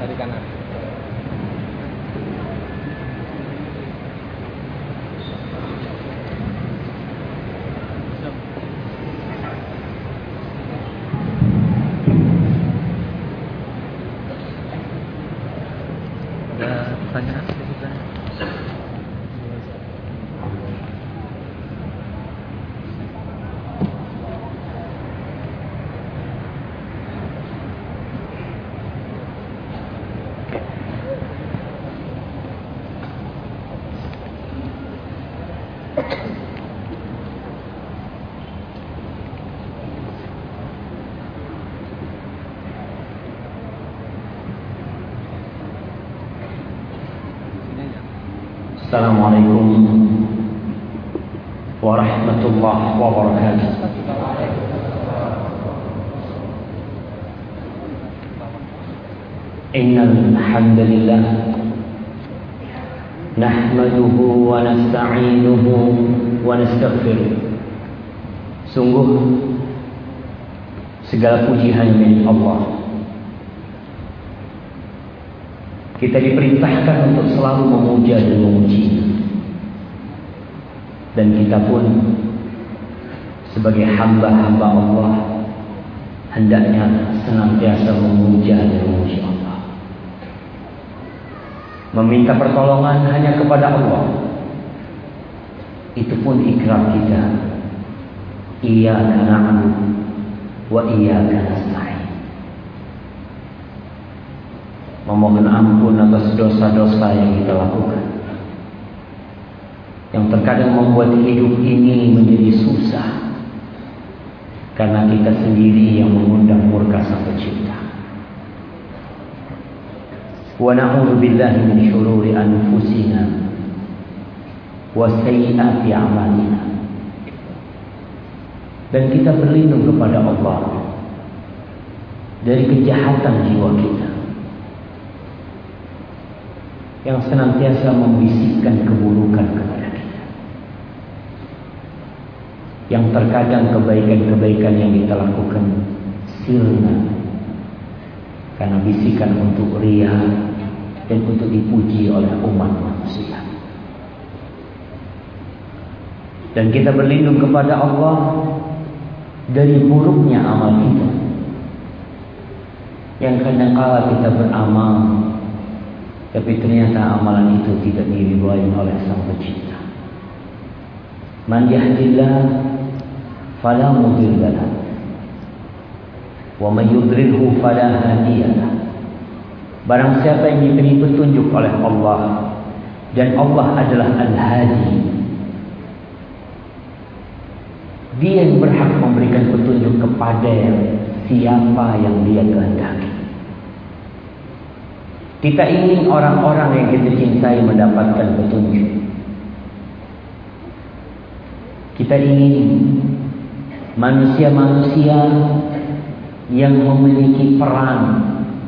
dari kanan. Ada pertanyaan dari kita? Assalamualaikum warahmatullahi wabarakatuh. Innal hamdalillah nahmaduhu wa nasta'inuhu wa nastaghfiruh. Sungguh segala puji hanya milik Allah. Kita diperintahkan untuk selalu memuja dan memuji. Dan kita pun sebagai hamba-hamba Allah hendaknya senantiasa memuja dan memuji Allah. Meminta pertolongan hanya kepada Allah. Itu pun ikrar kita. Iyyaka na'budu wa iyyaka nasta'in. Memohon ampun atas dosa-dosa yang kita lakukan, yang terkadang membuat hidup ini menjadi susah karena kita sendiri yang mengundang murka Sang Pencipta. Wa na'udzu billahi min syururi anfusina wa sayyiati a'malina. Dan kita berlindung kepada Allah dari kejahatan jiwa kita yang senantiasa membisikkan keburukan kepada kita. Yang terkadang kebaikan-kebaikan yang kita lakukan sirna karena bisikan untuk riya dan untuk dipuji oleh umat manusia. Dan kita berlindung kepada Allah dari buruknya amal kita. Yang kadang-kala kita beramal tapi ternyata amalan itu tidak diridhai oleh Sang Pencipta. Man yahdillah fala mudilla lahu wa may yudlilhu fala hadiya lahu. Barang siapa yang diberi petunjuk oleh Allah dan Allah adalah Al-Hadi, Dia yang berhak memberikan petunjuk kepada siapa yang Dia kehendaki. Kita ingin orang-orang yang kita cintai mendapatkan petunjuk. Kita ingin manusia-manusia yang memiliki peran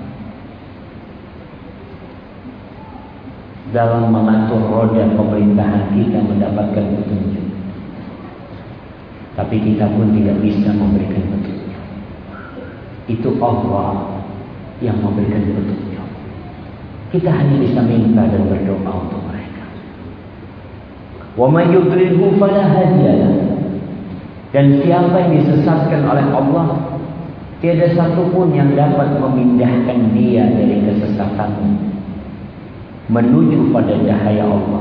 dalam mengatur roda pemerintahan kita mendapatkan petunjuk. Tapi kita pun tidak bisa memberikan petunjuk. Itu Allah yang memberikan petunjuk. Kita hanya bisa minta dan berdoa untuk mereka. Wa may yudlilhu fala hadiya lahu. Dan siapa yang disesatkan oleh Allah, tiada satu pun yang dapat memindahkan dia dari kesesatan menuju pada cahaya Allah.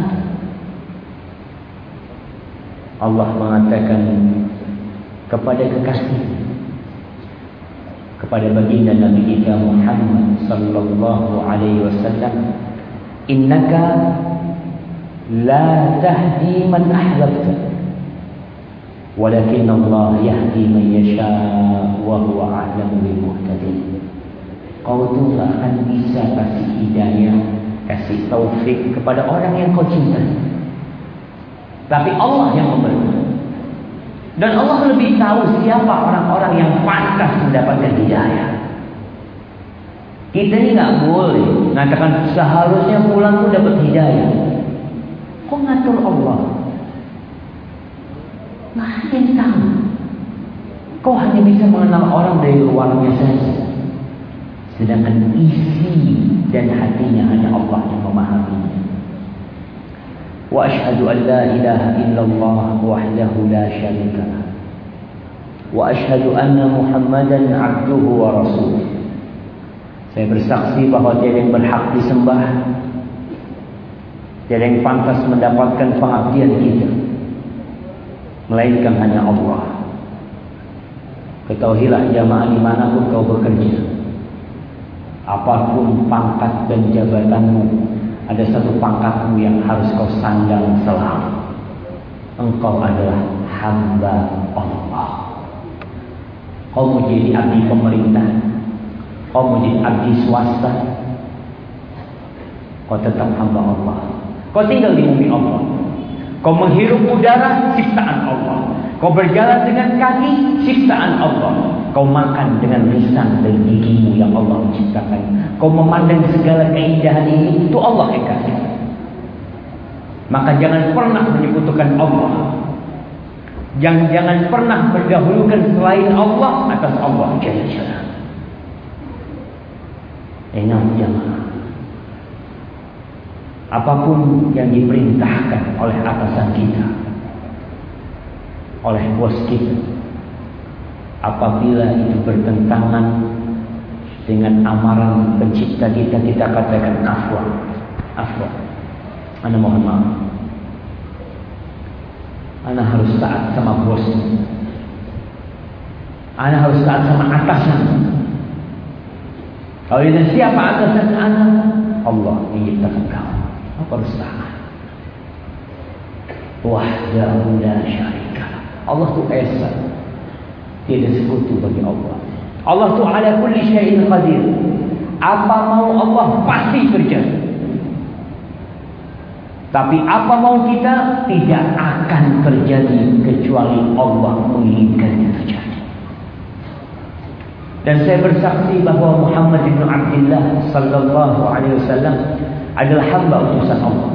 Allah mengatakan kepada kekasih, kepada baginda Nabi kita Muhammad sallallahu alaihi wasallam, innaka la tahdi man ahbabta walakin Allah yahdi man yasha wa huwa a'lamu bil muhtadin. Kau tuh tak akan bisa kasih hidayah, kasih taufik kepada orang yang kau cintai, tapi Allah yang memberi. Dan Allah lebih tahu siapa orang-orang yang pantas mendapatkan hidayah. Kita ini nggak boleh mengatakan seharusnya pulang tuh dapat hidayah. Kok ngatur Allah? Nggak ada yang tahu. Kau hanya bisa mengenal orang dari luarnya saja. sedangkan isi dan hatinya hanya Allah yang memahaminya. Wa asyhadu an la ilaha illallah wahdahu la syarika lah. Wa asyhadu anna Muhammadan abduhu wa rasuluh. Saya bersaksi bahwa tiada yang berhak disembah, tiada yang pantas mendapatkan pengabdian kita, melainkan hanya Allah. Ketahuilah jamaah dimanapun kau bekerja, apapun pangkat dan jabatanmu, ada satu pangkatmu yang harus kau sandang selalu. Engkau adalah hamba Allah. Kau mau jadi abdi pemerintah, kau mau jadi abdi swasta, kau tetap hamba Allah. Kau tinggal di bumi Allah. Kau menghirup udara, ciptaan Allah. Kau berjalan dengan kaki, ciptaan Allah. Kau makan dengan lisan dan gigimu yang Allah menciptakan. Kau memandang segala keindahan ini, itu Allah yang kasih. Maka jangan pernah menyekutukan Allah. Jangan pernah mendahulukan selain Allah atas Allah Jalla Jalla. Ingat jamaah, apapun yang diperintahkan oleh atasan kita, oleh bos kita, apabila itu bertentangan dengan amaran pencipta kita, kita katakan afwan. Ana mohon maaf. Ana harus taat sama bos. Ana harus taat sama atasan. Kalau dia siapa atasan ana? Allah yang menciptakan kamu. Apa harus taat? Wahdahu la syarika lah. Allah itu esa, tidak sekutu bagi Allah. Allah itu ala kulli syai'in qadir. Apa mau Allah pasti terjadi. Tapi apa mau kita tidak akan terjadi kecuali Allah menginginkannya terjadi. Dan saya bersaksi bahwa Muhammad bin Abdullah sallallahu alaihi wasallam adalah hamba utusan Allah.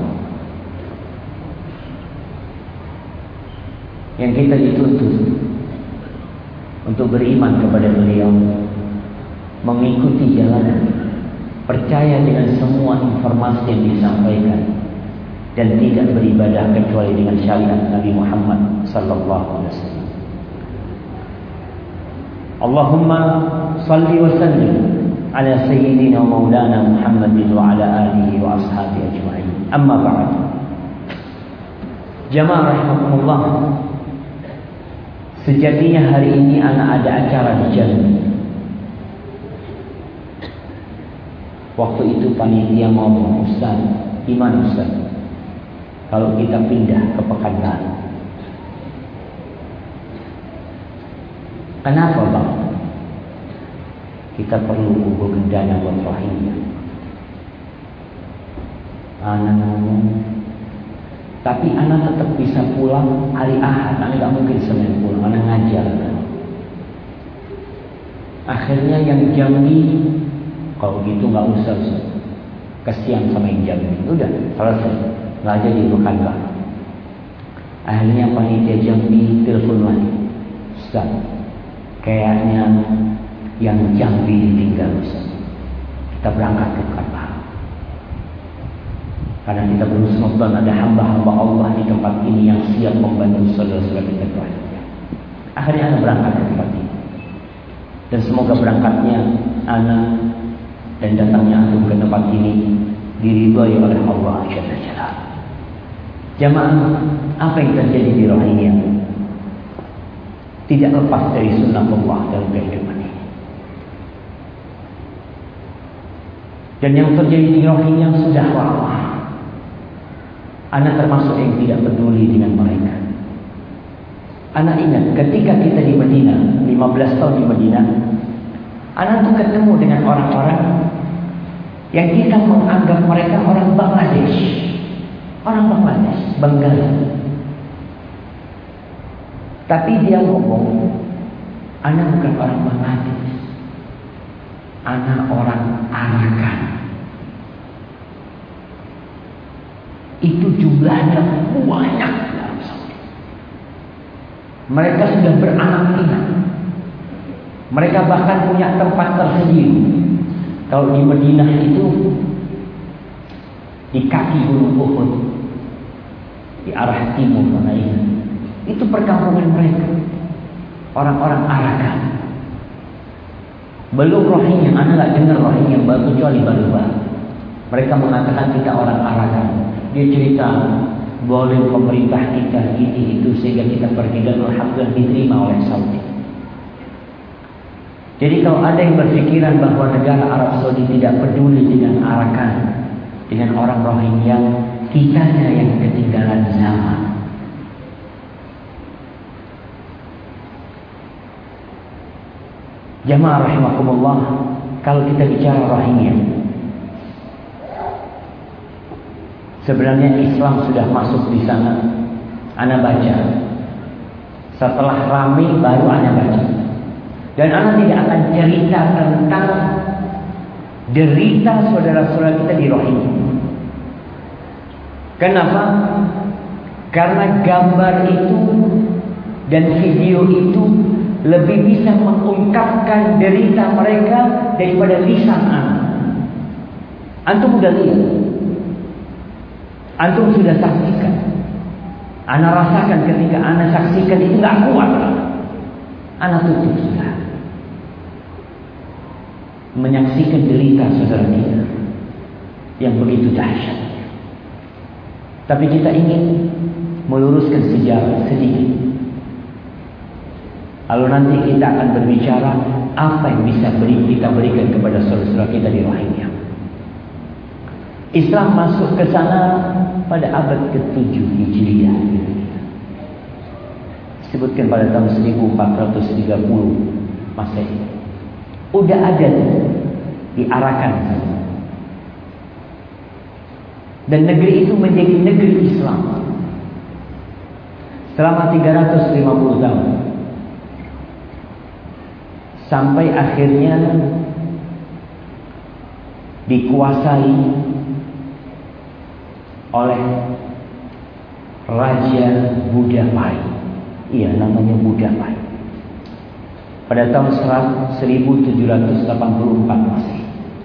Yang kita dituntut untuk beriman kepada beliau, mengikuti jalannya, percaya dengan semua informasi yang disampaikan, dan tidak beribadah kecuali dengan syariat Nabi Muhammad sallallahu alaihi wasallam. Allahumma salli wa sallim ala sayyidina wa maulana Muhammadin wa ala alihi wa ashabihi ajma'in. Amma ba'd. Jamaah rahimakumullah, sejatinya hari ini anak ada acara di Jambi. Waktu itu panitia ngomong, Ustaz, gimana Ustaz kalau kita pindah ke Pekanbaru? Kenapa bang? Kita perlu hubung gendana buat rahimnya. Anak ngomong, tapi anak tetap bisa pulang hari Ahad. Anak gak mungkin Senin pulang, anak ngajar. Akhirnya yang Jambi, kalau gitu gak usah, kasihan sama yang Jambi. Udah selesai, gak jadi Pekanbaru. Akhirnya panitia Jambi telepon lagi, Ustaz, kayaknya yang Jambi ditinggal Ustaz. Kita berangkat ke Pekanbaru. Karena kita berhusnudzon ada hamba-hamba Allah di tempat ini yang siap membantu saudara-saudara kita keluarga. Akhirnya anak berangkat ke tempat ini. Dan semoga berangkatnya anak dan datangnya antum ke tempat ini diridhai oleh Allah Jalla Jalla. Jamaah, apa yang terjadi di Rohingya tidak lepas dari sunnah Allah dalam kehidupan ini. Dan yang terjadi di Rohingya sudah lama. Anak termasuk yang tidak peduli dengan mereka. Anak ingat ketika kita di Madinah, 15 tahun di Madinah, anak tuh ketemu dengan orang-orang yang kita menganggap mereka orang Bangladesh. Orang Bangladesh, Bengali. Tapi dia ngomong, anak bukan orang Bangladesh, anak orang Arakan. Itu jumlahnya banyak dalam Saudi. Mereka sudah beranak pinak. Mereka bahkan punya tempat tersendiri. Kalau di Madinah itu di kaki Gunung Uhud, di arah timur mana ini, itu perkampungan mereka, orang-orang Arakan. Belum Rohingya, anda nggak dengar Rohingya kecuali baru-baru. Mereka mengatakan kita orang Arakan. Dia cerita boleh pemerintah kita ini itu sehingga kita pergi dan alhamdulillah diterima oleh Saudi. Jadi kalau ada yang berpikiran bahwa negara Arab Saudi tidak peduli dengan Arakan, dengan orang Rohingya, kitanya yang ketinggalan zaman. Jamaah rahimakumullah, kalau kita bicara Rohingya, sebenarnya Islam sudah masuk di sana. Ana baca. Setelah ramai baru ana baca. Dan ana tidak akan cerita tentang derita saudara-saudara kita di Rohingya. Kenapa? Karena gambar itu dan video itu lebih bisa mengungkapkan derita mereka daripada lisan ana. Antum sudah lihat? Antum sudah saksikan. Ana rasakan ketika ana saksikan itu nggak kuat. Ana tutup sudah. Menyaksikan derita saudara kita yang begitu dahsyat. Tapi kita ingin meluruskan sejarah sedikit. Lalu nanti kita akan berbicara apa yang bisa kita berikan kepada saudara-saudara kita di Rohingya. Islam masuk ke sana pada abad ke-7 Hijriah. Disebutkan pada tahun 1430 Masehi. Udah ada diarahkan. Dan negeri itu menjadi negeri Islam selama 350 tahun. Sampai akhirnya dikuasai oleh Raja Buddha-Pai. Iya, namanya Buddha-Pai. Pada tahun 1784 Masehi.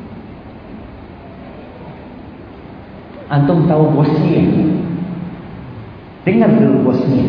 Antum tahu Bosnia? Dengar dulu Bosnia.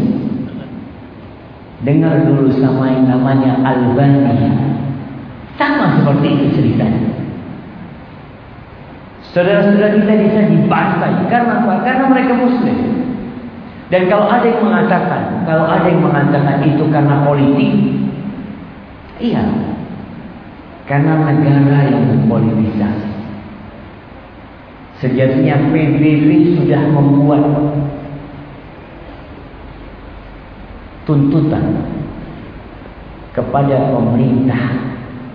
Dengar dulu sama yang namanya Albania. Sama seperti itu ceritanya. Saudara-saudara kita di sana dibantai. Karena apa? Karena mereka Muslim. Dan kalau ada yang mengatakan itu karena politik, iya, karena negara yang mempolitisasi. Sejatinya PBB sudah membuat tuntutan kepada pemerintah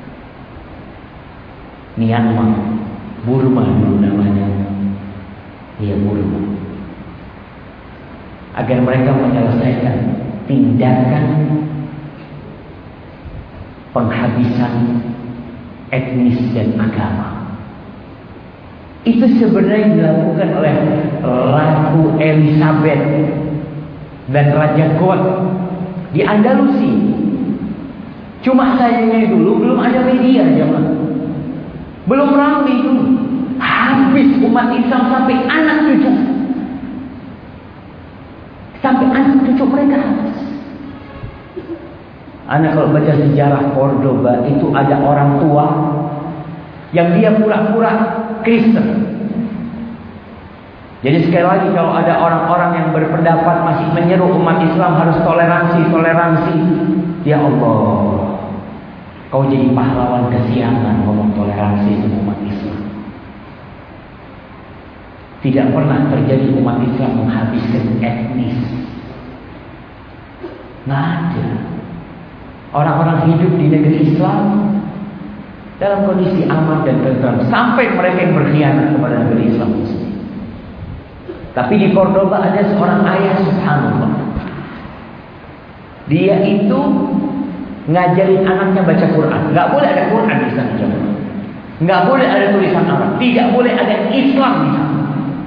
Myanmar, Burma dulu namanya, iya Burma, agar mereka menyelesaikan tindakan penghabisan etnis dan agama. Itu sebenarnya dilakukan oleh Ratu Elizabeth dan Raja God di Andalusi. Cuma sayangnya dulu belum ada media, jemaah. Belum ramai dulu. Habis umat Islam sampai anak cucu. Sampai anak cucu mereka habis. Anak kalau baca sejarah Cordoba itu ada orang tua yang dia pura-pura Kristen. Jadi sekali lagi kalau ada orang-orang yang berpendapat masih menyeru umat Islam harus toleransi. Ya Allah, kau jadi pahlawan kesiangan ngomong toleransi sama umat Islam. Tidak pernah terjadi umat Islam menghabiskan etnis. Nggak ada. Orang-orang hidup di negeri Islam dalam kondisi aman dan tentram sampai mereka yang berkhianat kepada negeri Islam sendiri. Tapi di Cordoba ada seorang ayah, subhanallah. Dia itu ngajarin anaknya baca Quran. Nggak boleh ada Quran di sana, jemaah. Nggak boleh ada tulisan Arab. Tidak boleh ada Islam di sana.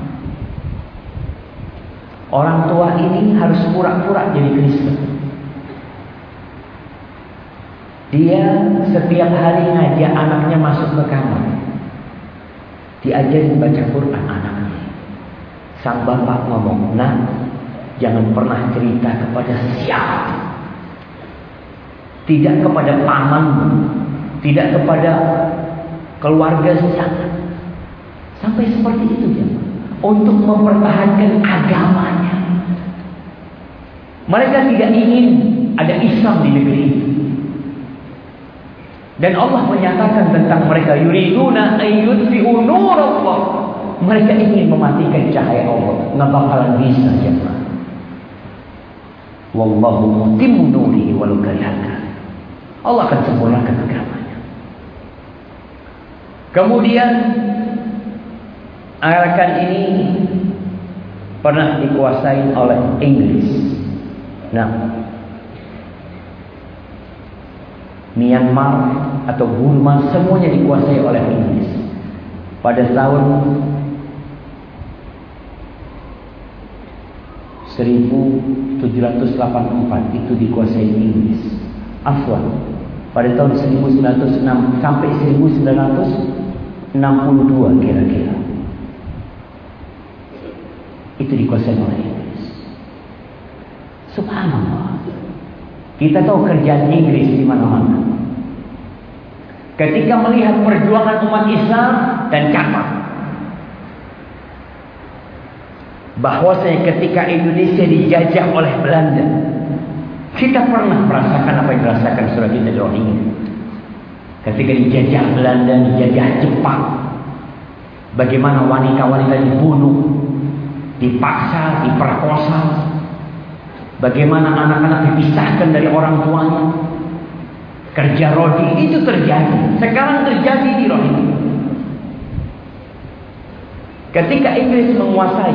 Orang tua ini harus pura-pura jadi Kristen. Dia setiap hari ngajak anaknya masuk ke kamar. diajarin baca Quran anaknya. Sang bapak ngomong, "Nak, jangan pernah cerita kepada siapa. Tidak kepada pamanmu, tidak kepada keluarga sana." Sampai seperti itu ya, untuk mempertahankan agamanya. Mereka tidak ingin ada Islam di negeri itu. Dan Allah menyatakan tentang mereka, yuriduna ayyudfi'u nurallah. Mereka ingin mematikan cahaya Allah. Nggak bakalan bisa jemaah. Wallahu mutimmu nurihi walau karihal kafirun. Allah akan sempurnakan agamanya. Kemudian Arakan ini pernah dikuasai oleh Inggris. Nah, Myanmar atau Burma semuanya dikuasai oleh Inggris. Pada tahun 1784 itu dikuasai Inggris. Afwan, pada tahun 1906 sampai 1962 kira-kira itu dikuasai oleh Inggris. Subhanallah. Kita tahu kerjaan Inggris di mana-mana. Ketika melihat perjuangan umat Islam dan catat bahwasanya ketika Indonesia dijajah oleh Belanda, kita pernah merasakan apa yang dirasakan saudara kita di Rohingya. Ketika dijajah Belanda, dijajah Jepang, bagaimana wanita-wanita dibunuh, dipaksa, diperkosa, bagaimana anak-anak dipisahkan dari orang tuanya, kerja rodi, itu terjadi. Sekarang terjadi di Rohingya. Ketika Inggris menguasai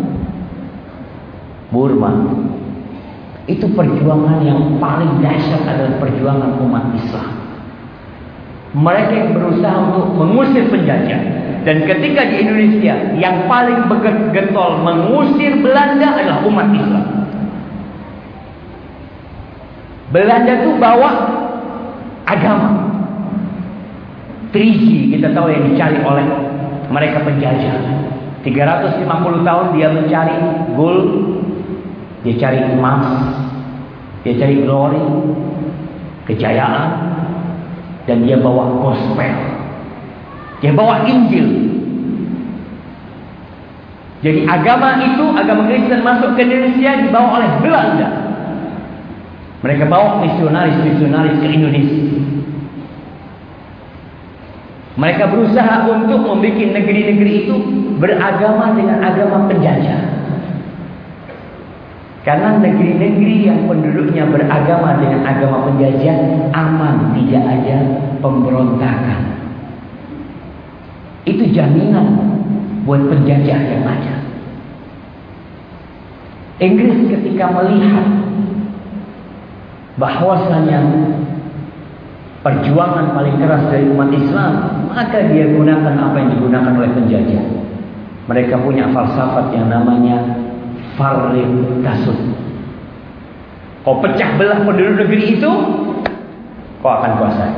Burma, itu perjuangan yang paling dahsyat adalah perjuangan umat Islam. Mereka yang berusaha untuk mengusir penjajah. Dan ketika di Indonesia yang paling bergetol mengusir Belanda adalah umat Islam. Belanda itu bawa agama. 3G kita tahu yang dicari oleh mereka penjajah. 350 tahun dia mencari gold, dia cari emas, dia cari glory, kejayaan, dan dia bawa gospel. Dia bawa Injil. Jadi agama itu, agama Kristen masuk ke Indonesia dibawa oleh Belanda. Mereka bawa misionaris-misionaris ke Indonesia. Mereka berusaha untuk membuat negeri-negeri itu beragama dengan agama penjajah. Karena negeri-negeri yang penduduknya beragama dengan agama penjajah aman, tidak ada pemberontakan. Itu jaminan buat penjajah yang ada. Inggris ketika melihat bahwasanya perjuangan paling keras dari umat Islam, maka dia gunakan apa yang digunakan oleh penjajah. Mereka punya falsafat yang namanya farriq tasud. Kau pecah belah penduduk negeri itu, kau akan kuasai.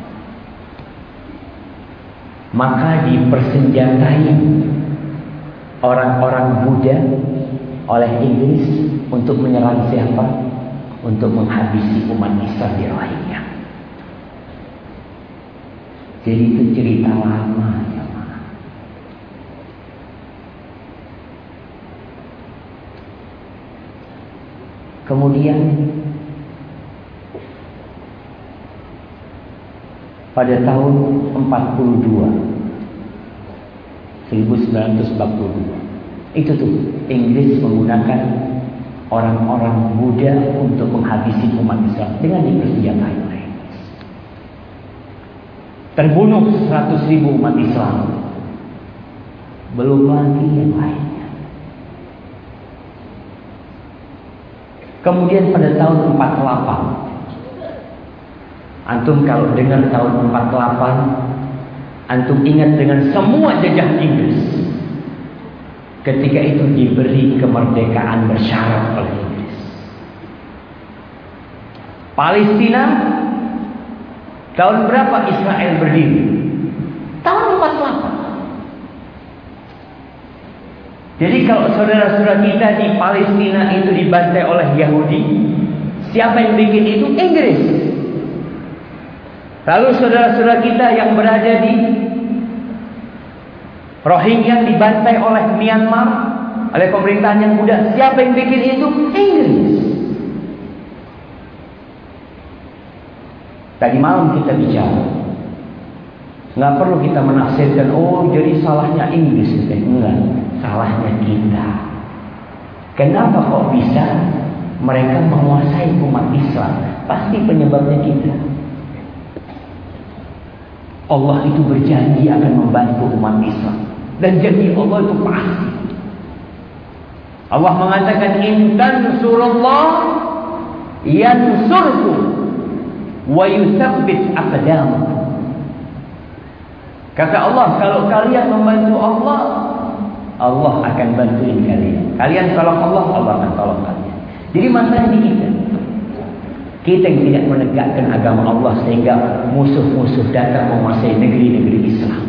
Maka dipersenjatai orang-orang Buddha oleh Inggris untuk menyerang siapa? Untuk menghabisi umat Islam di Rohingya. Jadi itu cerita lama ya. Kemudian pada tahun 1942 itu tuh Inggris menggunakan orang-orang Buddha untuk menghabisi umat Islam dengan dipersenjatai oleh Inggris. Terbunuh 100.000 umat Islam. Belum lagi yang lainnya. Kemudian pada tahun 48, antum kalau dengar tahun 48, antum ingat dengan semua jejak Inggris. Ketika itu diberi kemerdekaan bersyarat oleh Inggris. Palestina, tahun berapa Israel berdiri? Tahun 48. Jadi kalau saudara-saudara kita di Palestina itu dibantai oleh Yahudi, siapa yang bikin itu? Inggris. Lalu saudara-saudara kita yang berada di Rohingya dibantai oleh Myanmar, oleh pemerintahan yang muda, siapa yang bikin itu? Inggris. Tadi malam kita bicara, nggak perlu kita menafsirkan, oh jadi salahnya Inggris. Enggak, salahnya kita. Kenapa kok bisa mereka menguasai umat Islam? Pasti penyebabnya kita. Allah itu berjanji akan membantu umat Islam, dan janji Allah itu pasti. Allah mengatakan, in tansurullah yansurkum wa yutsabbit aqdamakum. Kata Allah, kalau kalian membantu Allah, Allah akan bantuin kalian. Kalian tolong Allah, Allah akan tolong kalian. Jadi masalahnya di kita. Kita yang tidak menegakkan agama Allah, sehingga musuh-musuh datang menguasai negeri-negeri Islam.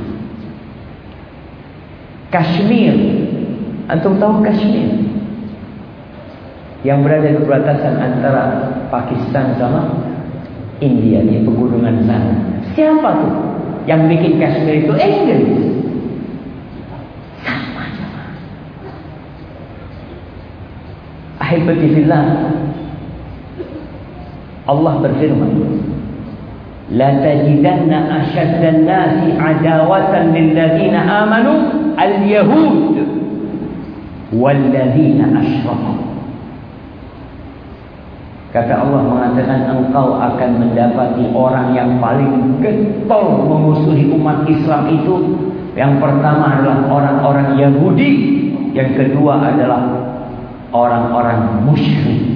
Kashmir, antum tahu Kashmir? Yang berada di perbatasan antara Pakistan sama India, di pegunungan sana. Siapa tuh yang bikin Kashmir itu? Inggris. Sama-sama. Ahibati fillah, Allah berfirman, la tajidanna ashaddan nasi adawatan lil ladzina amanu al-yahud wal ladzina asyraku. Kata Allah mengatakan, engkau akan mendapati orang yang paling getol memusuhi umat Islam itu. Yang pertama adalah orang-orang Yahudi, yang kedua adalah orang-orang musyrik.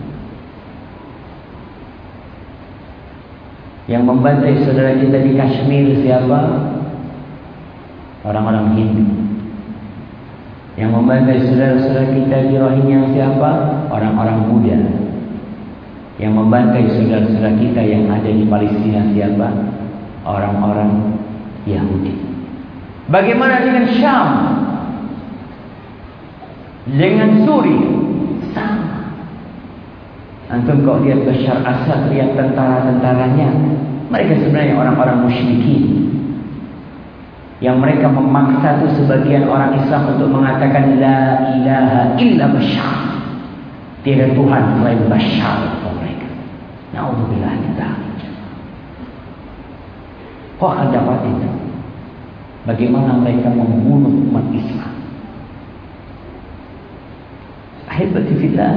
Yang membantai saudara kita di Kashmir siapa? Orang-orang Hindu. Yang membantai saudara-saudara kita di Rohingya siapa? Orang-orang Buddha. Yang membantai saudara-saudara kita yang ada di Palestina siapa? Orang-orang Yahudi. Bagaimana dengan Syam? Dengan Suriah? Sama. Antum kok lihat Bashar Assad, lihat tentara-tentaranya, mereka sebenarnya orang-orang musyrikin. Yang mereka memaksa itu sebagian orang Islam untuk mengatakan la ilaha illa Bashar. Tiada Tuhan selain Bashar untuk mereka. Na'udzubillah min dzalik. Kok akan dapat itu? Bagaimana mereka membunuh umat Islam? Ahibati fillah,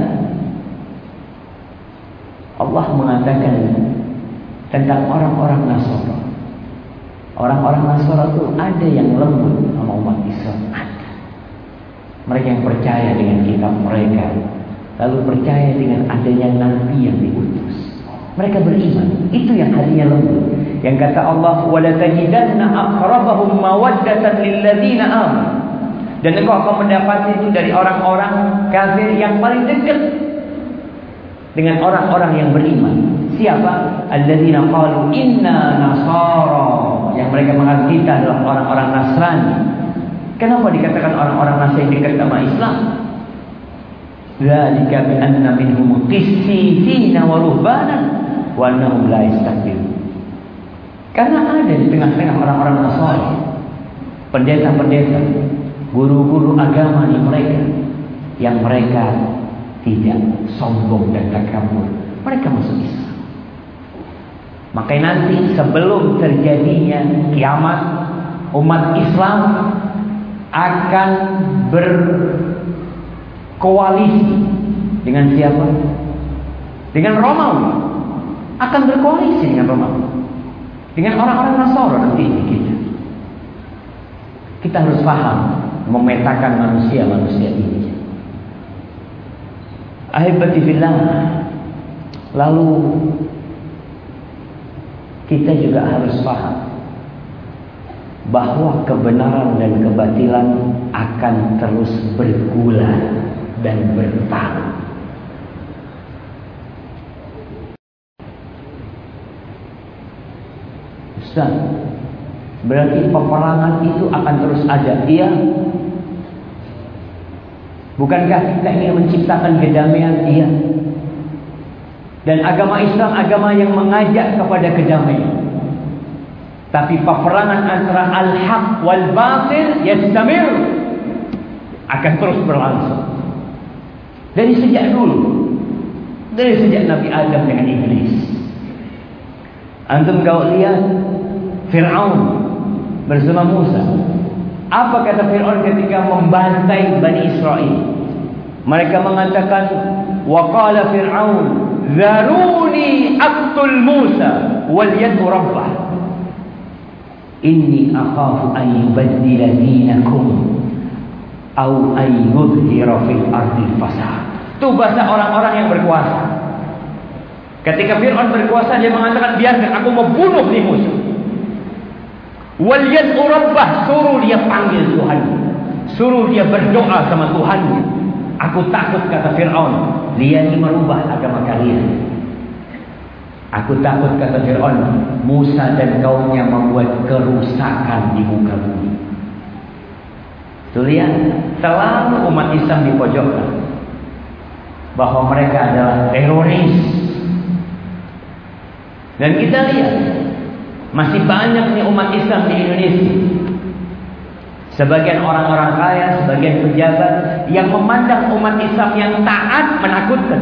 Allah mengatakan tentang orang-orang Nasara. Orang-orang Nasara itu ada yang lembut sama umat Islam, ada. Mereka yang percaya dengan kitab mereka, lalu percaya dengan adanya nabi yang diutus. Mereka beriman, itu yang hatinya lembut. Yang kata Allah, wala tajidanna aqrabahum mawaddatan lil ladzina amanu. Dan engkau akan mendapati itu dari orang-orang kafir yang paling dekat dengan orang-orang yang beriman. Siapa? Alladzina qalu inna nasara. Yang mereka mengatakan kita adalah orang-orang Nasrani. Kenapa dikatakan orang-orang Nasrani dekat sama Islam? Dzalika bi anna minhum qissisina wa ruhbanan wa annahum la yastakbirun. Karena ada di tengah-tengah orang-orang Nasrani pendeta-pendeta, guru-guru agama di mereka, yang mereka tidak sombong dan takabur. Mereka masuk Islam. Makanya nanti sebelum terjadinya kiamat, umat Islam akan berkoalisi dengan siapa? Dengan Romawi. Akan berkoalisi dengan Romawi. Dengan orang-orang Nasara nanti kita. Kita harus paham memetakan manusia-manusia ini. Ahibati fillah, lalu kita juga harus paham bahwa kebenaran dan kebatilan akan terus bergulat dan bertarung. Ustaz, berarti peperangan itu akan terus ada? Iya. Bukankah kita ingin menciptakan kedamaian? Iya. Dan agama Islam agama yang mengajak kepada kedamaian. Tapi peperangan antara al-haq wal batil yastamir, akan terus berlangsung. Dari sejak dulu, dari sejak Nabi Adam dengan Iblis. Antum kau lihat Fir'aun bersama Musa. Apa kata Fir'aun ketika membantai Bani Israel? Mereka mengatakan, wa qala Fir'aun zaruni aqtul Musa wal yad'u rabbah inni akhafu an yubaddila dinakum aw an yudhhira fil ardi fasad. Itu bahasa orang-orang yang berkuasa. Ketika Fir'aun berkuasa, dia mengatakan, biarkan aku membunuh nih Musa. Wal yad'u rabbah, suruh dia panggil Tuhan, suruh dia berdoa sama Tuhan. Aku takut, kata Fir'aun, dia ini merubah agama kalian. Aku takut, kata Fir'aun, Musa dan kaumnya membuat kerusakan di muka bumi. Tuh lihat, selalu umat Islam dipojokkan bahwa mereka adalah teroris. Dan kita lihat masih banyak nih umat Islam di Indonesia. Sebagian orang-orang kaya, sebagian pejabat yang memandang umat Islam yang taat menakutkan.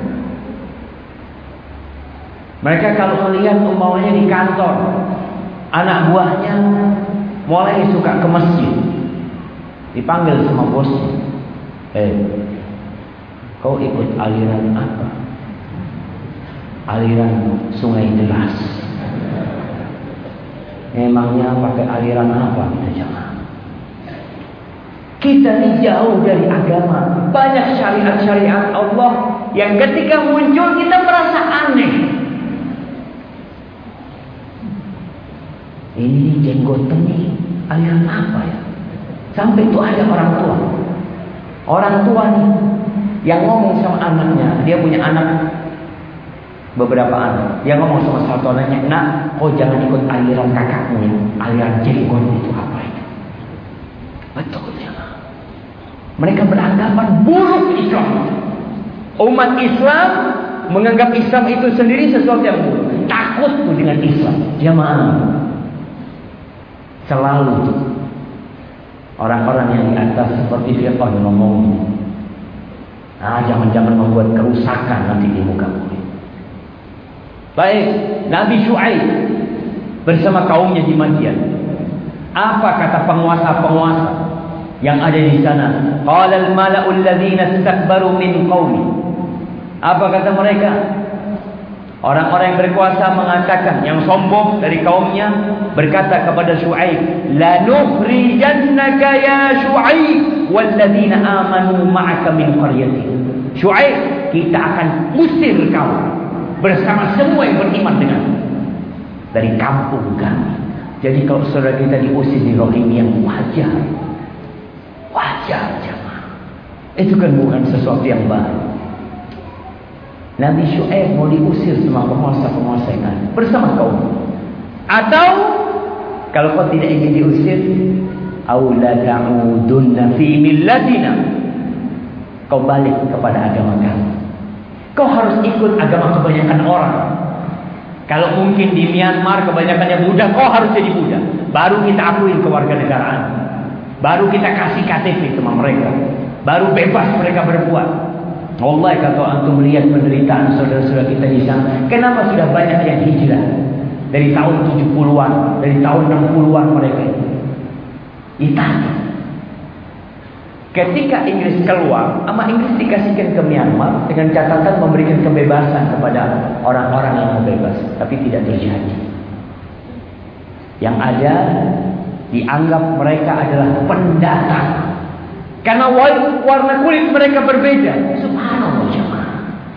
Mereka kalau melihat umpamanya di kantor, anak buahnya mulai suka ke masjid, dipanggil sama bosnya, kau ikut aliran apa? Aliran Sungai Deras. Emangnya pakai aliran apa kita jangan? Kita ini jauh dari agama. Banyak syariat-syariat Allah yang ketika muncul kita merasa aneh. Ini jenggotan nih aliran apa ya? Sampai itu ada orang tua. Orang tua nih yang ngomong sama anaknya, dia punya anak beberapa anak. Dia ngomong sama satu anaknya, nak, kau jangan ikut aliran kakakmu ya. Aliran jenggot itu apa itu? Betul ya. Mereka beranggapan buruk Islam. Umat Islam menganggap Islam itu sendiri sesuatu yang buruk. Takut dengan Islam. Jamaah. Selalu orang-orang yang di atas seperti Fir'aun ngomong, jangan-jangan membuat kerusakan nanti di muka bumi. Baik, Nabi Syuaib bersama kaumnya di Madian. Apa kata penguasa-penguasa yang ada di sana? Qala al-mala'u alladhina istakbaru min qaumi. Apa kata mereka? Orang-orang yang berkuasa mengatakan, yang sombong dari kaumnya berkata kepada Syuaib, la nukhrijannaka ya Syuaib walladzina amanu ma'aka min qaryatik. Syuaib, kita akan usir kau bersama semua yang beriman dengan dari kampung kami. Jadi kalau saudara kita diusir di rohim yang wajar, wajar jemaah. Itu kan bukan sesuatu yang baru. Nabi Syuaib mau diusir sama penguasa-penguasa yang ada bersama kaum. Atau kalau kau tidak ingin diusir, aula ta'udunna fi millatina, kau balik kepada agama kami. Kau harus ikut agama kebanyakan orang. Kalau mungkin di Myanmar kebanyakannya Buddha, kau harus jadi Buddha. Baru kita akuin kewarganegaraan. Baru kita kasih KTP sama mereka. Baru bebas mereka berbuat. Wallahi kalau antum melihat penderitaan saudara-saudara kita di sana, kenapa sudah banyak yang hijrah dari tahun 70-an, dari tahun 60-an mereka itu. Italia. Ketika Inggris keluar, sama Inggris dikasihkan ke Myanmar dengan catatan memberikan kebebasan kepada orang-orang yang mau bebas, tapi tidak terjadi. Yang ada dianggap mereka adalah pendatang. Karena warna kulit mereka berbeda. Subhanallah jemaah.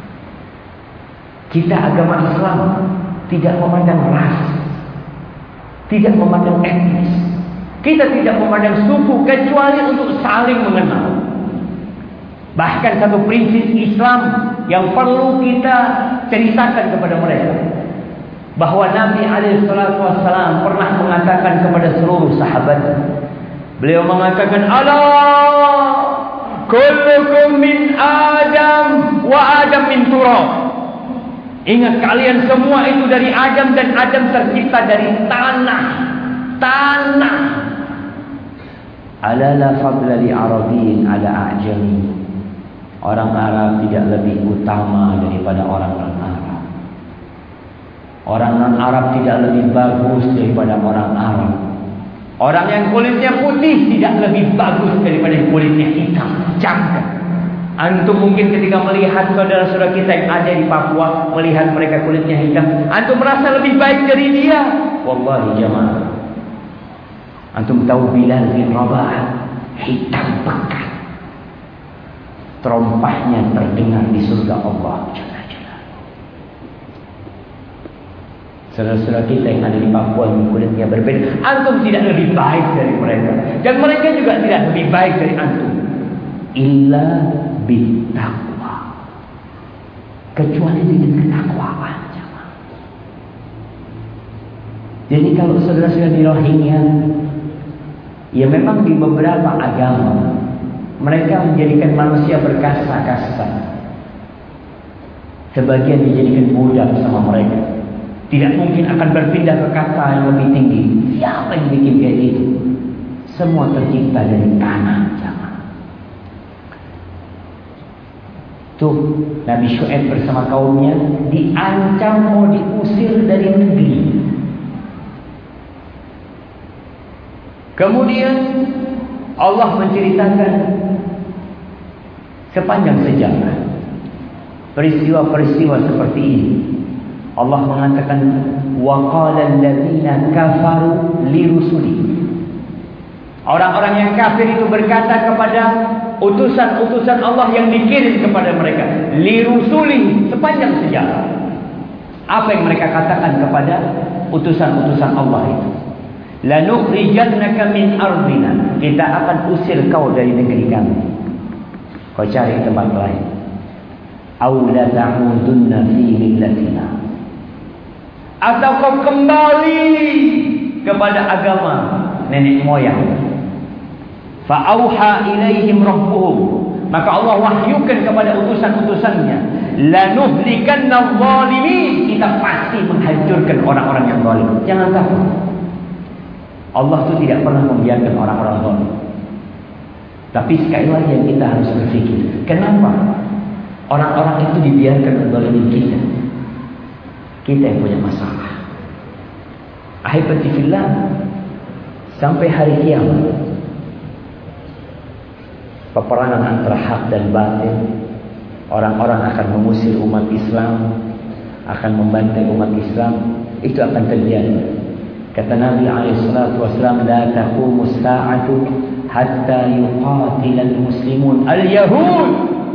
Kita agama Islam tidak memandang ras, tidak memandang etnis. Kita tidak memandang suku kecuali untuk saling mengenal. Bahkan satu prinsip Islam yang perlu kita ceritakan kepada mereka, bahwa Nabi SAW pernah mengatakan kepada seluruh sahabat, beliau mengatakan, Allah kullukum min Adam wa Adam min turab. Ingat, kalian semua itu dari Adam, dan Adam tercipta dari tanah. Ala la fadla li Arabiyyin ala a'jami. Orang Arab tidak lebih utama daripada orang non-Arab. Orang non-Arab tidak lebih bagus daripada orang Arab. Orang yang kulitnya putih tidak lebih bagus daripada yang kulitnya hitam. Jangan. Antum mungkin ketika melihat saudara-saudara kita yang ada di Papua, melihat mereka kulitnya hitam, antum merasa lebih baik dari dia. Wallahi jamaah, antum tahu Bilal bin Rabah hitam pekat, terompahnya terdengar di surga Allah. Saudara-saudara kita yang ada di Papua yang kulitnya berbeda, antum tidak lebih baik dari mereka, dan mereka juga tidak lebih baik dari antum. Illa bittaqwa, kecuali dengan ketakwaan. Jadi kalau saudara-saudara di Rohingya, ya memang di beberapa agama mereka menjadikan manusia berkasta-kasta. Sebagian dijadikan budak sama mereka, tidak mungkin akan berpindah ke kasta yang lebih tinggi. Siapa yang bikin kayak gitu? Semua tercipta dari tanah. Tuh, Nabi Syuaib bersama kaumnya diancam mau diusir dari negeri. Kemudian Allah menceritakan sepanjang sejarah peristiwa-peristiwa seperti ini. Allah mengatakan, wa qala alladziina kafaru lirusuli. Orang-orang yang kafir itu berkata kepada utusan-utusan Allah yang dikirim kepada mereka, lirusuli, sepanjang sejarah. Apa yang mereka katakan kepada utusan-utusan Allah itu? Lanukhrijannaka min ardina, kita akan usir kau dari negeri kami, kau cari tempat lain. Aw la ta'udunna fi millatina, atau kau kembali kepada agama nenek moyang. Fa'auha ilaihim rabbuhum, maka Allah wahyukan kepada utusan-utusannya, lanuhlikanna zalimin, kita pasti menghancurkan orang-orang yang zalim. Jangan takut, Allah itu tidak pernah membiarkan orang-orang zalim. Tapi sekali lagi yang kita harus berpikir, kenapa orang-orang itu dibiarkan menzalimi kita? Kita yang punya masalah. Ahibati fillah, sampai hari kiamat peperangan antara hak dan batil, orang-orang akan mengusir umat Islam, akan membantai umat Islam, itu akan terjadi. Kata Nabi SAW, la taqumu as-sa'atu hatta yuqatila al-muslimun al-yahud.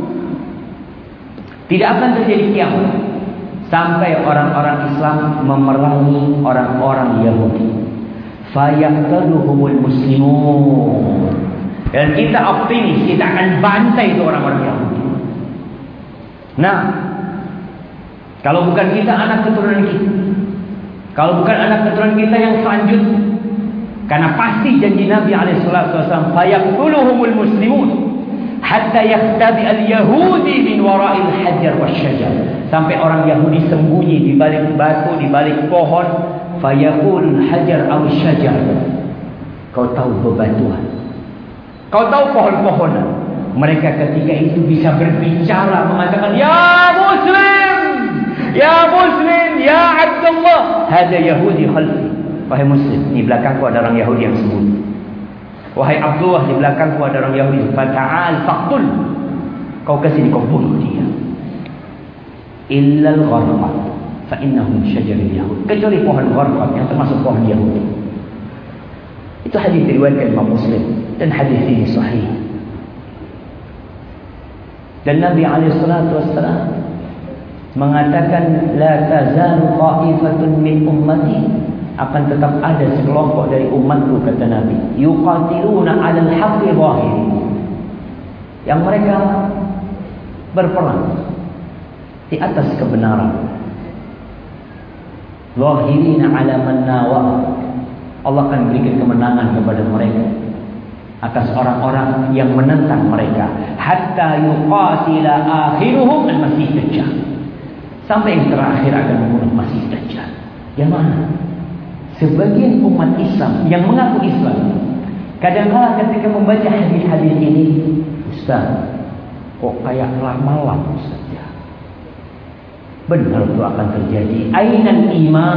Tidak akan terjadi kiamat sampai orang-orang Islam memerangi orang-orang Yahudi. Fayaqtaluhumul muslimun, dan kita optimis kita akan bantai itu orang-orang Yahudi. Nah, kalau bukan kita, anak keturunan kita. Kalau bukan anak keturunan kita yang selanjutnya, karena pasti janji Nabi SAW, fayaqtuluhumul muslimun hatta yakhtabi al-yahudi min wara'il hajar wasyajar, sampai orang Yahudi sembunyi di balik batu, di balik pohon. Fayaqul hajar aw syajar, kau tahu bebatuan, kau tahu pohon-pohonan. Mereka ketika itu bisa berbicara, mengatakan, ya Muslim, ya Muslim, ya Abdullah, hada Yahudi khalfi. Wahai Muslim, di belakangku ada orang Yahudi yang sembunyi. Wahai Abdullah, di belakangku ada orang Yahudi. Fata'al faqtul, kau kesini, kau bunuh dia. Illal gharqad fa innahum syajarul yahud, kecuali pohon gharqad yang termasuk pohon Yahudi. Itu hadis diriwayatkan Imam Muslim, dan hadis ini sahih. Dan Nabi SAW mengatakan, la tazalu qa'ifatun min ummati, akan tetap ada sekelompok dari umatku, kata Nabi, yuqatiluna 'alal haqqi zahiri, yang mereka berperang di atas kebenaran. Zahirina 'ala man nawa, Allah akan berikan kemenangan kepada mereka atas orang-orang yang menentang mereka, hatta yuqatila akhiruhum al-masih dajjal, sampai yang terakhir akan membunuh Masih Dajjal. Yang mana? Sebagian umat Islam yang mengaku Islam kadang-kala ketika membaca hadis-hadis ini, Ustaz, kok kayak ramalan saja. Benar itu akan terjadi. Ainal iman.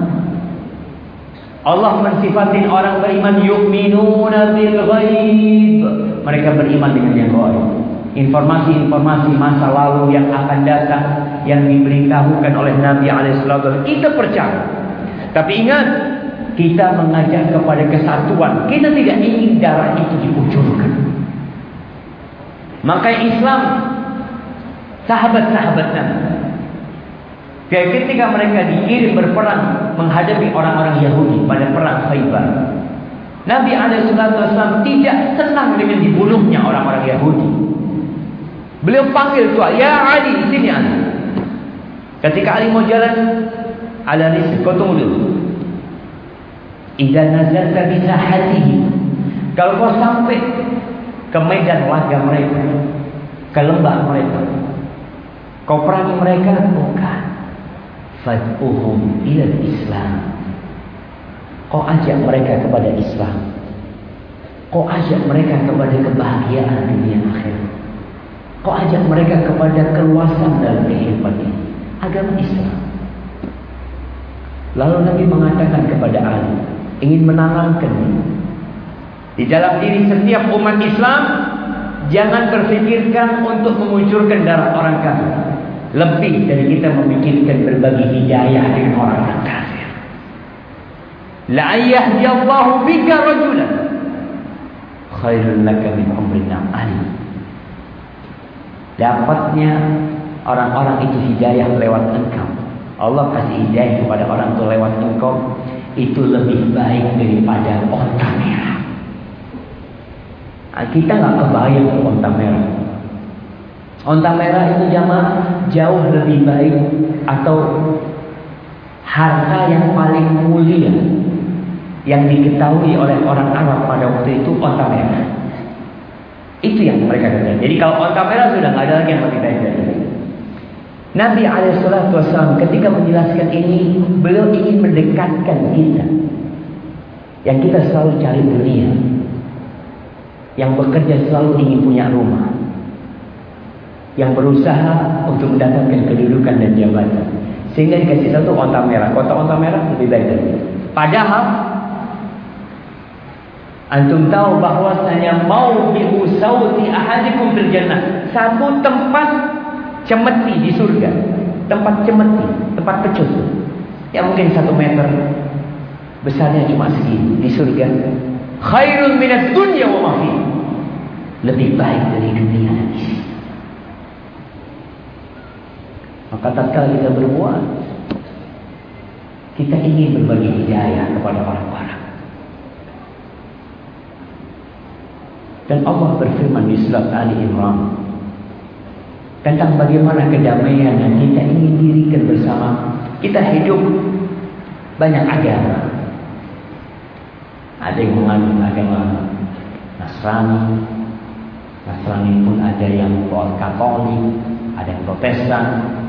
Allah mensifatin orang beriman, yu'minuna bil ghaib. Mereka beriman dengan yang gaib. Informasi-informasi masa lalu yang akan datang, yang diberitahukan oleh Nabi SAW, kita percaya. Tapi ingat, kita mengajak kepada kesatuan. Kita tidak ingin darah itu dikucurkan. Maka Islam, sahabat-sahabat Nabi, ketika mereka dikirim berperang menghadapi orang-orang Yahudi pada perang Khaybar, Nabi SAW tidak senang dengan dibunuhnya orang-orang Yahudi. Beliau panggil tua, ya Ali, sini Ali. Ketika Ali mau jalan, ala rizq, kau tunggu dulu. Idza nazalta bi sahatihi, kalau kau sampai ke medan laga mereka, ke lembah mereka, kau perangi mereka, bukan. Fad'uhum ila Islam. Kau ajak mereka kepada Islam. Kau ajak mereka kepada kebahagiaan dunia akhirat. Kau ajak mereka kepada keluasan dalam kehidupan ini, agama Islam. Lalu Nabi mengatakan kepada Ali, ingin menanamkan di dalam diri setiap umat Islam, jangan berpikirkan untuk memunculkan darah orang kafir, lebih dari kita memikirkan berbagi hidayah dengan orang kafir. La yahdiyallahu bika rajulan khairul laka min umrin na'am. Dapatnya orang-orang itu hidayah lewat engkau. Allah kasih hidayah kepada orang itu lewat engkau, itu lebih baik daripada onta merah. Kita nggak kebayang onta merah. Onta merah itu jamaah jauh lebih baik, atau harta yang paling mulia yang diketahui oleh orang Arab pada waktu itu onta merah. Itu yang mereka katakan. Jadi kalau onta merah sudah nggak ada lagi yang lebih baik dari itu. Nabi SAW ketika menjelaskan ini, beliau ingin mendekatkan kita, yang kita selalu cari dunia, yang bekerja selalu ingin punya rumah, yang berusaha untuk mendatangkan kedudukan dan jabatan, sehingga dikasih satu onta merah. Kota onta merah lebih baik dari itu. Padahal antum tahu bahwasanya mau biusauti ahadikum fil jannah, satu tempat cemeti di surga, tempat cemeti, tempat pecut, yang mungkin 1 meter, besarnya cuma segini di surga, khairun minad dunya wa ma fiha, lebih baik dari dunia dan isi. Maka tatkala kita berbuat, kita ingin berbagi hidayah kepada orang-orang. Dan Allah berfirman di surat Ali Imran tentang bagaimana kedamaian yang kita ingin dirikan bersama. Kita hidup banyak agama. Ada yang mengandung agama Nasrani. Nasrani pun ada yang Katolik, ada yang Protestan,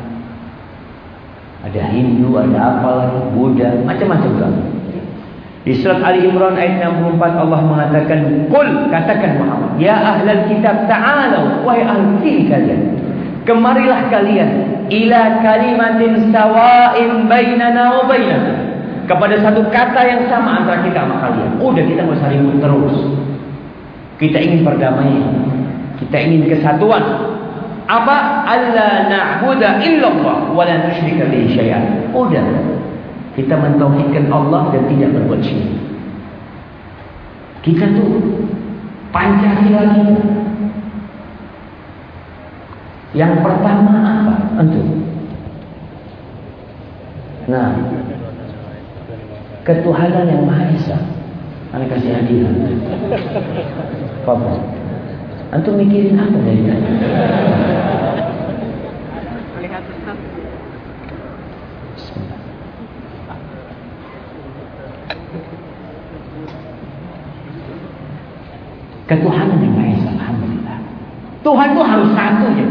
ada Hindu, ada apa, Buddha, macam-macam kan. Di surat Ali Imran ayat 64 Allah mengatakan, "Qul," katakan Muhammad, "Ya ahlal kitab ta'alu," wahai ahli kitab kalian, kemarilah kalian ila kalimatin sawa'in bainana wa bainakum, kepada satu kata yang sama antara kita sama kalian. Udah, kita enggak usah ribut terus. Kita ingin perdamaian, kita ingin kesatuan. Apa? Alla na'budu illallah wa la nusyrika bihi syai'an. Udah, kita mentauhidkan Allah dan tidak berbuat syirik. Kita tuh Pancasila kita. Yang pertama apa? Untuk ketuhanan yang Maha Esa. Ana kasih hadiah. Apa? Antum mikirin apa dari tadi? Lihat Ustaz. Bismillah. Ketuhanan yang Maha Esa. Alhamdulillah. Tuhan itu harus satu je.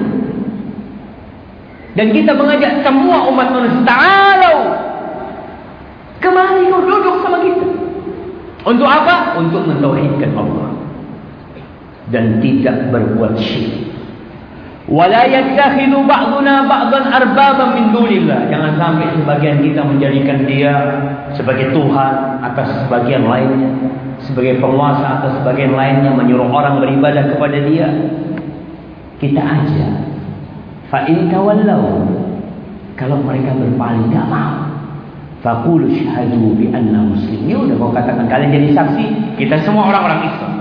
Dan kita mengajak semua umat manusia, ta'alau, kemari kau duduk sama kita. Untuk apa? Untuk mentauhidkan Allah dan tidak berbuat syirik. Wala yattakhidhu ba'duna ba'dan arbaban min dunillah. Jangan sampai sebagian kita menjadikan dia sebagai Tuhan atas sebagian lainnya, sebagai penguasa atas sebagian lainnya, menyuruh orang beribadah kepada dia. Kita aja. Fa in tawallau, kalau mereka berpaling enggak mau, faqulu syahadu bi anna muslimin. Ya udah, kau katakan kalian jadi saksi, kita semua orang-orang Islam.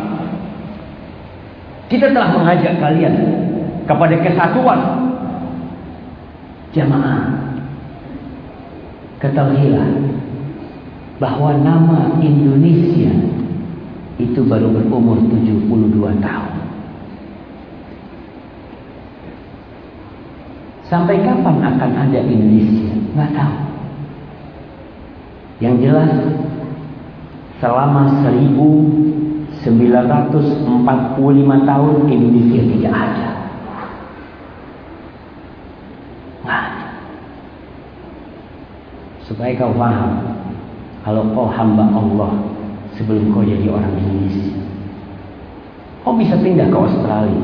Kita telah mengajak kalian kepada kesatuan. Jamaah, ketahuilah bahwa nama Indonesia itu baru berumur 72 tahun. Sampai kapan akan ada Indonesia? Nggak tahu. Yang jelas, selama 1945 tahun Indonesia tidak ada. Nggak ada. Supaya kau paham, kalau kau hamba Allah sebelum kau jadi orang Indonesia, kau bisa pindah ke Australia,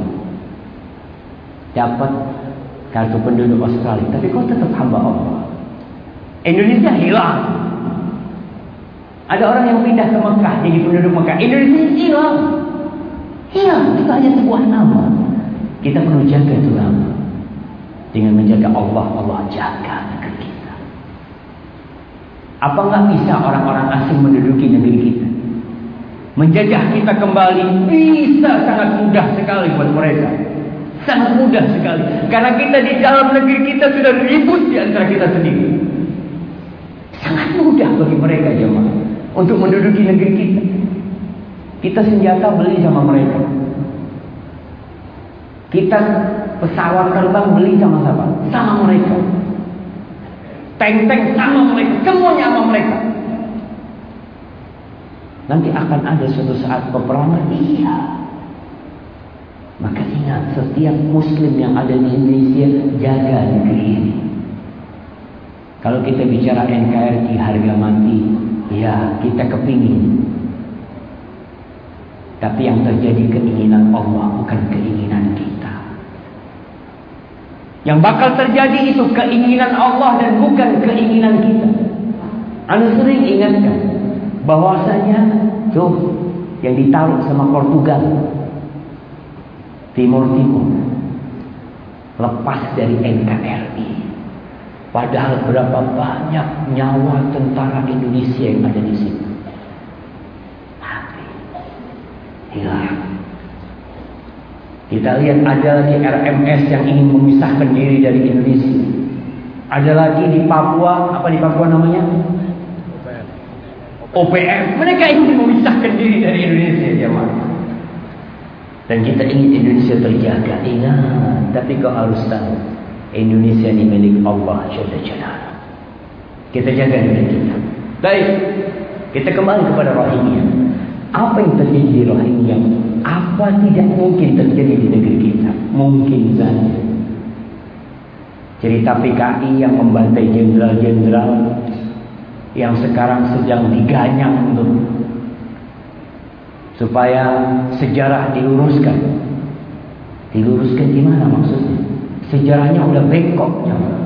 dapat kartu penduduk Australia, tapi kau tetap hamba Allah. Indonesia hilang. Ada orang yang pindah ke Mekah jadi penduduk Mekah, Indonesia hilang. Hilang, itu hanya sebuah nama. Kita perlu jaga itu nama. Dengan menjaga Allah, Allah jaga negeri kita. Apa nggak bisa orang-orang asing menduduki negeri kita? Menjajah kita kembali bisa sangat mudah sekali buat mereka. Sangat mudah sekali. Karena kita di dalam negeri kita sudah ribut di antara kita sendiri. Sangat mudah bagi mereka jemaah untuk menduduki negeri kita. Kita senjata beli sama mereka. Kita pesawat terbang beli sama siapa? Sama mereka. Tank-tank sama mereka. Semuanya sama mereka. Nanti akan ada suatu saat peperangan. Iya. Maka ingat, setiap Muslim yang ada di Indonesia, jaga negeri ini. Kalau kita bicara NKRI harga mati, ya kita kepingin. Tapi yang terjadi keinginan Allah, bukan keinginan kita. Yang bakal terjadi itu keinginan Allah dan bukan keinginan kita. Anda sering ingatkan bahwasanya tuh yang ditaruh sama Portugal, Timur lepas dari NKRI. Padahal berapa banyak nyawa tentara Indonesia yang ada di situ. Mati. Hilang. Kita lihat ada lagi RMS yang ingin memisahkan diri dari Indonesia. Ada lagi di Papua, apa di Papua namanya? OPM. Mereka ingin memisahkan diri dari Indonesia, jemaah. Dan kita ingin Indonesia terjaga. Ingat, tapi kau harus tahu, Indonesia ini milik Allah Jalla Jalaluhu. Kita jaga negeri kita. Baik, kita kembali kepada Rohingya. Apa yang terjadi di Rohingya? Apa tidak mungkin terjadi di negeri kita? Mungkin saja. Cerita PKI yang membantai jenderal-jenderal yang sekarang sedang diganyang untuk supaya sejarah diluruskan. Diluruskan gimana maksudnya? Sejarahnya udah bengkok.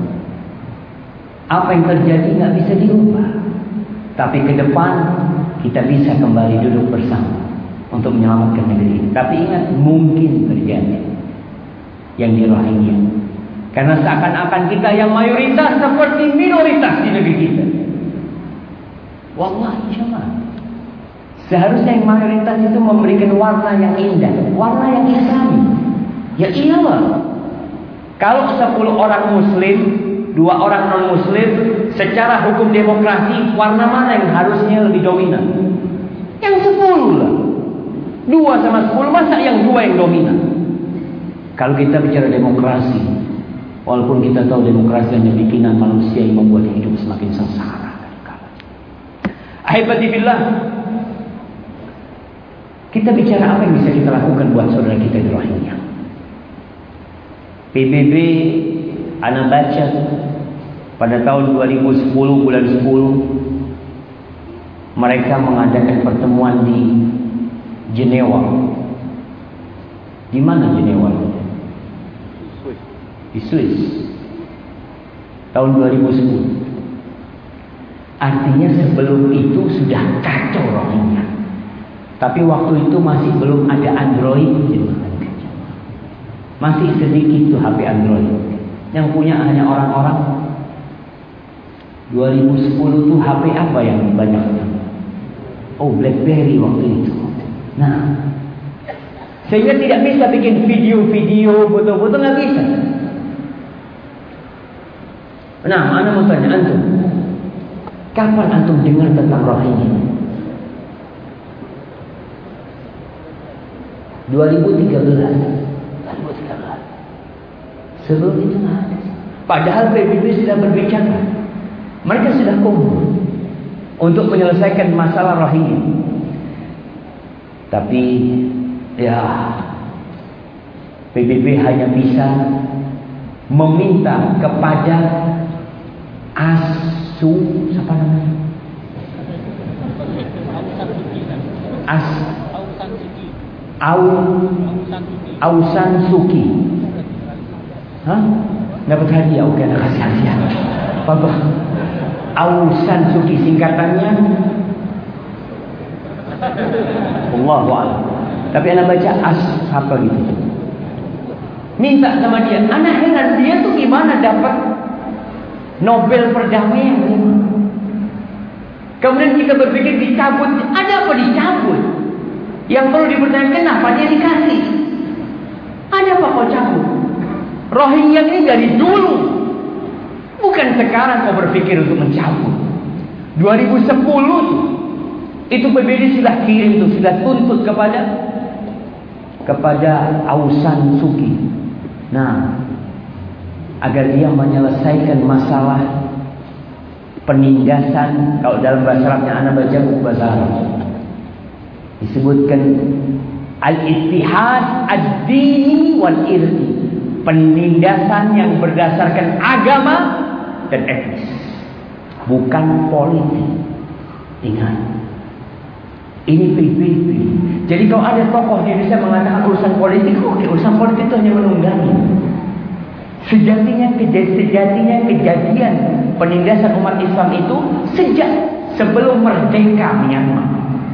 Apa yang terjadi nggak bisa diubah. Tapi ke depan kita bisa kembali duduk bersama untuk menyelamatkan negeri ini. Tapi ingat, mungkin terjadi yang di Rohingya. Karena seakan-akan kita yang mayoritas seperti minoritas di negeri kita. Wallahi jemaah. Seharusnya yang mayoritas itu memberikan warna yang indah, warna yang islami. Ya iyalah. Kalau 10 orang muslim, 2 orang non muslim, secara hukum demokrasi, warna mana yang harusnya lebih dominan? Yang 10 lah. 2 sama 10, masa yang 2 yang dominan? Kalau kita bicara demokrasi, walaupun kita tahu demokrasi hanya bikinan manusia yang membuat hidup semakin sengsara. Ahibati billah, Kita bicara apa yang bisa kita lakukan buat saudara kita di Rohingya. PBB ana baca pada tahun 2010 bulan 10 mereka mengadakan pertemuan di Jenewa. Di mana Jenewa? Di Swiss. Tahun 2010. Artinya sebelum itu sudah kacau Rohingya. Tapi waktu itu masih belum ada Android. Masih sedikit tuh HP Android. Yang punya hanya orang-orang. 2010 tuh HP apa yang banyaknya? Oh, BlackBerry waktu itu. Nah, sehingga tidak bisa bikin video-video, foto-foto, nggak bisa. Nah, ana mau tanya antum, kapan antum dengar tentang Rohingya? 2013. Sebelum itu nggak ada. Padahal PBB sudah berbicara. Mereka sudah kumpul untuk menyelesaikan masalah Rohingya. Tapi ya PBB hanya bisa meminta kepada siapa namanya? Aung San Suu Kyi. Hah? Dapat hadiah? Oke, nak kasih hadiah. Apa? Aung San Suu Kyi singkatannya Allahu a'lam. Tapi anak baca apa gitu. Minta sama dia. Anak heran dia tuh gimana dapat Nobel perdamaian. Kemudian kita berpikir dicabut. Ada apa dicabut? Yang perlu dipertanyakan kenapa dia dikasih? Ada apa kau cabut? Rohingya ini dari dulu. Bukan sekarang kau berpikir untuk mencabut. 2010 itu PBB sudah kirim tuh, sudah tuntut kepada Aung San Suu Kyi. Nah, agar dia menyelesaikan masalah penindasan. Kalau dalam bahasa Arabnya anak baca buku bahasa Arab, disebutkan al-ittihad ad-dini wal irti, penindasan yang berdasarkan agama dan etnis, bukan politik. Ingat, ini PBB. Jadi kalau ada tokoh di Indonesia mengatakan urusan politik, oke, urusan politik itu hanya menunggangi. Sejatinya kejadian penindasan umat Islam itu sejak sebelum merdeka Myanmar.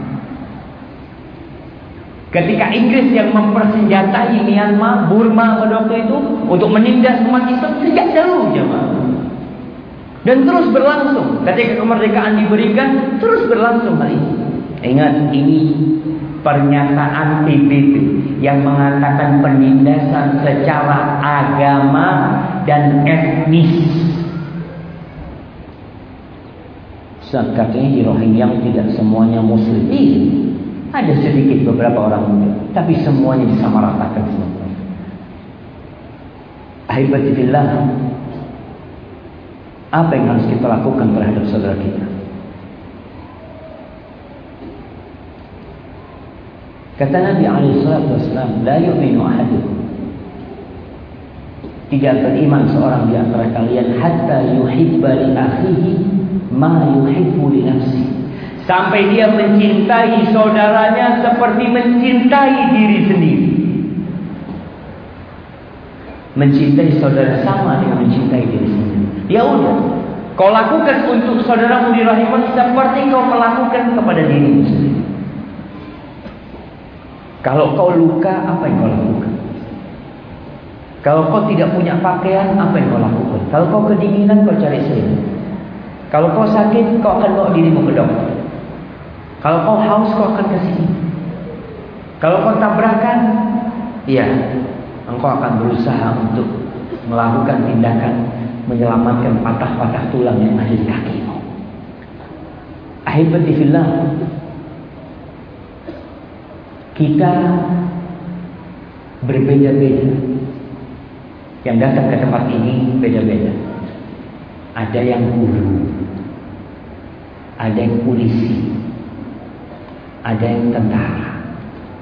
Ketika Inggris yang mempersenjatai Myanmar, Burma pada waktu itu untuk menindas umat Islam sejak dahulu, jemaah. Dan terus berlangsung. Ketika kemerdekaan diberikan, terus berlangsung hal ini. Ingat, ini pernyataan PBB yang mengatakan penindasan secara agama dan etnis. Katanya di Rohingya tidak semuanya Muslim. Ada sedikit beberapa orang Muslim, tapi semuanya disamaratakan semua. Ahibati fillah, apa yang harus kita lakukan terhadap saudara kita? Kata Nabi SAW, la yu'minu ahadukum, tidak beriman seorang di antara kalian hatta yuhibba li akhihi ma yuhibbu li nafsihi, sampai dia mencintai saudaranya seperti mencintai diri sendiri. Mencintai saudara sama dengan mencintai diri sendiri. Ya udah, kau lakukan untuk saudaramu di Rohingya seperti kau melakukan kepada dirimu sendiri. Kalau kau luka, apa yang kau lakukan? Kalau kau tidak punya pakaian, apa yang kau lakukan? Kalau kau kedinginan, kau cari selimut. Kalau kau sakit, kau akan bawa dirimu ke dokter. Kalau kau haus, kau akan ke sini. Kalau kau tabrakan, ya, engkau akan berusaha untuk melakukan tindakan menyelamatkan patah-patah tulang yang ada di kakimu. Ahibati fillah, kita berbeda-beda. Yang datang ke tempat ini beda-beda. Ada yang guru, ada yang polisi, ada yang tentara,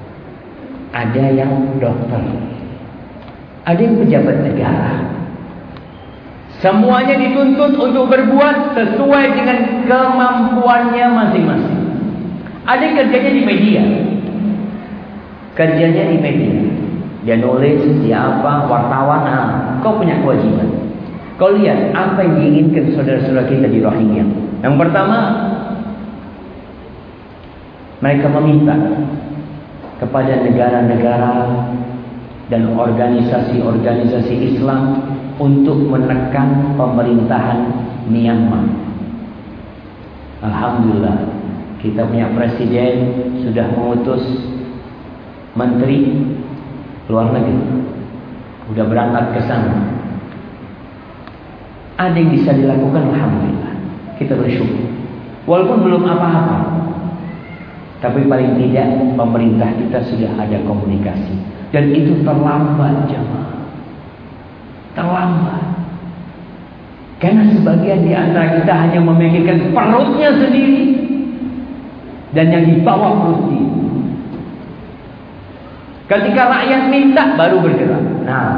ada yang dokter, ada yang pejabat negara. Semuanya dituntut untuk berbuat sesuai dengan kemampuannya masing-masing. Ada yang kerjanya di media. Kerjanya di media. Dia nulis, dia apa, wartawan. Kau punya kewajiban. Kau lihat apa yang diinginkan saudara-saudara kita di Rohingya. Yang pertama, mereka meminta kepada negara-negara dan organisasi-organisasi Islam untuk menekan pemerintahan Myanmar. Alhamdulillah, kita punya presiden sudah mengutus menteri luar negeri, sudah berangkat ke sana. Ada yang bisa dilakukan, alhamdulillah. Kita bersyukur. Walaupun belum apa-apa, tapi paling tidak pemerintah kita sudah ada komunikasi. Dan itu terlambat, jemaah. Terlambat. Karena sebagian di antara kita hanya memikirkan perutnya sendiri dan yang di bawah perut dia. Ketika rakyat minta baru bergerak. Nah,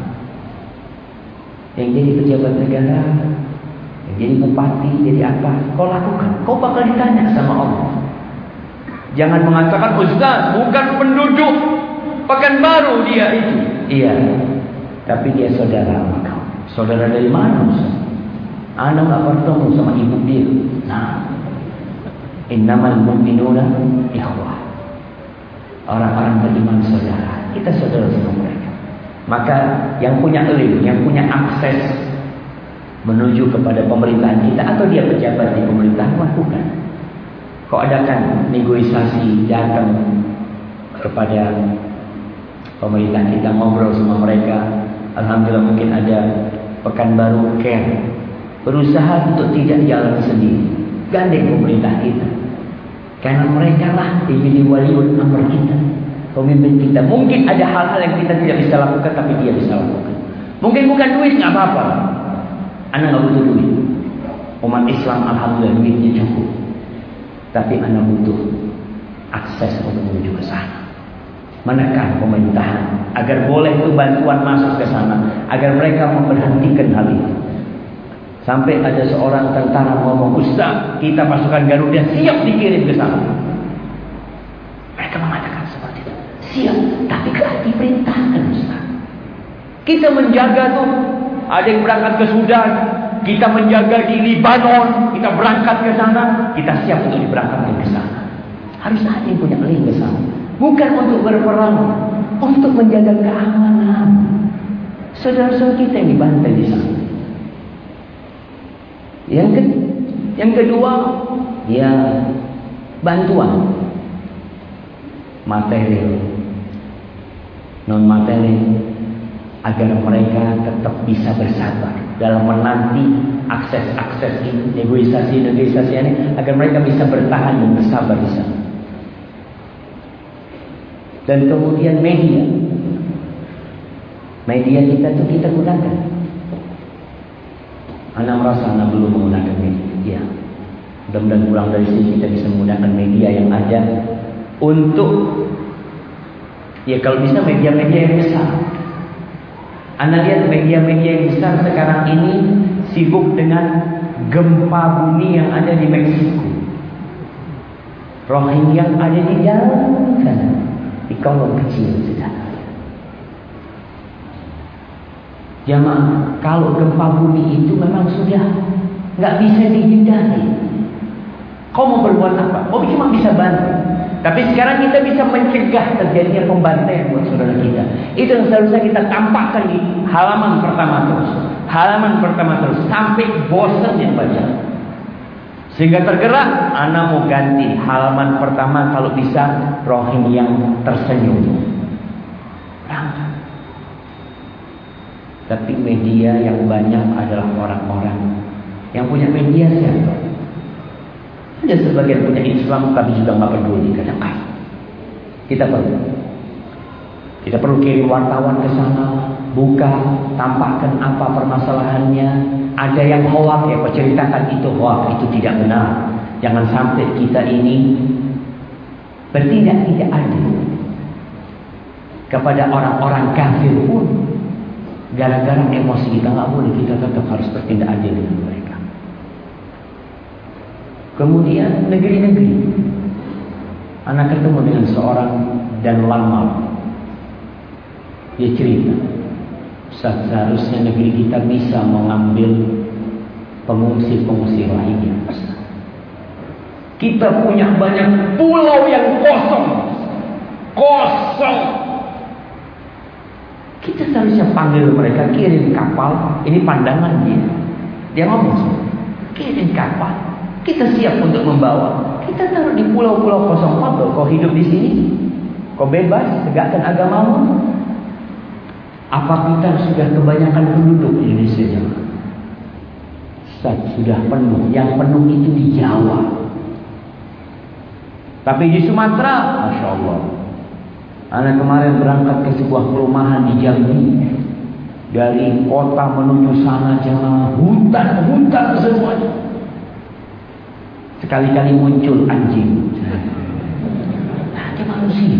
yang jadi pejabat negara, yang jadi bupati, jadi apa, kau lakukan. Kau bakal ditanya sama Allah. Jangan mengatakan, Ustaz, bukan penduduk Pekanbaru dia itu. Iya, tapi dia saudara sama kau. Saudara dari mana, Ustaz? Anak gak bertemu sama ibu dia. Nah, innamal mu'minuna ikhwah. Orang-orang beriman saudara. Kita saudara sama mereka. Maka yang punya ilmu, yang punya akses menuju kepada pemerintahan kita, atau dia pejabat di pemerintahan, lakukan. Kau adakan negosiasi, datang kepada pemerintah kita, ngobrol sama mereka. Alhamdulillah mungkin ada Pekanbaru Care berusaha untuk tidak jalan sendiri, gandeng pemerintah kita, karena mereka lah yang jadi waliul amr kita, pemimpin kita. Mungkin ada hal-hal yang kita tidak bisa lakukan, tapi dia bisa lakukan. Mungkin bukan duit, nggak apa-apa. Anak nggak butuh duit. Umat Islam alhamdulillah duitnya cukup. Tapi anak butuh akses untuk menuju ke sana. Menekan pemerintahan agar boleh itu bantuan masuk ke sana, agar mereka memberhentikan hal itu. Sampai ada seorang tentara ngomong, Ustaz, kita pasukan Garuda siap dikirim ke sana. Mereka mengatakan seperti itu. Siap, tapi gak diperintahkan, Ustaz. Kita menjaga tuh, ada yang berangkat ke Sudan, kita menjaga di Libanon, kita berangkat ke sana, kita siap untuk diberangkatkan ke sana. Harus ada yang punya link ke sana. Bukan untuk berperang, untuk menjaga keamanan saudara-saudara kita yang dibantai di sana. Yang kedua, ya bantuan material, non material, agar mereka tetap bisa bersabar dalam menanti akses ini, negosiasi ini, agar mereka bisa bertahan dan bersabar di sana. Dan kemudian media kita tuh kita gunakan. Anak merasa anak belum menggunakan media. Mudah-mudahan pulang dari sini kita bisa menggunakan media yang ada untuk, ya kalau bisa media-media yang besar. Anda lihat media-media yang besar sekarang ini sibuk dengan gempa bumi yang ada di Meksiko. Rohingya yang ada di jauh sana, di kolong kecil sudah. Jamaah, kalau gempa bumi itu memang sudah nggak bisa dihindari. Kau mau berbuat apa? Kau cuma bisa bantu. Tapi sekarang kita bisa mencegah terjadinya pembantaian buat saudara kita. Itu yang seharusnya kita tampakkan di halaman pertama terus sampai bosan yang baca. Sehingga tergerak, anak mau ganti halaman pertama kalau bisa Rohingya yang tersenyum. Tapi media yang banyak adalah orang-orang yang punya media siapa? Ada sebagian punya Islam tapi juga nggak peduli kadang-kadang. Kita perlu kirim wartawan ke sana, buka, tampakkan apa permasalahannya. Ada yang hoak, ya ceritakan itu hoak, itu tidak benar. Jangan sampai kita ini bertindak tidak adil. kepada orang-orang kafir pun, gara-gara emosi kita nggak boleh, kita tetap harus bertindak adil dengan mereka. Kemudian negeri-negeri, anak ketemu dengan seorang dan lama dia cerita, seharusnya negeri kita bisa mengambil pengungsi-pengungsi lainnya. Kita punya banyak pulau yang kosong. Kita seharusnya panggil mereka, kirim kapal. Ini pandangan dia. Dia ngomong, kirim kapal. Kita siap untuk membawa. Kita taruh di pulau-pulau kosong. Kau hidup di sini, kau bebas, tegakkan agamamu. Apa kita sudah kebanyakan penduduk di Indonesia? Sudah penuh. Yang penuh itu di Jawa. Tapi di Sumatera, Masya Allah, anak kemarin berangkat ke sebuah perumahan di Jambi. Dari kota menuju sana jalan hutan semuanya. Sekali-kali muncul anjing. Ada manusia.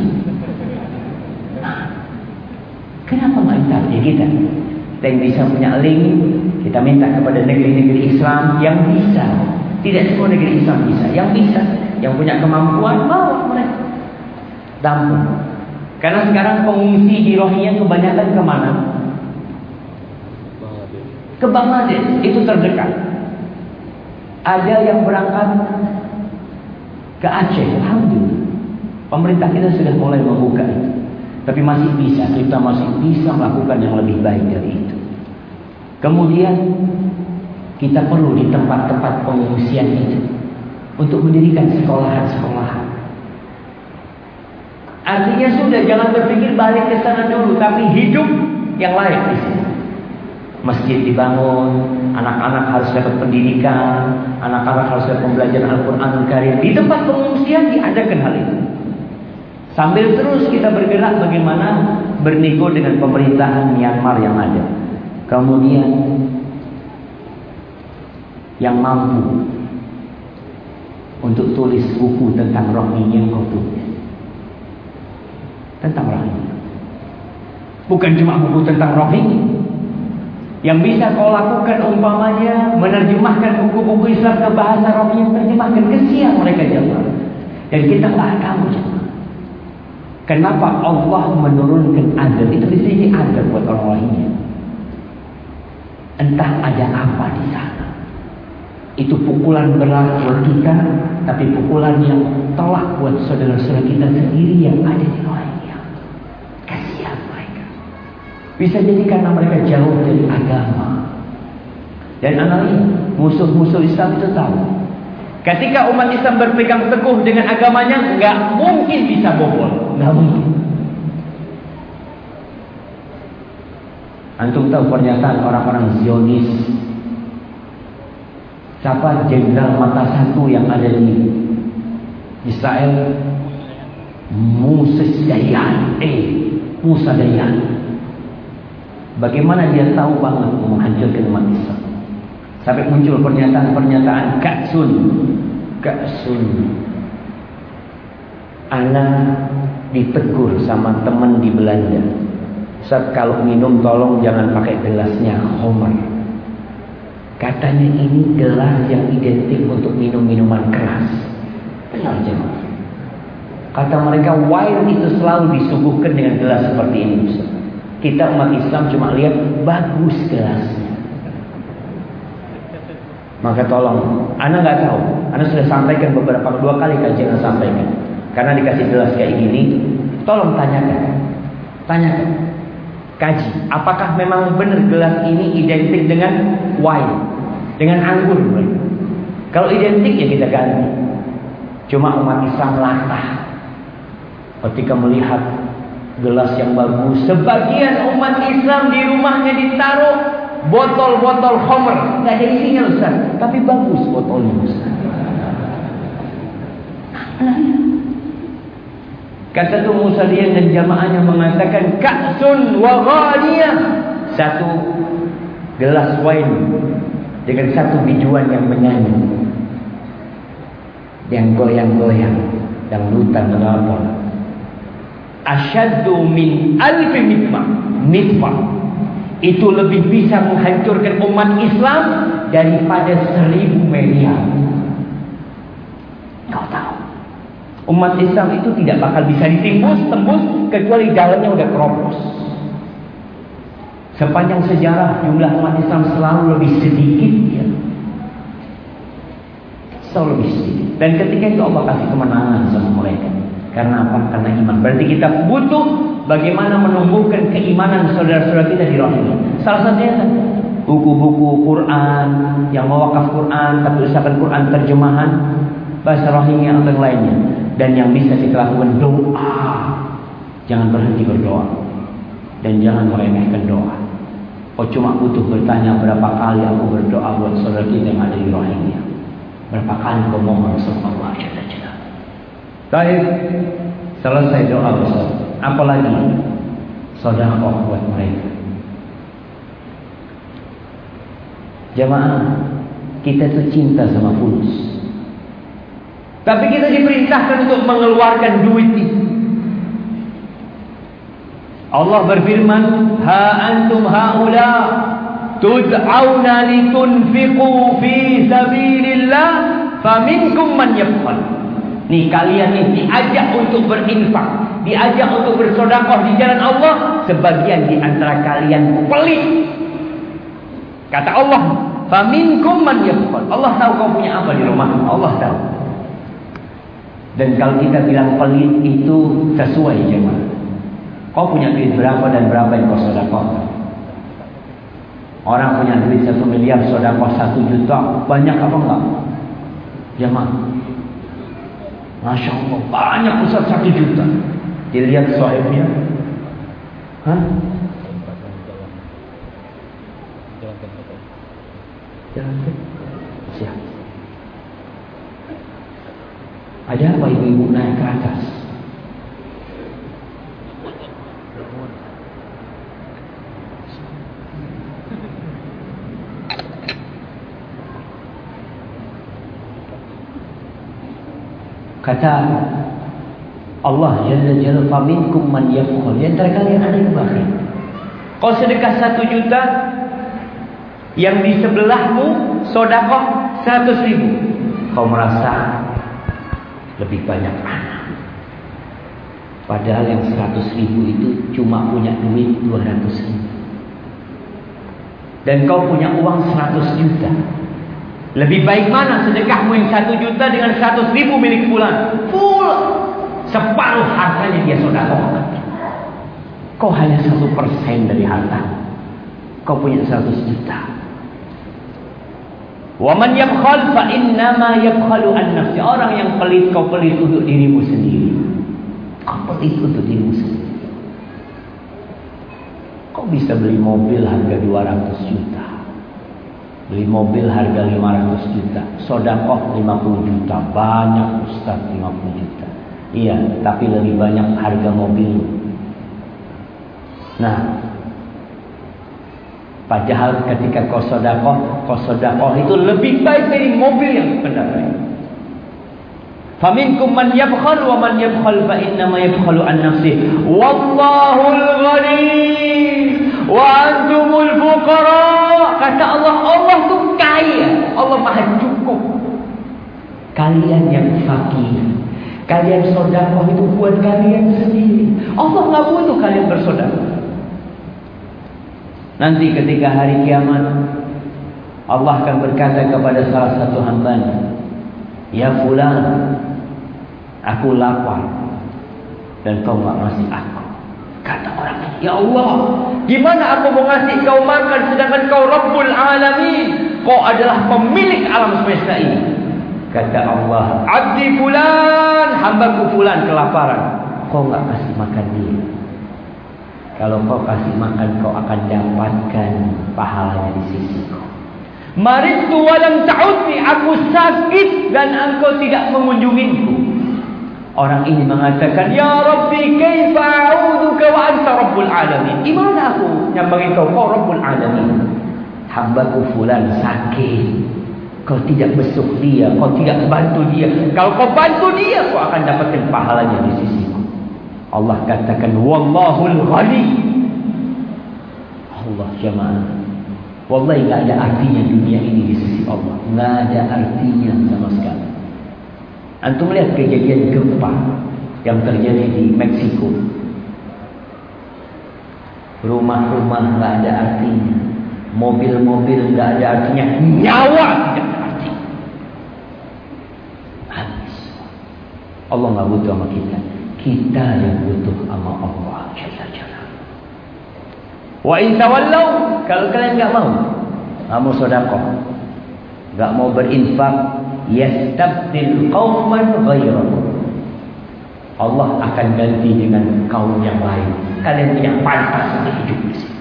Kenapa minta ya kita? Yang bisa punya link, kita minta kepada negeri-negeri Islam yang bisa. Tidak semua negeri Islam bisa. Yang bisa, yang punya kemampuan, bawa mereka. Tampung. Karena sekarang pengungsi di Rohingya kebanyakan kemana? Ke Bangladesh. Itu terdekat. Ada yang berangkat ke Aceh. Alhamdulillah. Pemerintah kita sudah mulai membuka itu. Tapi masih bisa, kita masih bisa melakukan yang lebih baik dari itu. Kemudian kita perlu di tempat-tempat pengungsian itu untuk mendirikan sekolahan-sekolahan. Artinya sudah, jangan berpikir balik ke sana dulu, tapi hidup yang lain di sini. Masjid dibangun, anak-anak harus dapat pendidikan, anak-anak harus dapat pembelajaran Al-Quran Karim. Di tempat pengungsian diadakan hal itu. Sambil terus kita bergerak bagaimana bernego dengan pemerintahan Myanmar yang ada. Kemudian yang mampu untuk tulis buku tentang Rohingya, kau tulis tentang Rohingya. Bukan cuma buku tentang Rohingya. Yang bisa kau lakukan umpamanya menerjemahkan buku-buku Islam ke bahasa Rohingya, terjemahkan, kesian mereka jemaah. Dan kita nggak tahu jemaah. Kenapa Allah menurunkan azab? Itu di sini azab buat orang Rohingya. Entah ada apa di sana. Itu pukulan berat buat kita, tapi pukulan yang telak buat saudara-saudara kita sendiri yang ada di Rohingya. Kasihan mereka. Bisa jadi karena mereka jauh dari agama. Dan analisa, musuh-musuh Islam itu tahu. Ketika umat Islam berpegang teguh dengan agamanya, nggak mungkin bisa bobol, nggak mungkin. Antum tahu pernyataan orang-orang Zionis? Siapa jenderal mata satu yang ada di Israel? Musa Dayan. Bagaimana dia tahu banget menghancurkan umat Islam? Sampai muncul pernyataan-pernyataan Ka'sun. Ana ditegur sama teman di Belanda. Ustaz, kalau minum tolong jangan pakai gelasnya Homer. Katanya ini gelas yang identik untuk minum minuman keras. Benar jemaah. Kata mereka wine itu selalu disuguhkan dengan gelas seperti ini, Ustaz. Kita umat Islam cuma lihat bagus gelasnya. Maka tolong, Ana nggak tahu. Ana sudah sampaikan dua kali kajian sampaikan. Karena dikasih gelas kayak gini, tolong tanyakan, kaji. Apakah memang benar gelas ini identik dengan wine, dengan anggur? Kalau identik ya kita ganti. Cuma umat Islam latah ketika melihat gelas yang bagus. Sebagian umat Islam di rumahnya ditaruh botol-botol Homer, nggak ada isinya Ustaz, tapi bagus botolnya Ustaz. Kata tu Musa Dian dan jamaahnya mengatakan Ka'sun wa ghaniyah, satu gelas wine dengan satu bijuan yang menyanyi, yang goyang-goyang, yang lutan melapor. Asyaddu min alfi mitfah. Itu lebih bisa menghancurkan umat Islam daripada 1000 meriam. Kau tahu, umat Islam itu tidak bakal bisa tembus kecuali dalamnya udah keropos. Sepanjang sejarah jumlah umat Islam selalu lebih sedikit ya. Selalu lebih sedikit. Dan ketika itu Allah kasih kemenangan sama mereka. Karena apa? Karena iman. Berarti kita butuh bagaimana menumbuhkan keimanan saudara-saudara kita di rahimah. Salah satunya buku-buku Quran yang mewakaf Quran tapi usahakan Quran terjemahan bahasa rohingya atau yang lainnya. Dan yang bisa kita lakukan doa. Jangan berhenti berdoa. Dan jangan meremehkan doa. Oh cuma butuh bertanya berapa kali aku berdoa buat saudara kita yang ada di rohingya. Berapa kali kau mohon sama Allah Jalla Jalla. Baik, selesai doa besar. Apalagi sedekah buat mereka. Jamaah, kita tuh cinta sama fulus. Tapi kita diperintahkan untuk mengeluarkan duit itu. Allah berfirman, "Ha antum haula tud'auna litunfiqu fi sabilillah faminkum man yabkhal." Nih kalian ini diajak untuk berinfak, diajak untuk bersedekah di jalan Allah, sebagian di antara kalian pelit. Kata Allah, "Faminkum man yabkhal." Allah tahu kau punya apa di rumah, Allah tahu. Dan kalau kita bilang pelit itu sesuai jemaah. Kau punya duit berapa dan berapa yang kau sedekahkan? Orang punya duit 1 miliar, sedekah 1 juta, banyak apa enggak? Jemaah, Masya Allah, banyak Ustaz 1 juta. Dilihat sohibnya. Hah? Jalankan. Siap. Ada apa ibu-ibu naik ke atas? Kata Allah Jalla Jalla, "Faminkum man yabkhal." Di antara kalian ada yang bakhil. Kau sedekah 1 juta, yang di sebelahmu sedekah 100.000. Kau merasa lebih banyak anak. Padahal yang 100.000 itu cuma punya duit 200.000. Dan kau punya uang 100 juta. Lebih baik mana sedekahmu yang 1 juta dengan 100.000 milik fulan? Full. Separuh hartanya dia sedekahkan. Kau hanya 1% dari harta. Kau punya 100 juta. Wa man yabkhal fa innama yabkhalu an nafsi. Orang yang pelit, kau pelit untuk dirimu sendiri. Kau pelit untuk dirimu sendiri. Kau bisa beli mobil harga 200 juta. Beli mobil harga 500 juta. Sedekah 50 juta. Banyak Ustaz 50 juta. Iya, tapi lebih banyak harga mobil. Nah, padahal ketika kau sedekah itu lebih baik dari mobil yang kendaraan. Faminkum man yabkhal wa man yabkhal fa innama yabkhalu an nafsihi. Wallahul ghani wa antumul fuqara. Kata Allah, Allah tuh kaya. Allah maha cukup. Kalian yang fakir, kalian sedekah itu buat kalian sendiri. Allah nggak butuh kalian bersedekah. Nanti ketika hari kiamat, Allah akan berkata kepada salah satu hambanya, "Ya fulan, aku lapar dan kau nggak ngasih aku." Kata orang, "Ya Allah, gimana aku mau ngasih kau makan sedangkan kau Rabbul Alamin? Kau adalah pemilik alam semesta ini." Kata Allah, "Abdi fulan, hambaku fulan kelaparan. Kau nggak kasih makan dia. Kalau kau kasih makan, kau akan dapatkan pahalanya di sisiku. Maritu walam ta'udni, aku sakit dan engkau tidak mengunjungiku." Orang ini mengatakan, "Ya Rabbi, kaifa a'udzuka wa anta Rabbul Alamin?" Gimana aku nyambangin kau Rabbul Alamin? Hambaku fulan sakit. Kau tidak besuk dia, kau tidak bantu dia. Kalau kau bantu dia, kau akan dapatkan pahalanya di sisiku. Allah katakan wallahul ghani. Allah jemaah, wallahi enggak ada artinya dunia ini di sisi Allah, enggak ada artinya sama sekali. Antum lihat kejadian gempa yang terjadi di Meksiko. Rumah-rumah enggak ada artinya, mobil-mobil enggak ada artinya, nyawa tidak ada artinya. Habis. Allah enggak butuh sama kita, kita yang butuh sama Allah Jalla Jalla. Wa in tawallau, kalau kalian enggak mau sedekah, enggak mau berinfak, yastabdil qauman ghairakum. Allah akan ganti dengan kaum yang lain. Kalian tidak pantas untuk hidup di sini.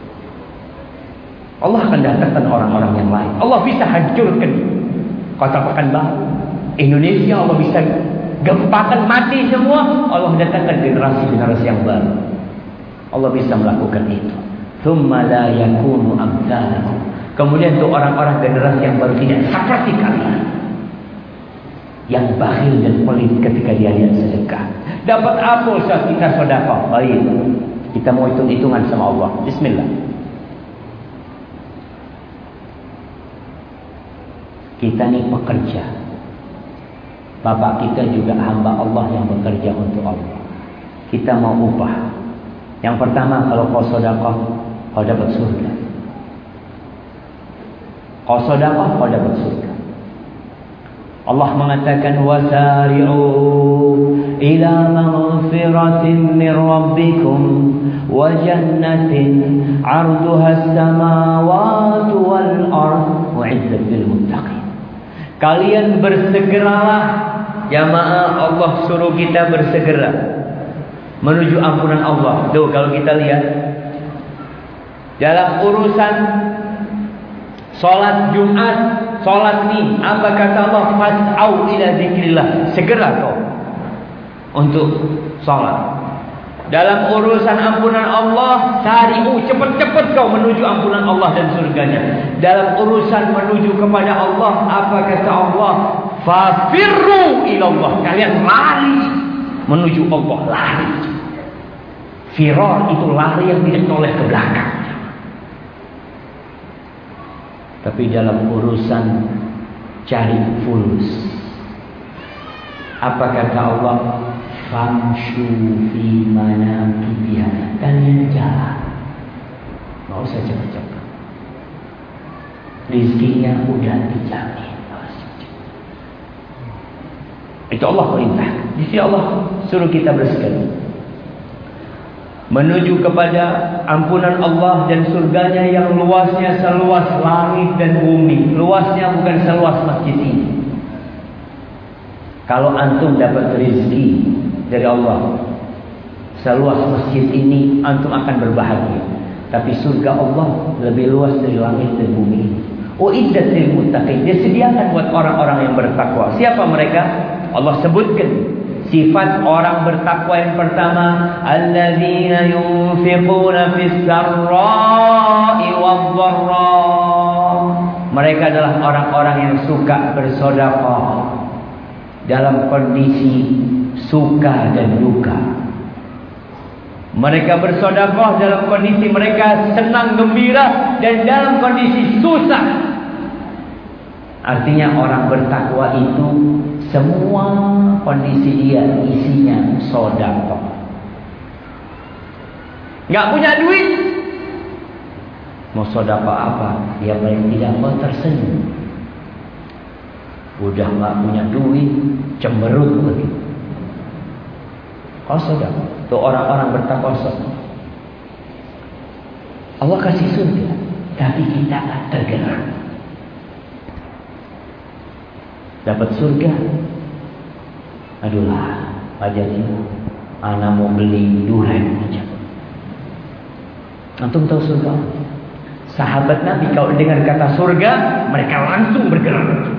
Allah akan datangkan orang-orang yang lain. Allah bisa hancurkan Kota Pekanbaru, Indonesia. Allah bisa gempakan, mati semua. Allah datangkan generasi-generasi yang baru. Allah bisa melakukan itu. Tsumma la yakunu amsalakum. Kemudian untuk orang-orang generasi yang baru tidak seperti kalian, yang bakhil dan pelit ketika dia lihat sedekah. Dapat apa saat kita sedekah? Baik, kita mau hitung-hitungan sama Allah. Bismillah. Kita ni pekerja, bapak kita juga hamba Allah yang bekerja untuk Allah. Kita mau upah. Yang pertama, kalau kau sedekah, kau dapat surga. Kau sedekah, kau dapat surga. Allah mengatakan wasari'u ila maghfiratin min rabbikum wa jannatin 'arduha as-samawati wal ardh u'iddat lil muttaqin. Kalian bersegeralah, jamaah. Allah suruh kita bersegera menuju ampunan Allah. Tuh, kalau kita lihat dalam urusan salat Jumat, salat nih, apa kata Allah? Fas'au ila zikrillah. Segera kau untuk salat. Dalam urusan ampunan Allah, sari'u, cepat-cepat kau menuju ampunan Allah dan surganya. Dalam urusan menuju kepada Allah, apa kata Allah? Fafirru ilallah. Kalian lari menuju Allah, lari. Firar itu lari yang tidak noleh ke belakang. Tapi dalam urusan cari fulus, apa kata Allah? Famshu fi manakibiha. Kalian jalan, nggak usah cepat-cepat. Rizkinya udah dijamin. Itu Allah perintah. Di sini Allah suruh kita bersegera menuju kepada ampunan Allah dan surganya yang luasnya seluas langit dan bumi. Luasnya bukan seluas masjid ini. Kalau antum dapat rezeki dari Allah seluas masjid ini, antum akan berbahagia. Tapi surga Allah lebih luas dari langit dan bumi ini. Uiddat lil muttaqin. Disediakan buat orang-orang yang bertakwa. Siapa mereka? Allah sebutkan sifat orang bertakwa yang pertama, alladzina yunfiquna fis sarra'i wadh-dharra. Mereka adalah orang-orang yang suka bersedekah dalam kondisi suka dan duka. Mereka bersedekah dalam kondisi mereka senang gembira dan dalam kondisi susah. Artinya orang bertakwa itu semua kondisi dia isinya sedekah. Enggak punya duit, mau sedekah apa? Dia paling tidak mau tersenyum. Udah enggak punya duit, cemberut begitu. Kau sedekah. Tuh orang-orang bertakwa sedekah. Allah kasih surga, tapi kita tak tergerak. Dapat surga, adulah, aja sih, anak mau beli durian aja. Antum tahu surga? Sahabat Nabi kalau dengar kata surga, mereka langsung bergerak.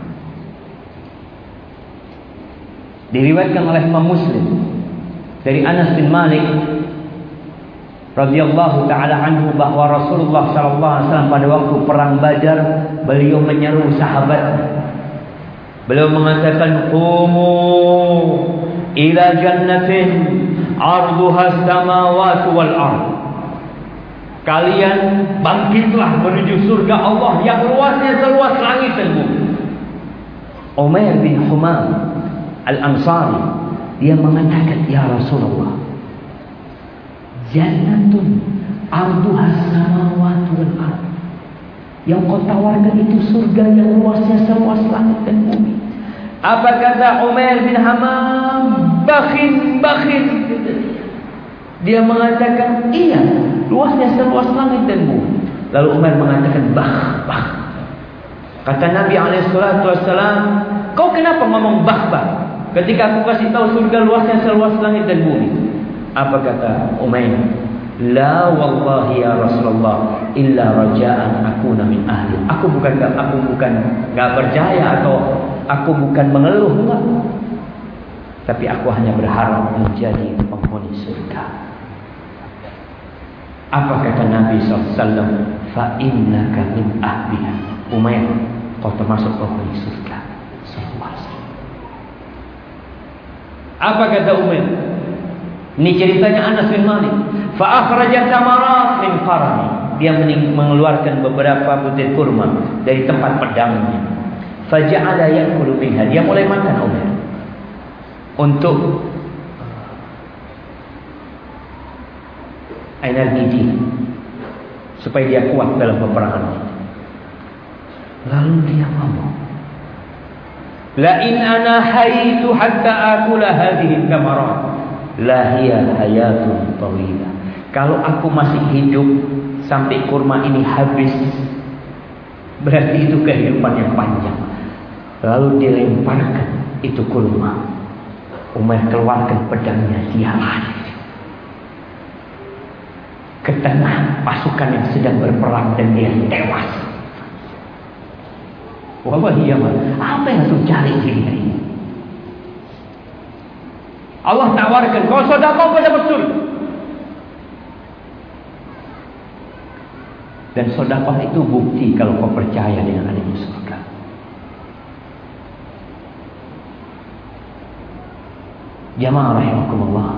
Diriwayatkan oleh Imam Muslim dari Anas bin Malik radhiyallahu taala anhu bahwa Rasulullah sallallahu alaihi wasallam pada waktu perang Badar, beliau menyeru sahabatnya. Beliau mengatakan, "Qumu ila jannatin arduhas samawati wal ardh. Kalian bangkitlah menuju surga Allah yang luasnya seluas langit dan bumi. Umair bin Humam Al-Ansari, dia mengatakan, ya Rasulullah, jannatun arduhas samawati wal ardh. Yang kau tawarkan itu surga yang luasnya seluas langit dan bumi. Apa kata Umair bin Humam? Bakhil. Dia mengatakan, iya, luasnya seluas langit dan bumi. Lalu Umar mengatakan, bah. Kata Nabi SAW, kau kenapa ngomong bah? Ketika aku kasih tahu surga luasnya seluas langit dan bumi. Apa kata Umar? La wallahi ya Rasulullah illa raja'an akuna min ahli. Aku bukan enggak percaya atau aku bukan mengeluh, enggak. Tapi aku hanya berharap menjadi penghuni surga. Apa kata Nabi SAW? Fa innaka min ahliha. Umair, kau termasuk penghuni surga. Apa kata Umair? Ini ceritanya Anas bin Malik. Fa akhraja tamarat min qarani. Dia mengeluarkan beberapa butir kurma dari tempat pedangnya. Faja'ala ya'kulu minha. Dia mulai makan Umair untuk energi dia, supaya dia kuat dalam peperangan. Lalu dia ngomong, la in ana haytu hatta akula hadhihi thamarat la hiya hayatun tawilah. Kalau aku masih hidup sampai kurma ini habis, berarti itu kehidupan yang panjang. Lalu dilemparkan itu kurma. Umar keluarkan pedangnya, dia lari ke tengah pasukan yang sedang berperang dan dia tewas. Apa yang aku cari ini? Allah tawarkan, kau sedekah pada betul. Dan sedekah itu bukti kalau kau percaya dengan adanya surga. Jamaah rahimakumullah.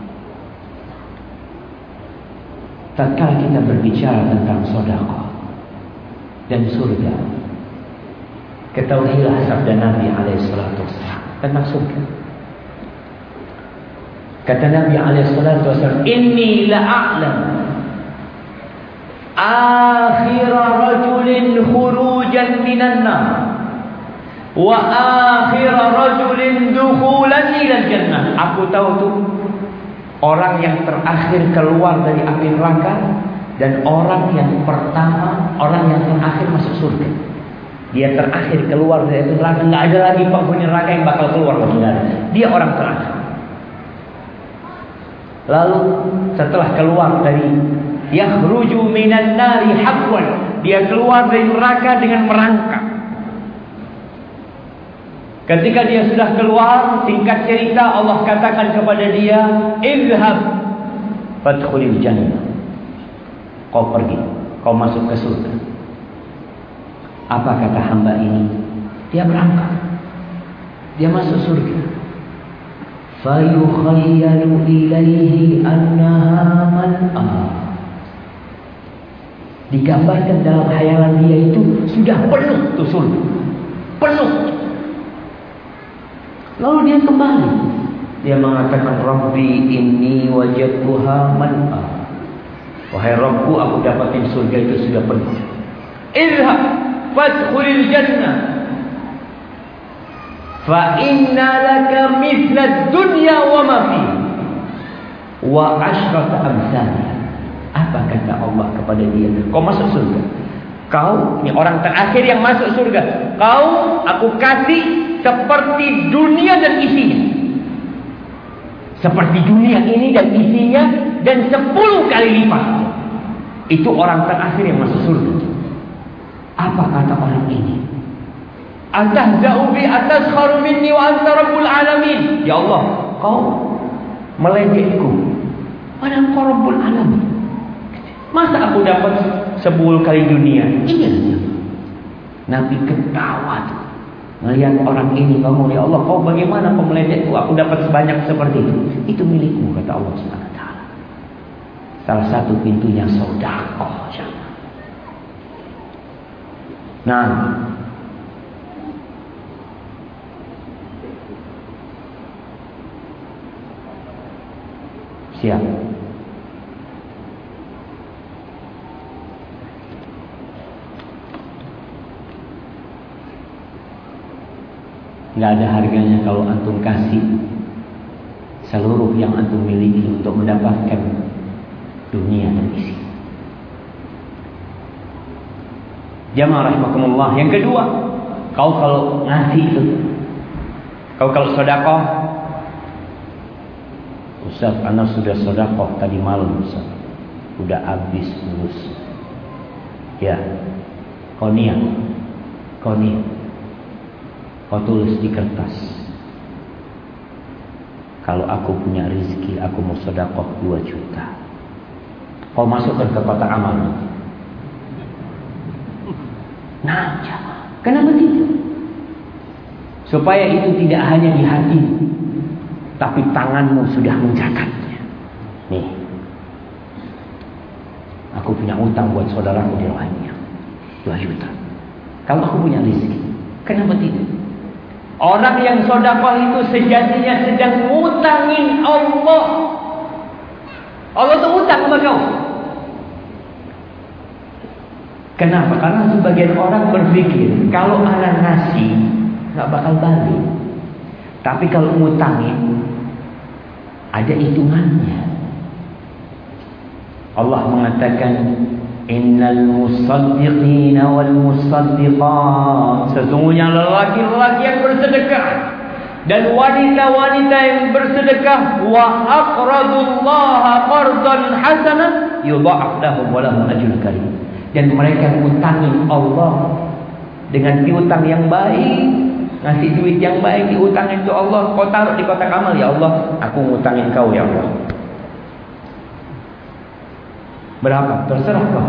Tatkala kita berbicara tentang sedekah dan surga, ketahuilah sabda Nabi SAW tentang surga. Kata Nabi SAW, inni la'a'lam akhir rajulin khurujan minan nar wa akhir rajulin dukhulan ila jannah. Aku tahu tuh orang yang terakhir keluar dari api neraka dan orang yang pertama, orang yang terakhir masuk surga. Dia terakhir keluar dari api neraka, enggak ada lagi penghuni neraka yang bakal keluar lagi. Dia orang terakhir. Lalu setelah keluar dari yakhruju minan nari haqqan, dia keluar dari neraka dengan merangkak. Ketika dia sudah keluar, singkat cerita Allah katakan kepada dia, "Izhab fadkhulil jannah." Kau pergi, kau masuk ke surga. Apa kata hamba ini? Dia berangkat. Dia masuk surga. Fayukhayyalu ilaihi annaha man'a. Digambarkan dalam khayalan dia itu sudah penuh tuh surga. Penuh. Lalu dia kembali. Dia mengatakan, Rabbi inni wajadtuha man'a. Wahai Rabbku, aku dapatin surga itu sudah penuh. Izhab fadkhulil jannah fa inna laka mithla dunya wa ma fiha wa ashrata amsalha. Apa kata Allah kepada dia? Kau masuk surga. Kau, ini orang terakhir yang masuk surga. Kau, aku kasih seperti dunia dan isinya. Seperti dunia ini dan isinya, dan 10 kali lipat. Itu orang terakhir yang masuk surga. Apa kata orang ini? Atahza'u bi ataskharu minni wa anta rabbul alamin. Ya Allah, kau meledekku, padahal kau rabbul alamin. Masa aku dapat 10 kali dunia? Iya. Nabi ketawa tuh. Melihat orang ini ngomong, ya Allah, kau bagaimana pemeledekku? Aku dapat sebanyak seperti itu. Itu milikmu, kata Allah Subhanahu wa taala. Salah satu pintunya sedekah. Nah, siap. Nggak ada harganya kalau antum kasih seluruh yang antum miliki untuk mendapatkan dunia dan isi. Jamaah rahimakumullah. Yang kedua, kau kalau ngasih itu, kau kalau sedekah, Ustaz, anak sudah sedekah tadi malam, Ustaz. Udah habis terus. Ya, kau niat. Kau tulis di kertas. Kalau aku punya rezeki, aku mau sedekah 2 juta. Kau masukkan ke kotak amal. Nah, kenapa tidak? Supaya itu tidak hanya di hati, tapi tanganmu sudah mencatatnya. Nih, aku punya utang buat saudaraku di Rohingya 2 juta. Kalau aku punya rezeki, kenapa tidak? Orang yang sedekah itu sejatinya sedang ngutangin Allah. Allah itu utang sama kau. Kenapa? Karena sebagian orang berpikir kalau anak ngasih nggak bakal balik. Tapi kalau ngutangin ada hitungannya. Allah mengatakan innal musaddiqina wal musaddiqat, sesungguhnya lelaki-lelaki yang bersedekah dan wanita-wanita yang bersedekah, wa aqradullaha qardan hasanan yudha'af lahum wa lahum ajrun karim, dan mereka ngutangin Allah dengan piutang yang baik, ngasih duit yang baik, diutangin ke Allah, kau taruh di kotak amal, ya Allah, aku ngutangin kau ya Allah. Berapa? Terserah kau.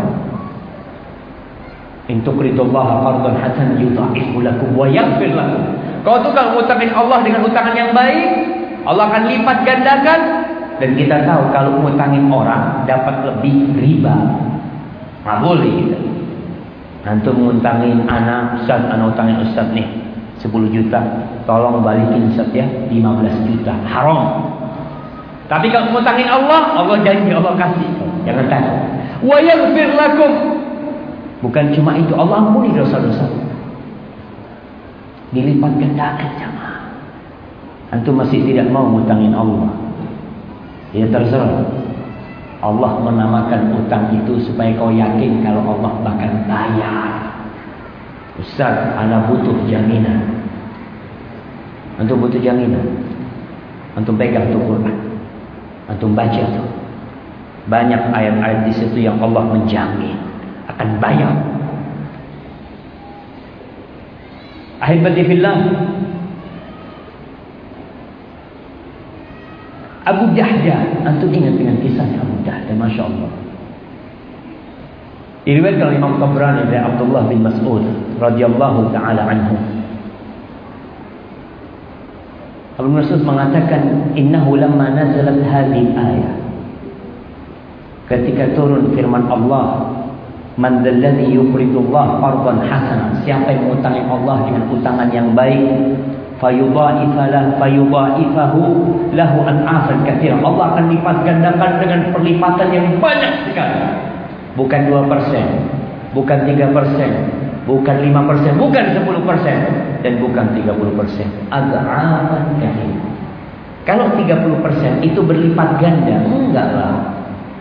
In tuqridullaha qardan hasanan yudha'ifu lakum wa yaghfir lakum. Kau tuh kalau ngutangin Allah dengan utangan yang baik, Allah akan lipat gandakan. Dan kita tahu kalau ngutangin orang dapat lebih riba. Nggak boleh kita. Antum ngutangin anak, Ustaz, anak utangin Ustaz nih 10 juta, tolong balikin Ustaz ya 15 juta. Haram. Tapi kalau ngutangin Allah, Allah janji Allah kasih. Jangan takut. Wa yaghfir lakum. Bukan cuma itu, Allah ampuni dosa-dosa. Dilipat gandakan jemaah. Antum masih tidak mau ngutangin Allah, ya terserah. Allah menamakan utang itu supaya kau yakin kalau Allah bakal bayar. Ustaz, ana butuh jaminan. Antum butuh jaminan. Antum pegang tuh Quran. Antum baca tuh. Banyak ayat-ayat di situ yang Allah menjamin akan bayar. Ahibati fillah, Abu Dahdah, antum ingat dengan kisahnya Abu Dahdah, Masya Allah. Diriwayatkan oleh Imam Tabrani dari Abdullah bin Mas'ud radhiyallahu taala anhu. Abu Mas'ud mengatakan, innahu lamma nazalat hadhihi ayah, ketika turun firman Allah, man dzalladzi yuqridullah qardan hasanan, siapa yang mengutangi Allah dengan utangan yang baik, fayudha'ifahu lahu an'afan katsira, Allah akan lipat gandakan dengan perlipatan yang banyak sekali. Bukan 2%, bukan 3%, bukan 5%, bukan 10%, dan bukan 30%. Ad'afan katsira. Kalau 30% itu berlipat ganda, enggak lah.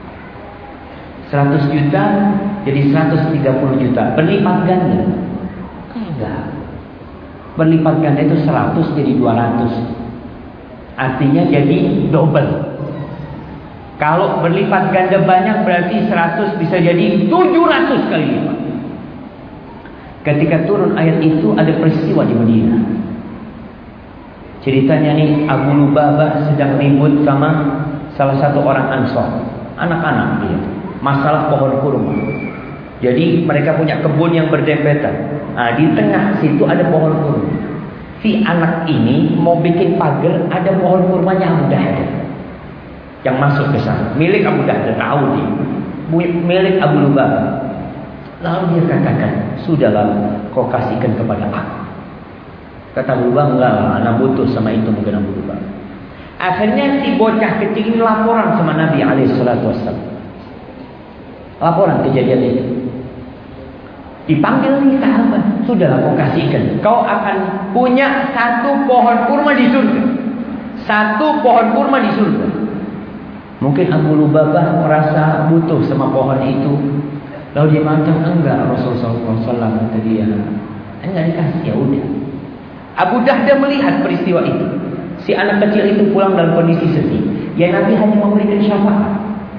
100 juta jadi 130 juta. Berlipat ganda? Enggak. Berlipat ganda itu 100 jadi 200. Artinya jadi double. Kalau berlipat ganda banyak berarti 100 bisa jadi 700 kali lipat. Ketika turun ayat itu ada peristiwa di Madinah. Ceritanya nih, Abu Lubabah sedang ribut sama salah satu orang Ansor. Anak-anak dia. Masalah pohon kurma. Jadi mereka punya kebun yang berdempetan. Nah, di tengah situ ada pohon kurma. Si anak ini mau bikin pagar, ada pohon kurmanya Abu Dahdah yang masuk ke sana. Milik Abu Dahdah, tahu dia. Milik Abu Lubabah. Lalu dia katakan, sudahlah, kau kasihkan kepada aku. Kata Abu Lubabah, enggak lah, anak butuh sama itu mungkin Abu Lubabah. Akhirnya si bocah kecil ini laporan sama Nabi SAW. Laporan kejadian itu. Dipanggil nih sahabat, sudahlah kau kasihkan. Kau akan punya satu pohon kurma di surga. Satu pohon kurma di surga. Mungkin Abu Lubabah merasa butuh sama pohon itu. Lalu dia mengatakan, enggak, Rasulullah SAW kata dia. Enggak dikasih, ya udah. Abu Dahdah melihat peristiwa itu. Si anak kecil itu pulang dalam kondisi sedih. Ya Nabi hanya memberikan syafaat.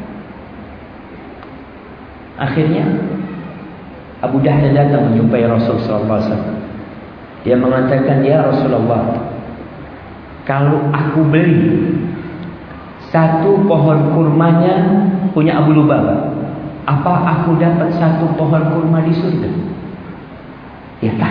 Akhirnya Abu Dahdah datang menjumpai Rasulullah SAW. Dia mengatakan, ya Rasulullah, kalau aku beli satu pohon kurmanya punya Abu Lubabah, apa aku dapat satu pohon kurma di surga? Ya tak.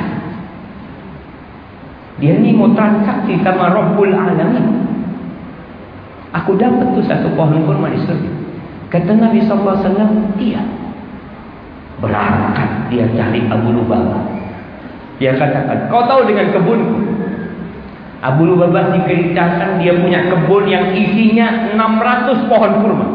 Dia ini mau transaksi sama Rabbul Alamin. Aku dapat tuh satu pohon kurma di surga. Kata Nabi SAW, iya. Berangkat dia cari Abu Lubabah. Dia katakan, kau tahu dengan kebunku? Abu Lubabah diceritakan dia punya kebun yang isinya 600 pohon kurma.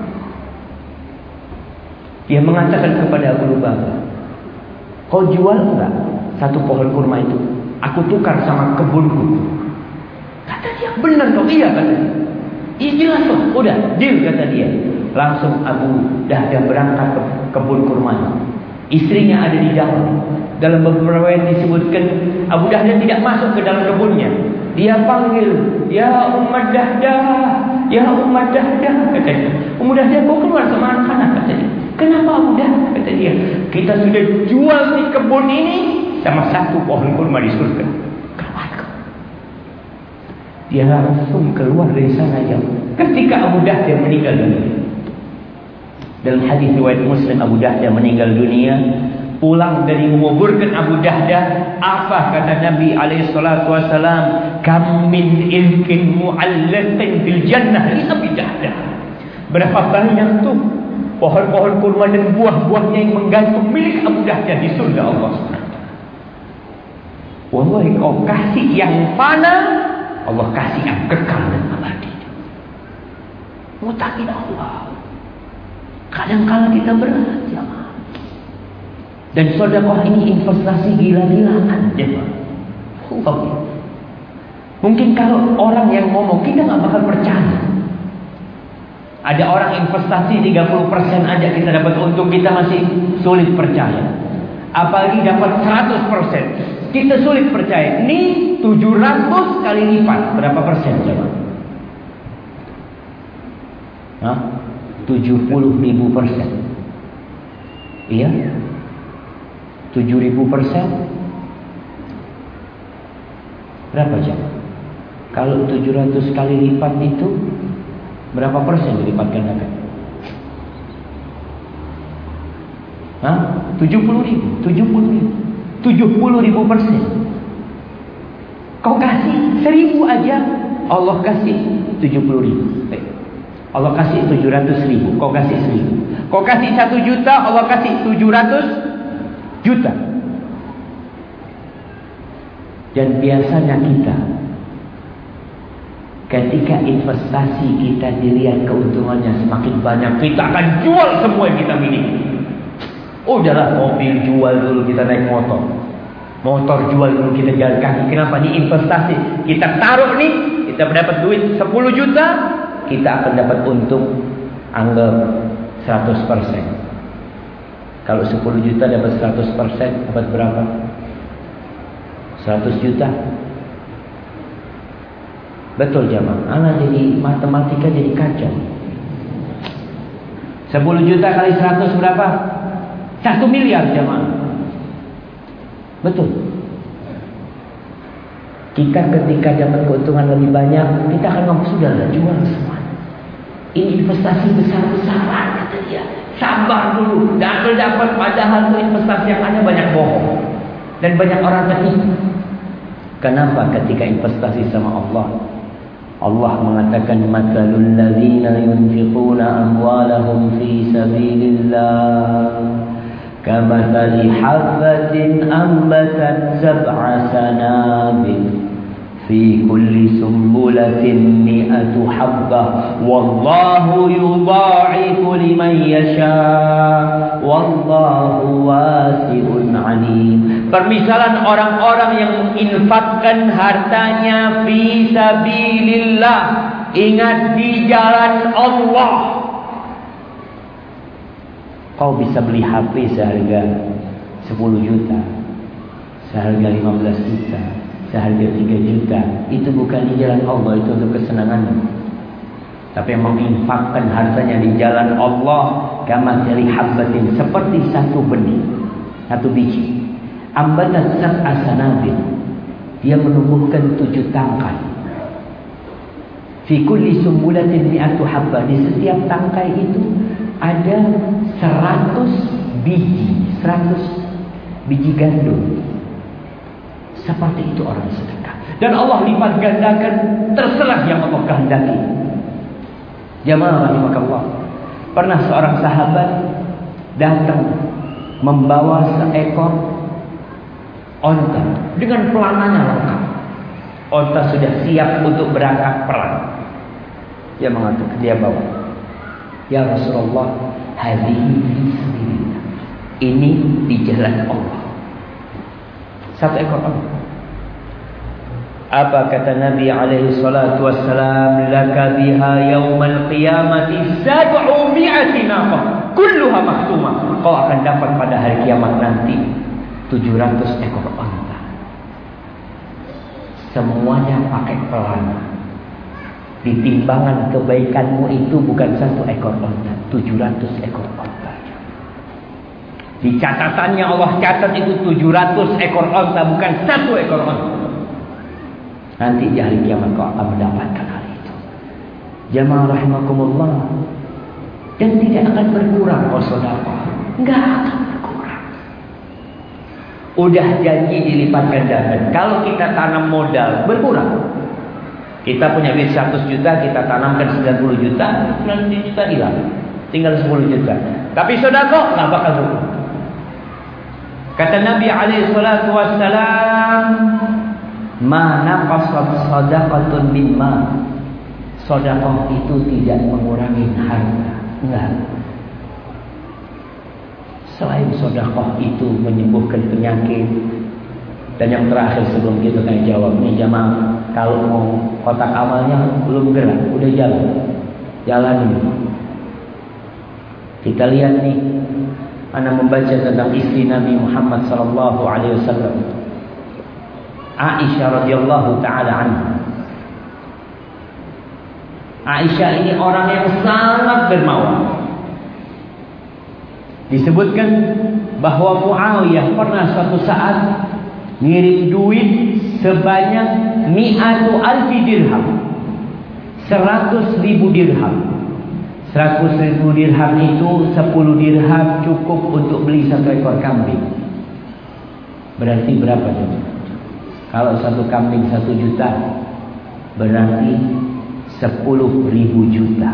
Dia mengatakan kepada Abu Lubabah, kau jual enggak satu pohon kurma itu? Aku tukar sama kebunku. Kata dia, benar kau? Iya kata dia. Iya jelas kok, udah deal kata dia. Langsung Abu Dahdah berangkat ke kebun kurma. Istrinya ada di dalam. Dalam beberapa yang disebutkan Abu Dahdah tidak masuk ke dalam kebunnya. Dia panggil, ya Ummah Dahdah, ya Ummah Dahdah, kata dia. Ummah Dahdah kau keluar sama anak-anak, kata dia. Kenapa Abu Dahdah? Kata dia, kita sudah jual di kebun ini sama satu pohon kurma di surga. Keluar. Dia langsung keluar dari sana jam. Ketika Abu Dahdah meninggal dunia. Dalam hadis riwayat Muslim, Abu Dahdah meninggal dunia. Pulang dari menguburkan Abu Dahdah, apa kata Nabi SAW? Kam min ilkin mu'allatin fil jannah li Abi Dahdah. Berapa banyak tuh pohon-pohon kurma dan buah-buahnya yang menggantung milik Abu Dahdah di surga Allah SWT. Wallahi kau kasih yang fana, Allah kasih yang kekal dan abadi. Mutakin Allah. Kadang-kala kita berat, jemaah. Dan sedekah ini investasi gila-gilaan, jemaah. Mungkin kalau orang yang ngomong kita nggak bakal percaya. Ada orang investasi 30% aja kita dapat untung, kita masih sulit percaya. Apalagi dapat 100%, kita sulit percaya. Ini 700 kali lipat, berapa persen coba? 70.000%. Iya, 7.000%. Berapa jam? Kalau 700 kali lipat itu berapa persen dilipat gandakan? 70.000, 70.000%. Kau kasih 1.000 aja, Allah kasih 70.000. Allah kasih 700.000, kau kasih 1.000. Kau kasih 1 juta, Allah kasih 700 juta. Dan biasanya kita, ketika investasi kita dilihat keuntungannya semakin banyak, kita akan jual semua yang kita miliki. Udahlah, mobil jual dulu, kita naik motor. Motor jual dulu, kita jalan kaki. Kenapa? Ini investasi. Kita taruh nih, kita mendapat duit 10 juta, kita akan dapat untung anggap 100%. Kalau 10 juta dapat 100%, dapat berapa? 100 juta. Betul jamaah. Anak jadi matematika jadi kacau. 10 juta kali 100 berapa? 1 miliar jamaah. Betul. Kita ketika dapat keuntungan lebih banyak, kita akan ngomong sudahlah jual semua. Ini investasi besar-besaran kata dia. Sabar dulu, dapat padahal itu investasi yang ada banyak bohong dan banyak orang tertipu. Kenapa ketika investasi sama Allah? Allah mengatakan matalul ladzina yunfiquna amwalahum fi sabilillah kamathali habbatin ambatat sab'a sanabil fi kulli sumbulatin mi'atu habbah wallahu yudha'ifu liman yasha wallahu wasi'un 'alim. Permisalan orang-orang yang menginfakkan hartanya fi sabilillah, ingat, di jalan Allah. Kau bisa beli HP seharga 10 juta, seharga 15 juta, seharga 3 juta. Itu bukan di jalan Allah, itu untuk kesenanganmu. Tapi yang menginfakkan hartanya di jalan Allah, kamathali habbatin, seperti satu benih, satu biji. Ambatat sab'a sanabil, dia menumbuhkan 7 tangkai. Fi kulli sumbulatin mi'atu habbah, di setiap tangkai itu ada 100 biji gandum. Seperti itu orang sedekah. Dan Allah lipat gandakan terserah yang Allah kehendaki. Jamaah rahimakallah. Pernah seorang sahabat datang membawa seekor onta dengan pelanannya lengkap. Onta sudah siap untuk berangkat perang. Dia mengatakan, dia bawa, ya Rasulullah, hadhihi fi sabilillah, ini di jalan Allah. Satu ekor onta. Apa kata Nabi alaihi salatu wassalam? Laka biha yaumal qiyamati 700 naqah kulluha mahtumah. Kau akan dapat pada hari kiamat nanti 700 ekor onta. Semuanya pakai pelana. Di timbangan kebaikanmu itu bukan 1 ekor onta, 700 ekor onta. Di catatannya Allah catat itu 700 ekor onta, bukan 1 ekor onta. Nanti di hari kiamat kau akan mendapatkan hal itu. Jamaah rahimakumullah. Dan tidak akan berkurang kalau sedekah. Enggak akan berkurang. Udah janji dilipat gandakan. Kalau kita tanam modal, berkurang. Kita punya duit 100 juta, kita tanamkan 90 juta, 90 juta hilang. Tinggal 10 juta. Tapi sedekah enggak bakal berkurang. Kata Nabi alaihi salatu wassalam, ma naqasat shadaqatun min ma. Sedekah itu tidak mengurangi harta. Enggak. Selain sedekah itu menyembuhkan penyakit. Dan yang terakhir sebelum kita tanya jawab, nih jamaah, kalau mau kotak amalnya belum gerak, udah jalan ini. Kita lihat nih, ana membaca tentang istri Nabi Muhammad sallallahu alaihi wasallam, Aisyah radhiyallahu taala anha. Aisyah ini orang yang sangat dermawan. Disebutkan bahwa Muawiyah pernah suatu saat ngirim duit sebanyak 100.000 dirham. 100.000 dirham. 100.000 dirham itu 10 dirham cukup untuk beli 1 ekor kambing. Berarti berapa tuh? Kalau 1 kambing 1 juta, berarti 10.000 juta.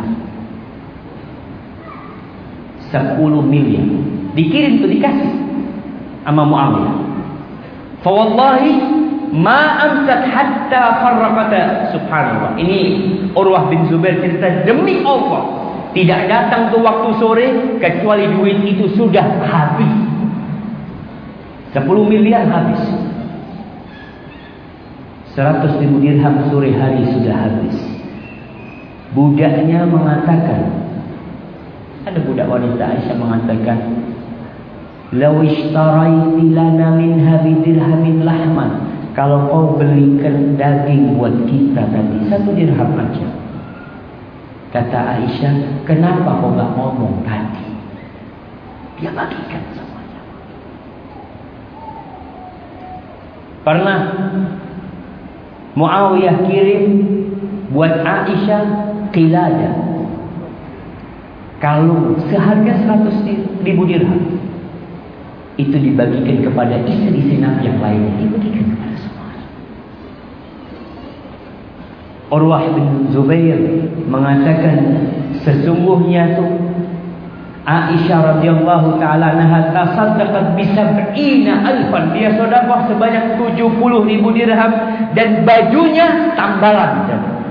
10 miliar. Dikirim tuh, dikasih sama Muawiyah. Fa wallahi ma amsat hatta farraqata. Subhanallah. Ini Urwah bin Zubair cerita, demi Allah tidak datang tuh waktu sore kecuali duit itu sudah habis. 10 miliar habis. 100.000 dirham sore hari sudah habis. Budaknya mengatakan, ada budak wanita Aisyah mengatakan, law ishtaraiti lana minha bidirhamin lahman, kalau kau belikan daging buat kita tadi 1 dirham aja. Kata Aisyah, kenapa kau gak ngomong tadi? Dia bagikan semuanya. Pernah Muawiyah kirim buat Aisyah qiladah, kalung seharga 100.000 dirham. Itu dibagikan kepada istri Nabi yang lainnya, dibagikan kepada semua. Urwah bin Zubair mengatakan sesungguhnya tu Aisyah radhiyallahu taala anha tasaddaqat bi 70,000, dia sedekah sebanyak 70,000 dirham dan bajunya tambalan.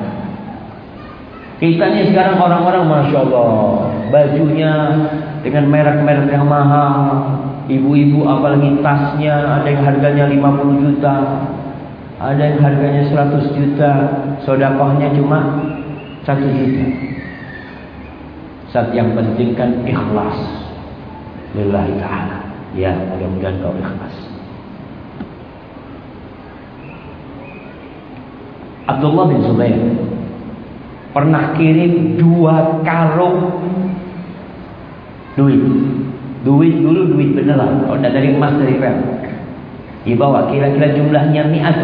Kita ni sekarang orang-orang Masya Allah bajunya dengan merek-merek yang mahal. Ibu-ibu apalagi tasnya ada yang harganya 50 juta, ada yang harganya 100 juta, sedekahnya cuma 1 juta. Saat yang penting kan ikhlas lillahi ta'ala. Ya, mudah-mudahan kau ikhlas. Abdullah bin Zubair pernah kirim 2 karung duit. Duit dulu duit beneran, kalau tidak dari emas dari perak. Dibawa kira-kira jumlahnya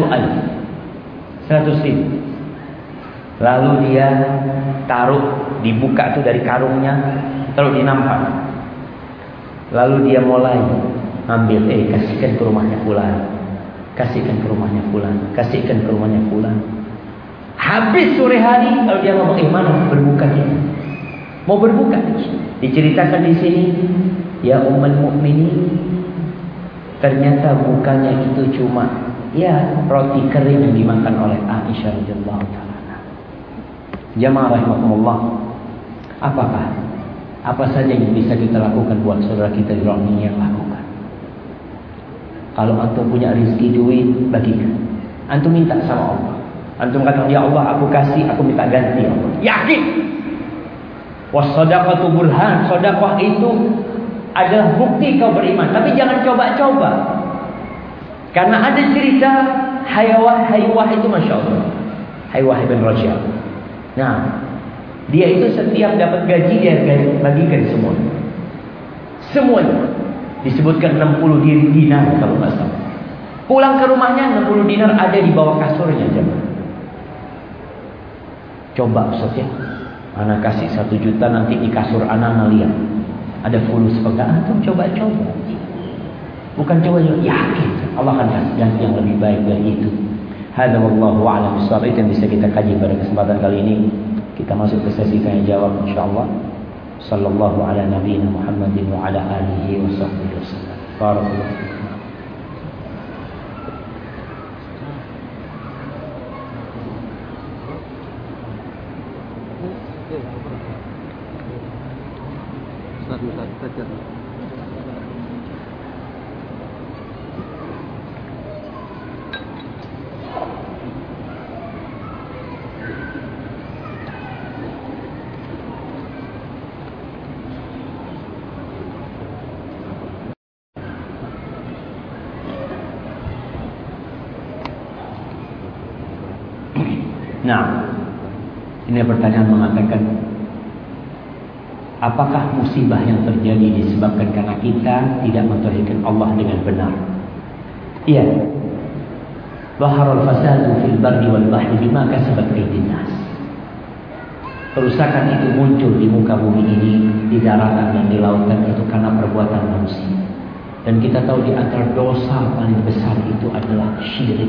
100 ribu. Lalu dia taruh, dibuka tuh dari karungnya, taruh di nampak. Lalu dia mulai ambil, kasihkan ke rumahnya fulan, kasihkan ke rumahnya fulan, kasihkan ke rumahnya fulan. Habis sore hari, lalu dia ngomong, mana berbuka kita? Mau berbuka? Diceritakan di sini, ya ummul mukminin, ternyata bukanya itu cuma roti kering yang dimakan oleh Aisyah radhiyallahu taala. Jamaah rahimakumullah, apa saja yang bisa kita lakukan buat saudara kita di rohani yang lakukan. Kalau antum punya rezeki duit, bagikan. Antum minta sama Allah. Antum kata, ya Allah, aku kasih, aku minta ganti Allah. Yakin. Was-shadaqatu burhan, sedekah itu adalah bukti kau beriman. Tapi jangan coba-coba. Karena ada cerita Haywah itu Masya Allah. Haywah bin Rajab. Nah, dia itu setiap dapat gaji dia bagikan semuanya. Semuanya. Disebutkan 60 dinar kalau nggak salah. Pulang ke rumahnya 60 dinar ada di bawah kasurnya jemaah. Coba Ustaz ya. Anak kasih 1 juta nanti di kasur anak lihat. Ada fulus pegang, antum coba-coba. Bukan coba yakin Allah akan ganti yang lebih baik dari itu. Hadza wallahu a'lam bissawab. Itu yang bisa kita kaji pada kesempatan kali ini. Kita masuk ke sesi tanya jawab insyaallah. Sallallahu ala nabiyina Muhammadin wa ala alihi wa sahbihi wasallam. Barakallahu fiikum. Nah, ini pertanyaan mengatakan, apakah musibah yang terjadi disebabkan karena kita tidak mentauhidkan Allah dengan benar? Iya. Zaharul fasadu fil barri wal bahri bima kasabat aydin nas. Kerusakan itu muncul di muka bumi ini, di daratan dan di lautan itu karena perbuatan manusia. Dan kita tahu di antara dosa paling besar itu adalah syirik.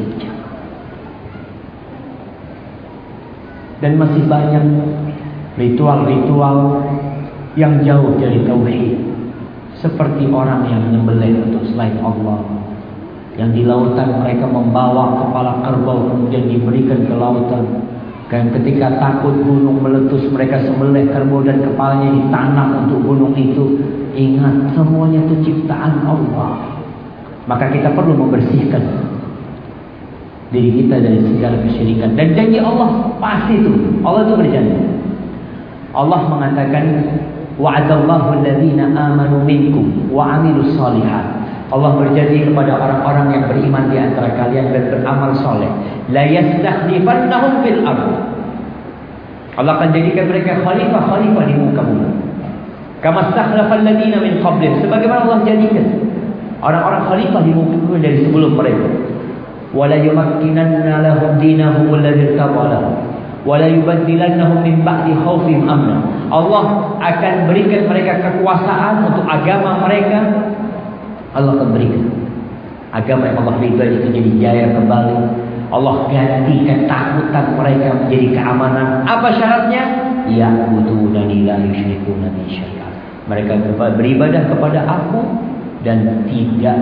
Dan masih banyak ritual-ritual yang jauh dari tauhid, seperti orang yang menyembelih untuk selain Allah. Yang di lautan mereka membawa kepala kerbau kemudian diberikan ke lautan. Dan ketika takut gunung meletus, mereka sembelih kerbau dan kepalanya ditanam untuk gunung itu. Ingat, semuanya itu ciptaan Allah. Maka kita perlu membersihkan diri kita dari segala kesyirikan. Dan janji Allah pasti itu. Allah itu berjanji. Allah mengatakan, wa'adallahu alladhina amanu minkum wa 'amilus shalihat. Allah berjanji kepada orang-orang yang beriman di antara kalian dan beramal soleh, la yastakhlifannahum fil ardh. Allah akan jadikan mereka khalifah-khalifah di muka bumi. Kama stakhlafal ladina min qablihim, sebagaimana Allah jadikan orang-orang khalifah di muka bumi dari sebelum mereka. Wala yumakkinanna lahum dinahum alladzi irtadha lahum wala yubaddilannahum min ba'di khaufihim amna. Allah akan berikan mereka kekuasaan untuk agama mereka. Allah akan berikan agama yang Allah ridhai itu jadi jaya kembali. Allah ganti ketakutan mereka menjadi keamanan. Apa syaratnya? Ya'budunani la yusyrikuna bi syai'a. Mereka beribadah kepada aku dan tidak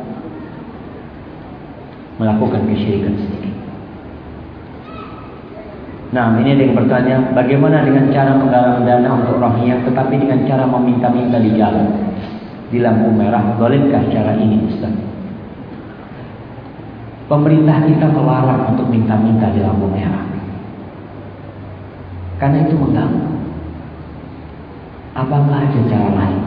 melakukan kesyirikan sedikit. Nah, ini ada yang bertanya, bagaimana dengan cara menggalang dana untuk rohiyah tetapi dengan cara meminta-minta di jalan, di lampu merah? Bolehkah cara ini, Ustaz? Pemerintah kita melarang untuk minta-minta di lampu merah karena itu mengganggu. Apakah ada cara lain?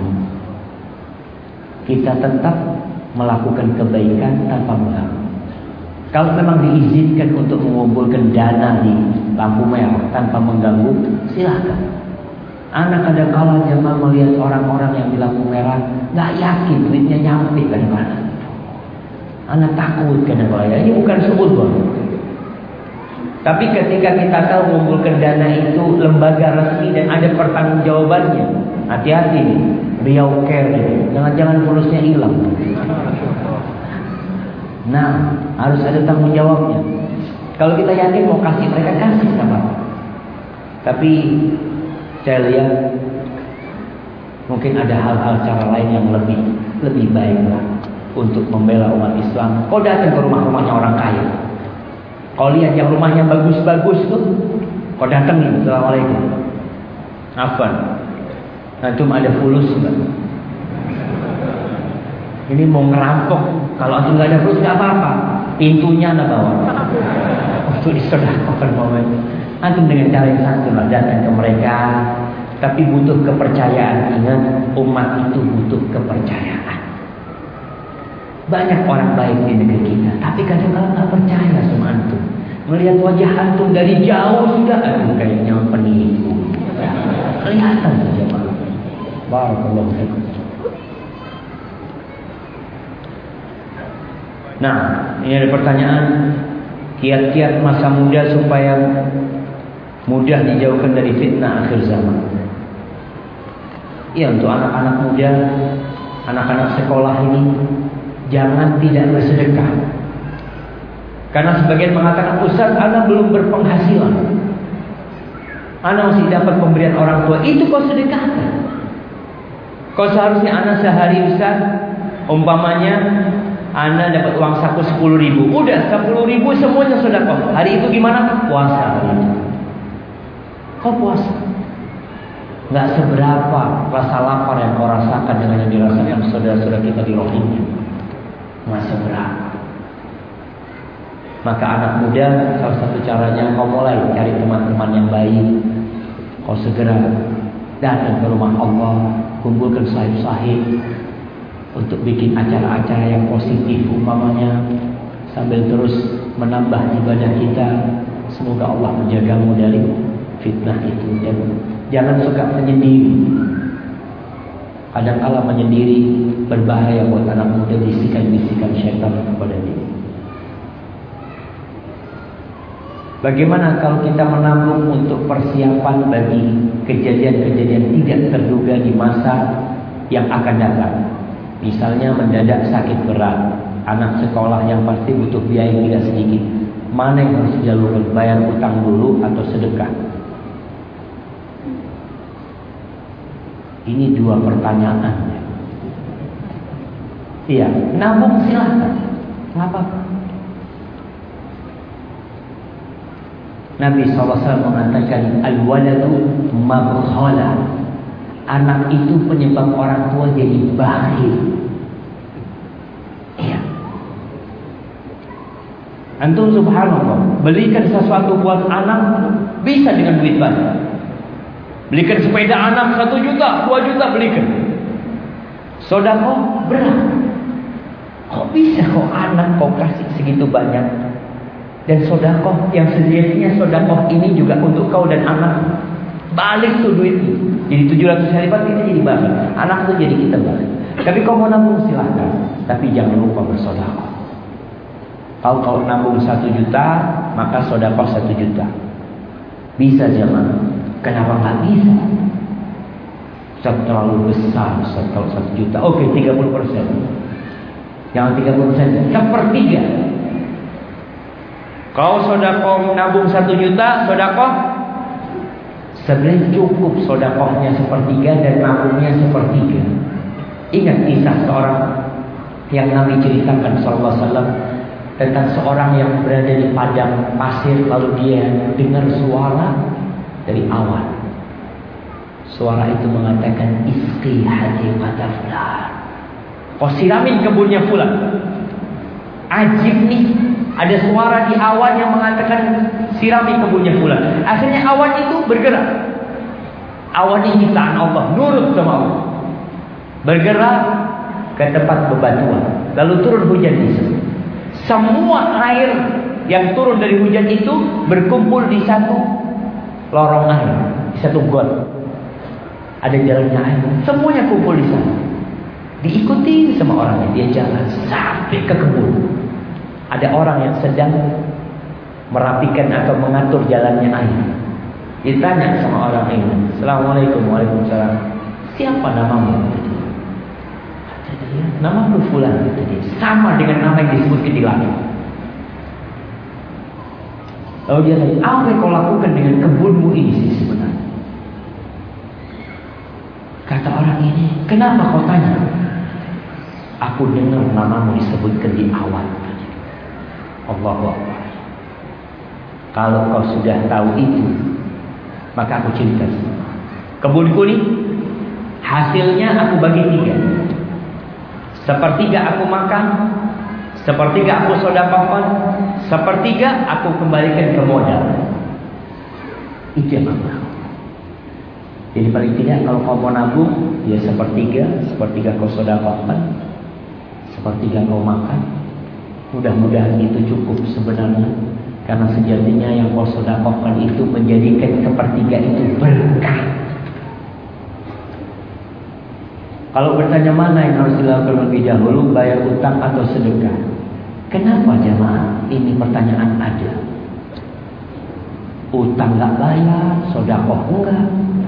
Kita tetap melakukan kebaikan tanpa mengganggu. Kalau memang diizinkan untuk mengumpulkan dana di lampu merah tanpa mengganggu, silakan. Anak kadang-kala jemaah melihat orang-orang yang di lampu merah, nggak yakin duitnya nyampe kadang-kadang. Anak takut kadang-kala. Ini bukan suudzon. Tapi ketika kita tahu mengumpulkan dana itu lembaga resmi dan ada pertanggungjawabannya, hati-hati nih, Riau Care, jangan-jangan fulusnya hilang. Nah, harus ada tanggung jawabnya. Kalau kita yakin mau kasih, mereka kasih sama. Tapi saya lihat mungkin ada hal-hal cara lain yang lebih baik lah untuk membela umat Islam. Kau datang ke rumah-rumahnya orang kaya, kau lihat yang rumahnya bagus-bagus tuh, kau datang nih, assalamualaikum, afwan, antum ada fulus enggak? Ini mau ngerampok. Kalau antum nggak ada fulus nggak apa-apa, pintunya anda bawa untuk disedekahkan momen. Antum dengan cara yang santun lah datang ke mereka, tapi butuh kepercayaan. Ingat, umat itu butuh kepercayaan. Banyak orang baik di negeri kita, tapi kadang-kadang nggak percaya sama antum. Melihat wajah antum dari jauh sudah, aduh kayaknya penipu. Kelihatan saja malah. Barakallahu fikum. Nah, ini ada pertanyaan, kiat-kiat masa muda supaya mudah dijauhkan dari fitnah akhir zaman. Iya, untuk anak-anak muda, anak-anak sekolah ini, jangan tidak bersedekah. Karena sebagian mengatakan, Ustaz, anak belum berpenghasilan, anak masih dapat pemberian orang tua. Itu kau sedekahkan. Kau seharusnya anak sehari, Ustaz, umpamanya anak dapat uang saku 10.000, udah 10.000 semuanya sedekah. Hari itu gimana? Puasa hari itu. Kau puasa. Gak seberapa rasa lapar yang kau rasakan dengan yang dirasakan saudara-saudara kita di Rohingya. Gak seberapa. Maka anak muda, salah satu caranya kau mulai cari teman-teman yang baik. Kau segera datang ke rumah Allah, kumpulkan sahib-sahib untuk bikin acara-acara yang positif umpamanya, sambil terus menambah ibadah kita. Semoga Allah menjagamu dari fitnah itu. Dan jangan suka menyendiri. Kadang-kala menyendiri berbahaya buat anak muda, bisikan-bisikan syaitan kepada dia. Bagaimana kalau kita menabung untuk persiapan bagi kejadian-kejadian tidak terduga di masa yang akan datang? Misalnya mendadak sakit berat, anak sekolah yang pasti butuh biaya tidak sedikit. Mana yang harus dijalurkan? Bayar utang dulu atau sedekah? Ini dua pertanyaan. Iya, nabung silahkan, nggak apa-apa. Nabi SAW mengatakan, al-waladu mabkhala. Anak itu penyebab orang tua jadi bakhil. Iya. Antum subhanallah, belikan sesuatu buat anak bisa dengan duit banyak. Belikan sepeda anak 1 juta, 2 juta belikan. Sedekah berat. Kok bisa kok anak kau kasih segitu banyak? Dan sedekah yang sejatinya sedekah ini juga untuk kau dan anak. Balik tuh duit itu. Jadi 700 hari lipat kita jadi balik. Anak tuh jadi kita balik. Tapi kau mau nabung silahkan. Tapi jangan lupa bersedekah. Kalau nabung 1 juta, maka sedekah 1 juta. Bisa jemaah. Kenapa nggak bisa? Terlalu besar kalau 1 juta. Oke, 30%. Jangan 30%, 1/3. Kau sedekah nabung 1 juta, sedekah sebenarnya cukup sedekahnya 1/3 dan nabungnya 1/3. Ingat kisah seorang yang Nabi ceritakan sallallahu alaihi wasallam tentang seorang yang berada di padang pasir, lalu dia dengar suara dari awan. Suara itu mengatakan, "Isqi hadiqata fulan." Kau siramin kebunnya fulan. Ajib nih, ada suara di awan yang mengatakan sirami kebunnya fulan. Akhirnya awan itu bergerak. Awan ini ciptaan Allah, nurut sama Allah. Bergerak ke tempat bebatuan, lalu turun hujan di sana. Semua air yang turun dari hujan itu berkumpul di satu lorong air, di satu got. Ada jalannya air, semuanya kumpul di sana. Diikuti sama orangnya, dia jalan sampai ke kebun. Ada orang yang sedang merapikan atau mengatur jalannya air. Ditanya sama orang ini, "Assalamualaikum." "Waalaikumsalam." "Siapa namamu?" Kata dia, "Namaku fulan." Kata dia, "Sama dengan nama yang disebut di langit." Lalu dia tanya, "Apa yang kau lakukan dengan kebunmu ini sih sebenarnya?" Kata orang ini, "Kenapa kau tanya?" "Aku dengar namamu disebutkan di awan." Allahu Akbar. Kalau kau sudah tahu itu, maka aku cerita semua. Kebunku ini hasilnya aku bagi 3. 1/3 aku makan, 1/3 aku sedekahkan, 1/3 aku kembalikan ke modal. Itu yang aku. Jadi paling tidak kalau kau mau nabung, ya 1/3 kau sedekahkan, 1/3 kau makan. Mudah-mudahan itu cukup sebenarnya, karena sejatinya yang kau sedekahkan itu menjadikan 1/3 itu berkah. Kalau bertanya mana yang harus dilakukan lebih dahulu, bayar utang atau sedekah? Kenapa jemaah? Ini pertanyaan ada. Utang nggak bayar, sedekah enggak.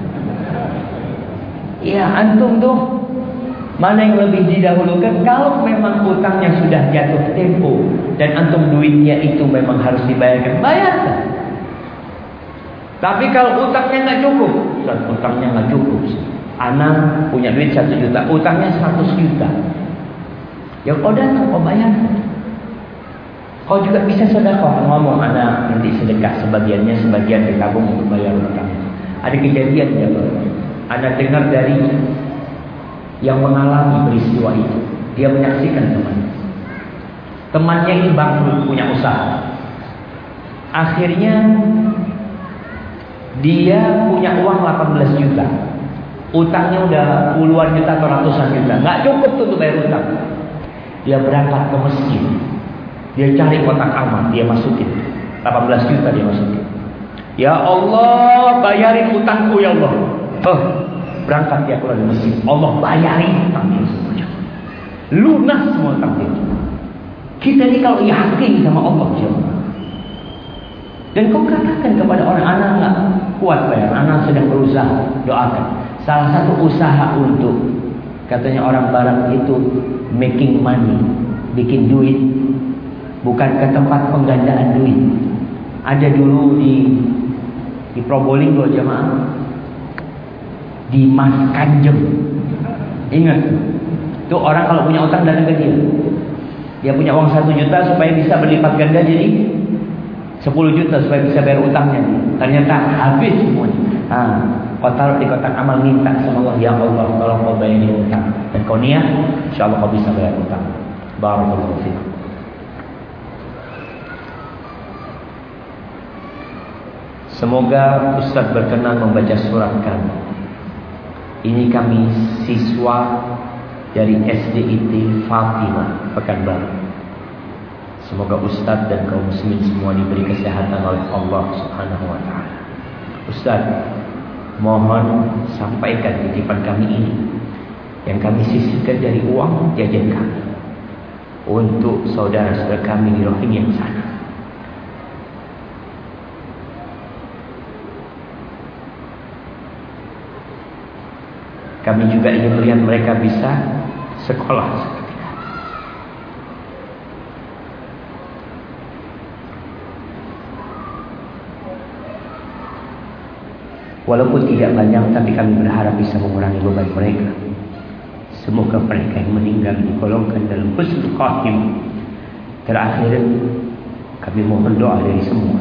Ya antum tuh, mana yang lebih didahulukan? Kalau memang utangnya sudah jatuh tempo dan antum duitnya itu memang harus dibayarkan, bayarkan. Tapi kalau utangnya nggak cukup, utangnya nggak cukup. Anak punya duit 1 juta, utangnya 100 juta. Ya kau datang, kau bayarkan. Kau juga bisa sedekah, ngomong anak nanti sedekah sebagiannya, sebagian ditabung untuk bayar utang. Ada kejadian ya, anak dengar dari yang mengalami peristiwa itu. Dia menyaksikan temannya ini bangkrut, punya usaha. Akhirnya dia punya uang 18 juta. Utangnya udah puluhan juta atau ratusan juta. Nggak cukup tuh untuk bayar utang. Dia berangkat ke masjid. Dia cari kotak amal, dia masukin 18 juta, dia masukin. "Ya Allah, bayarin utangku ya Allah." Berangkat dia keluar dari masjid. Allah bayarin utangnya semuanya. Lunas semua utangnya. Kita ini kalau yakin sama Allah, jemaah. Dan kau katakan kepada orang, anak nggak kuat bayar, anak sedang berusaha, doakan. Salah satu usaha untuk, katanya orang Barat itu making money, bikin duit, bukan ke tempat penggandaan duit. Ada dulu di Probolinggo jemaah, di Mas Kanjem. Ingat, itu orang kalau punya utang datang ke dia. Dia punya uang 1 juta supaya bisa berlipat ganda jadi 10 juta supaya bisa bayar utangnya. Ternyata habis semuanya. Kau taruh di kotak amal, minta sama Allah, "Ya Allah, tolong kau bayarin utang." Dan kau niat, insyaallah kau bisa bayar utang. Barakallahu fiik. Semoga Ustaz berkenan membaca surat kami. Ini kami siswa dari SDIT Fatimah Pekanbaru. Semoga Ustaz dan kaum muslimin semua diberi kesehatan oleh Allah Subhanahu wa taala. Ustaz, mohon sampaikan titipan kami ini yang kami sisihkan dari uang jajan kami untuk saudara-saudara kami di Rohingya yang sana. Kami juga ingin melihat mereka bisa sekolah seperti kami. Walaupun tidak banyak, tapi kami berharap bisa mengurangi beban mereka. Semoga mereka yang meninggal digolongkan dalam husnul khatimah. Terakhir, kami mohon doa dari semua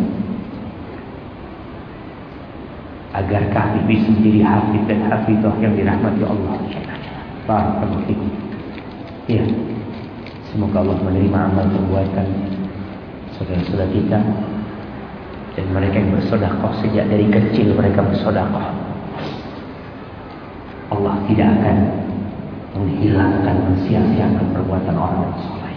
agar kami bisa menjadi hafid dan hafidhah yang dirahmati Allah. Barakallahu fikum. Ya, semoga Allah menerima amal perbuatan saudara-saudara kita dan mereka yang bersedekah sejak dari kecil mereka bersedekah. Allah tidak akan menghilangkan, mensia-siakan perbuatan orang yang saleh.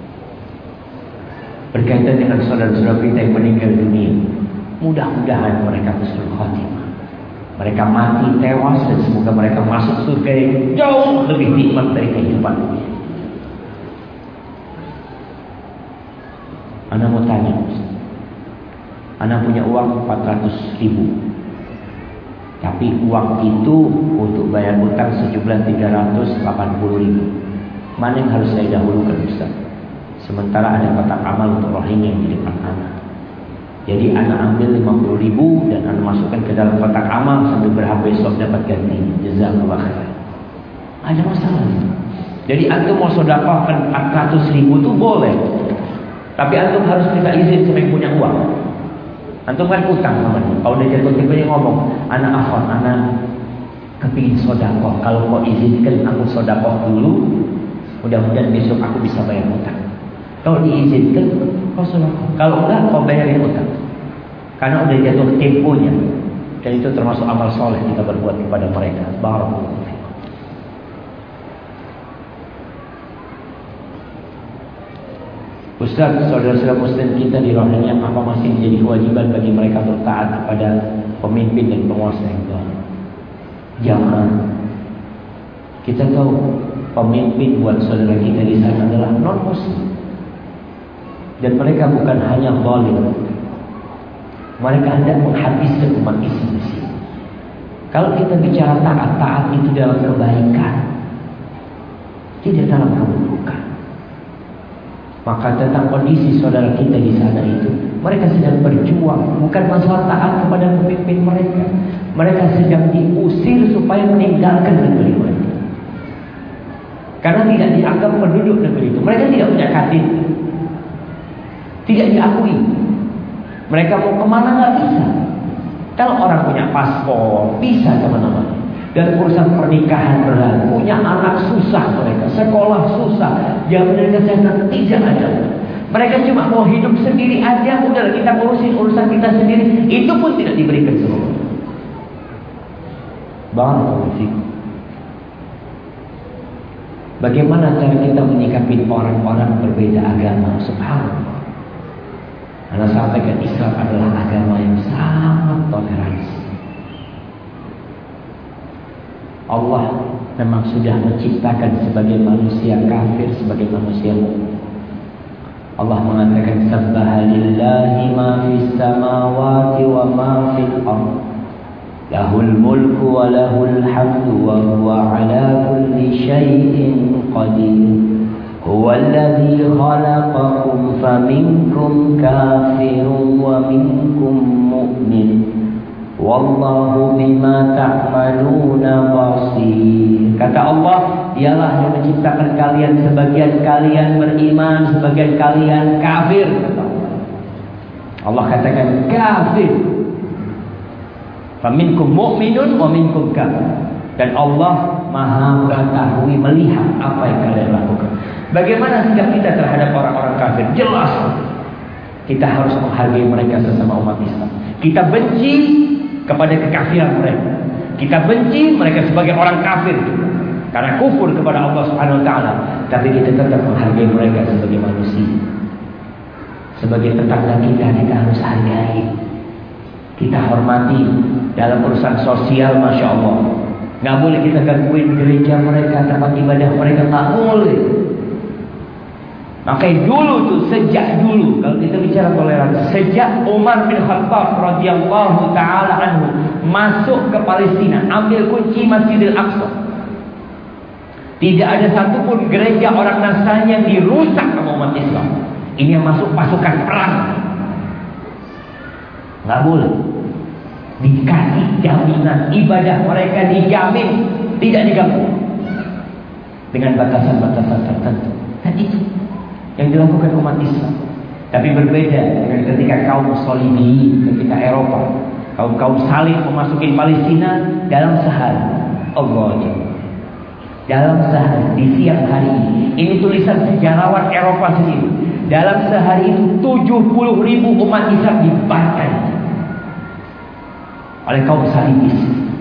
Berkaitan dengan saudara-saudara kita yang meninggal dunia, mudah-mudahan mereka husnul khatimah. Mereka mati tewas dan semoga mereka masuk surga yang jauh lebih nikmat dari kehidupan dunia. Ana mau tanya, Ana punya uang 400.000, tapi uang itu untuk bayar utang sejumlah 380.000. Mana yang harus saya dahulukan, Ustaz? Sementara ada kotak amal untuk rohingya yang di depan anak. Jadi anak ambil 50.000 dan anak masukkan ke dalam kotak amal sambil berharap besok dapat ganti. Jazakallah khair. Ada masalah. Jadi antum mau sedekahkan 400.000 itu boleh, tapi antum harus minta izin sama yang punya uang. Antum kan utang sama dia. Kalau dia jatuh tiba-tiba ngomong, anak afwan, anak kepingin sedekah. Kalau kau izinkan aku sedekah dulu, mudah-mudahan besok aku bisa bayar utang. Kalau diizinkan, kau sedekah. Kalau enggak, kau bayarin utang. Karena udah jatuh temponya. Dan itu termasuk amal soleh kita berbuat kepada mereka. Barakallahu fikum. Ustaz, saudara-saudara muslim kita di rohingya, apa masih menjadi kewajiban bagi mereka bertaat kepada pemimpin dan penguasa yang zalim? Jangan. Kita tahu pemimpin buat saudara kita di sana adalah non-muslim. Dan mereka bukan hanya zalim. Mereka hendak menghabiskan umat Islam di sini. Kalau kita bicara taat itu dalam kebaikan, tidak dalam keburukan. Maka tentang kondisi saudara kita di sana itu, mereka sedang berjuang, bukan masalah taat kepada pemimpin mereka. Mereka sedang diusir supaya meninggalkan negeri mereka. Karena tidak dianggap penduduk negeri itu. Mereka tidak punya KTP, tidak diakui. Mereka mau kemana nggak bisa. Kalau orang punya paspor, bisa kemana-mana. Dan urusan pernikahan berat, punya anak susah mereka, sekolah susah, jaminan kesehatan tidak ada. Mereka cuma mau hidup sendiri aja, udah kita urusin urusan kita sendiri, itu pun tidak diberikan semua. Barakallahu fikum. Bagaimana cara kita menyikapi orang-orang berbeda agama? Subhanallah. Karena sampaikan Islam adalah agama yang sangat toleransi. Allah memang sudah menciptakan sebagai manusia kafir, sebagai manusia mukmin. Allah mengatakan sabbaha lillahi ma fis samawati wa ma fil ardh. Lahul mulku wa lahul hamdu wa huwa ala kulli syai'in qadir. Huwallazi khalaqakum faminkum kafirun wa minkum mu'min. Wallahu bima ta'maluna basir. Kata Allah, dialah yang menciptakan kalian, sebagian kalian beriman, sebagian kalian kafir. Kata Allah. Allah katakan kafir. Faminkum mu'minun wa minkum kafir. Dan Allah Maha mengetahui, melihat apa yang kalian lakukan. Bagaimana sikap kita terhadap orang-orang kafir? Jelas, kita harus menghargai mereka sesama umat Islam. Kita benci kepada kekafiran mereka. Kita benci mereka sebagai orang kafir karena kufur kepada Allah Subhanahu wa taala, tapi kita tetap menghargai mereka sebagai manusia. Sebagai tetangga kita harus hargai. Kita hormati dalam urusan sosial, Masya Allah. Nggak boleh kita gangguin gereja mereka, tempat ibadah mereka, nggak boleh. Makanya dulu tuh, sejak dulu, kalau kita bicara toleransi, sejak Umar bin Khattab radhiyallahu taala anhu masuk ke Palestina, ambil kunci Masjidil Aqsa, tidak ada satupun gereja orang Nasrani yang dirusak sama umat Islam. Ini yang masuk pasukan perang, nggak boleh. Dikasih jaminan ibadah mereka dijamin tidak diganggu dengan batasan-batasan tertentu. Dan itu yang dilakukan umat Islam. Tapi berbeda dengan ketika kaum Muslimin, ketika Eropa, kaum salib memasuki Palestina dalam sehari. Allah, dalam sehari, di siang hari ini tulisan sejarawan Eropa sendiri. Dalam sehari itu 70.000 umat Islam dibakar oleh kaum salibis.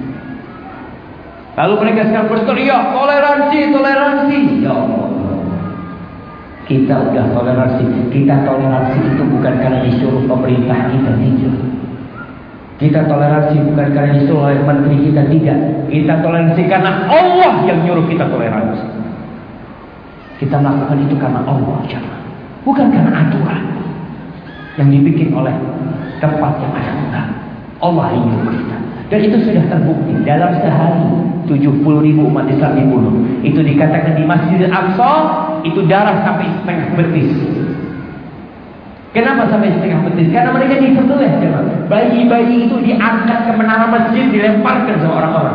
Lalu mereka sekarang berteriak toleransi. Ya Allah, kita udah toleransi. Kita toleransi itu bukan karena disuruh pemerintah kita, tidak. Kita toleransi bukan karena disuruh oleh menteri kita, tidak. Kita toleransi karena Allah yang nyuruh kita toleransi. Kita melakukan itu karena Allah, bukan karena aturan yang dibikin oleh tempat yang ada. Enggak. Allah yang nyuruh kita. Dan itu sudah terbukti. Dalam sehari 70.000 umat Islam dibunuh. Itu dikatakan di Masjidil Aqsa, itu darah sampai setengah betis. Kenapa sampai setengah betis? Karena mereka disembelih. Bayi-bayi itu diangkat ke menara masjid, dilemparkan sama orang-orang.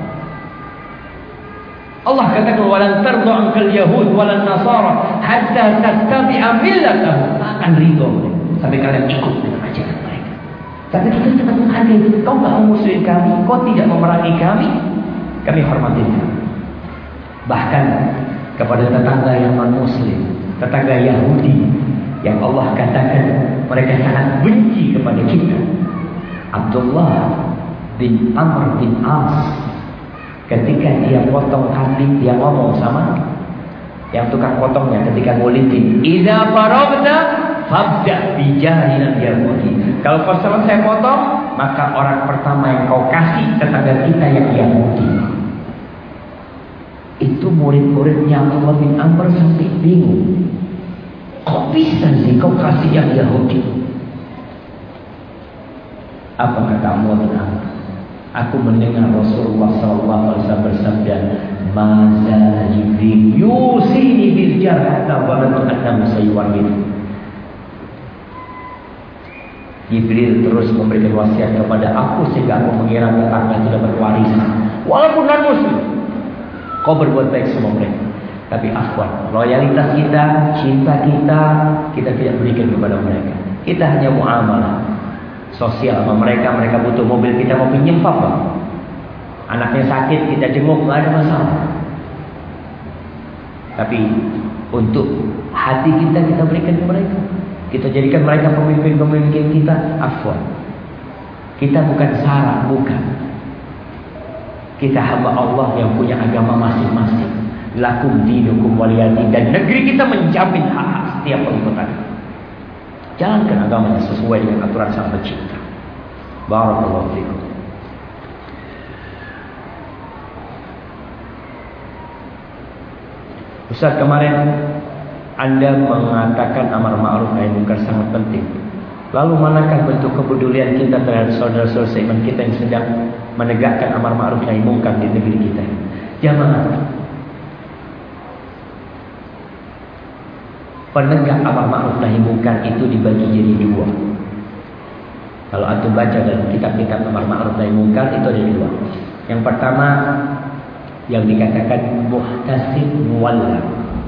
Allah katakan walan tardu ankal yahud walan nasara hatta tattabi'a millatahum. Akan ridho sampai kalian ikut dengan ajaran mereka. Tapi kita tetap menghargai. Kau tak memusuhi kami, kau tidak memerangi kami hormati kamu. Bahkan kepada tetangga yang non-muslim, tetangga Yahudi yang Allah katakan mereka sangat benci kepada kita. Abdullah bin Amr bin As, ketika dia potong kambing, dia ngomong sama yang tukang potongnya ketika ngulitin, "Idza faragta fabda bi jahilin Yahudi." Kalau kau selesai potong, maka orang pertama yang kau kasih tetangga kita yang Yahudi. Itu murid-muridnya Abdullah bin Amr sampai bingung. Kok bisa sih kau kasih yang Yahudi? Apa kata Abdullah bin Amr? Aku mendengar Rasulullah SAW bersabda, "Masa Jibril yusini bil jar hatta waladtu annahu sayuwahid." Jibril terus memberikan wasiat kepada aku sehingga aku mengira tetangga itu dapat warisan. Walaupun non muslim, kau berbuat baik sama mereka. Tapi afwan, loyalitas kita, cinta kita tidak berikan kepada mereka. Kita hanya muamalah sosial sama mereka. Mereka butuh mobil, kita mau pinjam apa? Anaknya sakit, kita jenguk, nggak ada masalah. Tapi untuk hati kita berikan ke mereka. Kita jadikan mereka pemimpin-pemimpin kita. Afwan, kita bukan syarat, bukan. Kita hamba Allah yang punya agama masing-masing. Lakum dinukum waliyadin. Dan negeri kita menjamin hak setiap pengikutnya. Jalankan agamanya sesuai dengan aturan Sang Pencipta. Barakallahu fikum. Ustaz, kemarin Anda mengatakan amar ma'ruf nahi munkar sangat penting. Lalu manakah bentuk kepedulian kita terhadap saudara-saudara seiman kita yang sedang menegakkan amar ma'ruf nahi munkar di negeri kita? Jamaah, penegak amar ma'ruf nahi munkar itu dibagi jadi dua. Kalau antum baca dalam kitab-kitab amar ma'ruf nahi munkar itu ada dua. Yang pertama yang dikatakan muhtasib muwalla,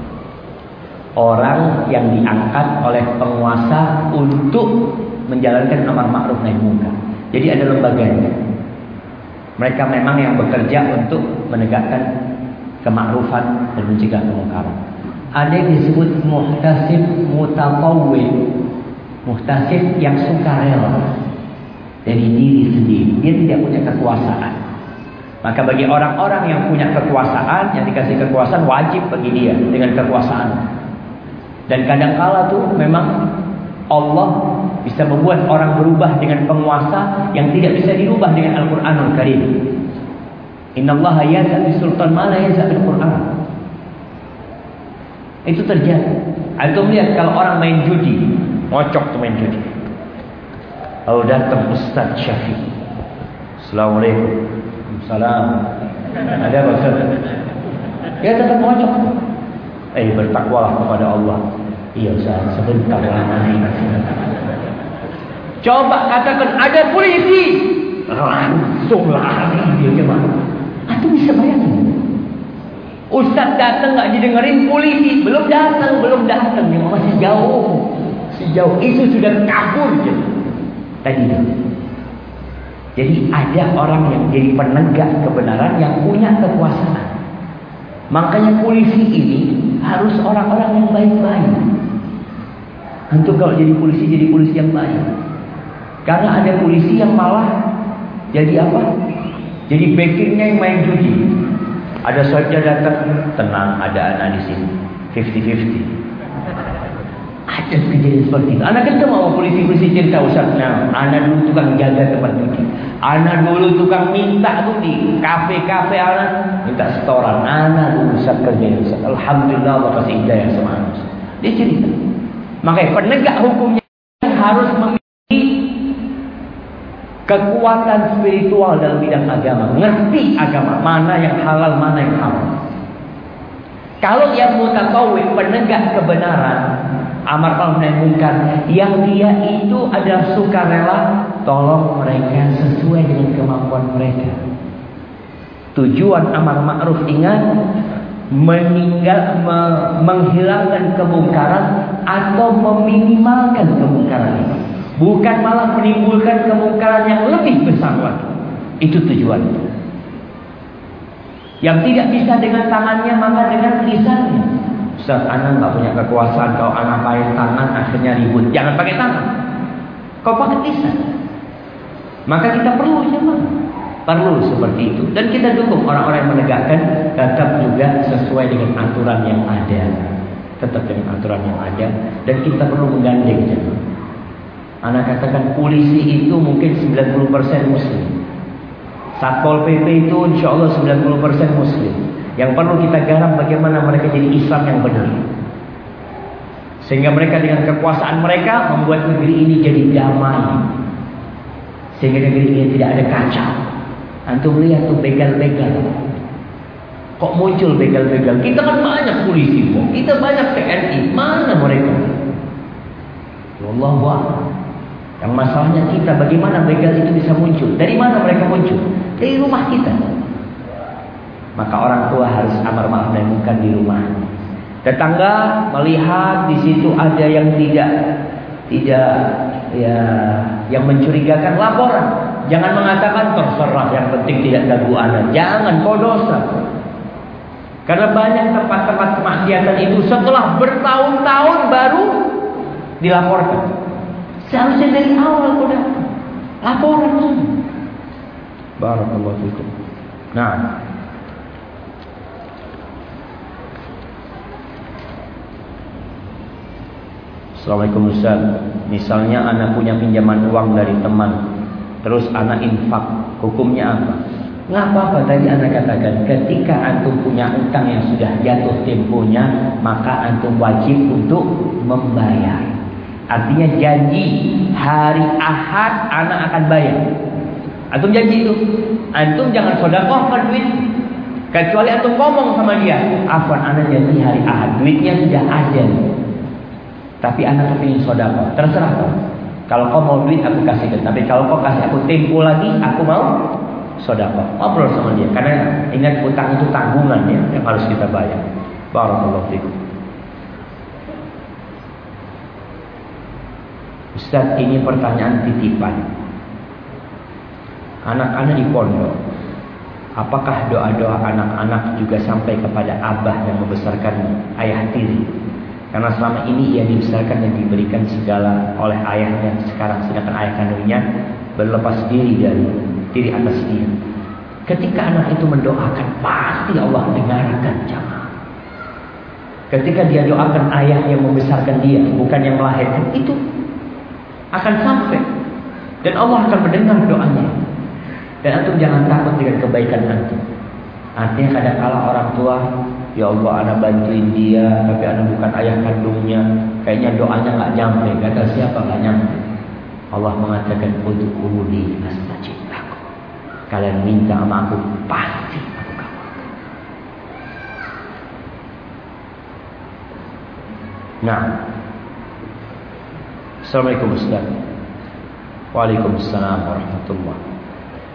orang yang diangkat oleh penguasa untuk menjalankan amar ma'ruf nahi munkar. Jadi ada lembaganya. Mereka memang yang bekerja untuk menegakkan kemakrufan dan mencegah kemungkaran. Ada yang disebut muhtasib mutatawwi, muhtasib yang sukarela dari diri sendiri. Dia tidak punya kekuasaan. Maka bagi orang-orang yang punya kekuasaan, yang dikasih kekuasaan, wajib bagi dia dengan kekuasaan. Dan kadang-kala tuh memang Allah bisa membuat orang berubah dengan penguasa yang tidak bisa dirubah dengan Al-Quranul Karim. Innallaha yaza bisultan ma la yaza bil Quran. Itu terjadi. Antum lihat kalau orang main judi, ngocok tuh main judi. Lalu datang Ustaz Syafi'i. Assalamualaikum. Salam. Ada apa Ustaz? Ya tetap ngocok. Bertakwalah kepada Allah. Iya Ustaz, sebentar lagi. Coba katakan ada polisi, langsung lari dia jemaah. Antum bisa bayangin? Ustaz datang nggak didengerin, polisi belum datang, jemaah, masih jauh, itu sudah kabur je. Tadi itu. Jadi ada orang yang jadi penegak kebenaran yang punya kekuasaan. Makanya polisi ini harus orang-orang yang baik-baik. Antum kalau jadi polisi yang baik. Karena ada polisi yang malah jadi apa? Jadi backingnya yang main judi. Ada saja datang, tenang, ada anak di sini, 50-50. Ada kejadian seperti itu. Anak kita mau polisi cerita, Ustaz, nah, anak dulu tukang jaga tempat judi. Anak dulu tukang minta tuh di kafe-kafe, anak minta setoran. Anak dulu Ustaz kerja, Ustaz. Alhamdulillah Allah kasih hidayah sama anak. Dia cerita. Makanya penegak hukumnya harus memiliki kekuatan spiritual dalam bidang agama. Ngerti agama, mana yang halal, mana yang haram. Kalau yang mutatawwi, penegak kebenaran, amar ma'ruf nahi munkar, yang dia itu adalah sukarela, tolong mereka sesuai dengan kemampuan mereka. Tujuan amar ma'ruf, ingat, menghilangkan kemungkaran atau meminimalkan kemungkaran itu, bukan malah menimbulkan kemungkaran yang lebih besar lagi. Itu tujuannya. Yang tidak bisa dengan tangannya, maka dengan lisannya. Ustaz, anak nggak punya kekuasaan. Kalau anak pakai tangan akhirnya ribut. Jangan pakai tangan, kau pakai lisan. Maka kita perlu seperti itu. Dan kita dukung orang-orang yang menegakkan tetap juga sesuai dengan aturan yang ada. Dan kita perlu menggandeng. Anak katakan polisi itu mungkin 90% muslim. Satpol PP itu insya Allah 90% muslim. Yang perlu kita garap bagaimana mereka jadi Islam yang benar. Sehingga mereka dengan kekuasaan mereka membuat negeri ini jadi damai. Sehingga negeri ini tidak ada kacau. Antum lihat tuh begal-begal. Kok muncul begal-begal? Kita kan banyak polisi, kita banyak TNI. Mana mereka? Wallahu a'lam. Yang masalahnya kita, bagaimana begal itu bisa muncul? Dari mana mereka muncul? Dari rumah kita. Maka orang tua harus amar ma'ruf nahi munkar di rumah. Tetangga melihat di situ ada yang tidak ya, yang mencurigakan, laporan. Jangan mengatakan terserah, yang penting tidak ganggu anak. Jangan, kau dosa. Karena banyak tempat-tempat kemaksiatan itu setelah bertahun-tahun baru dilaporkan. Seharusnya dari awal kau dah laporan. Barakallahu fikum. Nah, Assalamualaikum Ustaz. Misalnya anak punya pinjaman uang dari teman, terus anak infak, hukumnya apa? Nggak apa-apa, tadi anak katakan, ketika antum punya utang yang sudah jatuh temponya, maka antum wajib untuk membayar. Artinya janji hari Ahad anak akan bayar. Antum janji itu. Antum jangan sedekahkan duit, kecuali antum ngomong sama dia, afwan anak janji hari Ahad, duitnya sudah ada, tapi anak kepingin sedekah. Terserah kau. Kalau kau mau duit aku kasihkan, tapi kalau kau kasih aku tempo lagi, aku mau sedekah. Ngobrol sama dia, karena ingat utang itu tanggungan ya, yang harus kita bayar. Barakallahu fikum. Ustaz, ini pertanyaan titipan. Anak-anak di pondok, apakah doa-doa anak-anak juga sampai kepada abah yang membesarkan ayah tiri? Karena selama ini ia dibesarkan dan diberikan segala oleh ayahnya, sekarang sedangkan ayah kandungnya berlepas diri dari diri atas dia. Ketika anak itu mendoakan, pasti Allah dengarkan jamaah. Ketika dia doakan ayah yang membesarkan dia, bukan yang melahirkan, itu akan sampai dan Allah akan mendengar doanya. Dan antum jangan takut dengan kebaikan antum. Artinya kadang-kala orang tua, ya Allah anak bantuin dia, tapi anak bukan ayah kandungnya, kayaknya doanya nggak nyampe. Kata siapa nggak nyampe? Allah mengatakan ud'uuni astajib lakum. Kalian minta sama aku, pasti aku kabulkan. Nah, Assalamualaikum Ustaz. Waalaikumsalam warahmatullahi.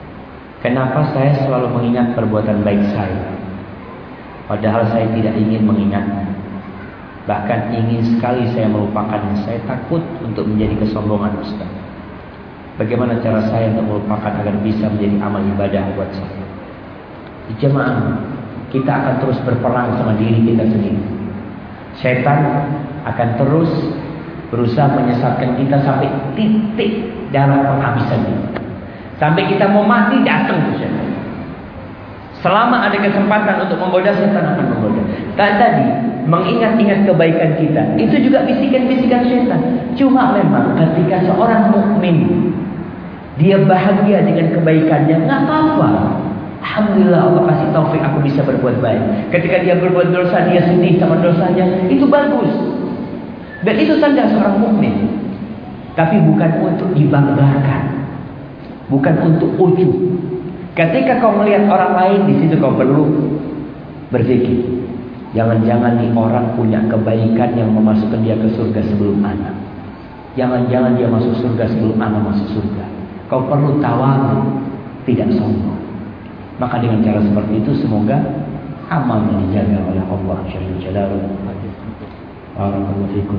Kenapa saya selalu mengingat perbuatan baik saya, padahal saya tidak ingin mengingatnya. Bahkan ingin sekali saya melupakannya. Saya takut untuk menjadi kesombongan, Ustaz. Bagaimana cara saya untuk melupakan agar bisa menjadi amal ibadah buat saya? Jemaah, kita akan terus berperang sama diri kita sendiri. Syaitan akan terus berusaha menyesatkan kita sampai titik darah penghabisan kita. Sampai kita mau mati, datang ke syaitan. Selama ada kesempatan untuk menggoda, syaitan akan menggoda. Tadi mengingat-ingat kebaikan kita, itu juga bisikan-bisikan syaitan. Cuma memang ketika seorang mukmin dia bahagia dengan kebaikannya, nggak apa-apa. Alhamdulillah Allah kasih taufik aku bisa berbuat baik. Ketika dia berbuat dosa, dia sedih sama dosanya, itu bagus. Dan itu tanda seorang mukmin. Tapi bukan untuk dibanggakan, bukan untuk ujub. Ketika kau melihat orang lain, di situ kau perlu berzikir. Jangan-jangan nih orang punya kebaikan yang memasukkan dia ke surga sebelum anak. Jangan-jangan dia masuk surga sebelum anak masuk surga. Kau perlu tawadhu, tidak sombong. Maka dengan cara seperti itu semoga amal yang dijaga oleh Allah Jalla Jalaluhu. Barakallahu fikum.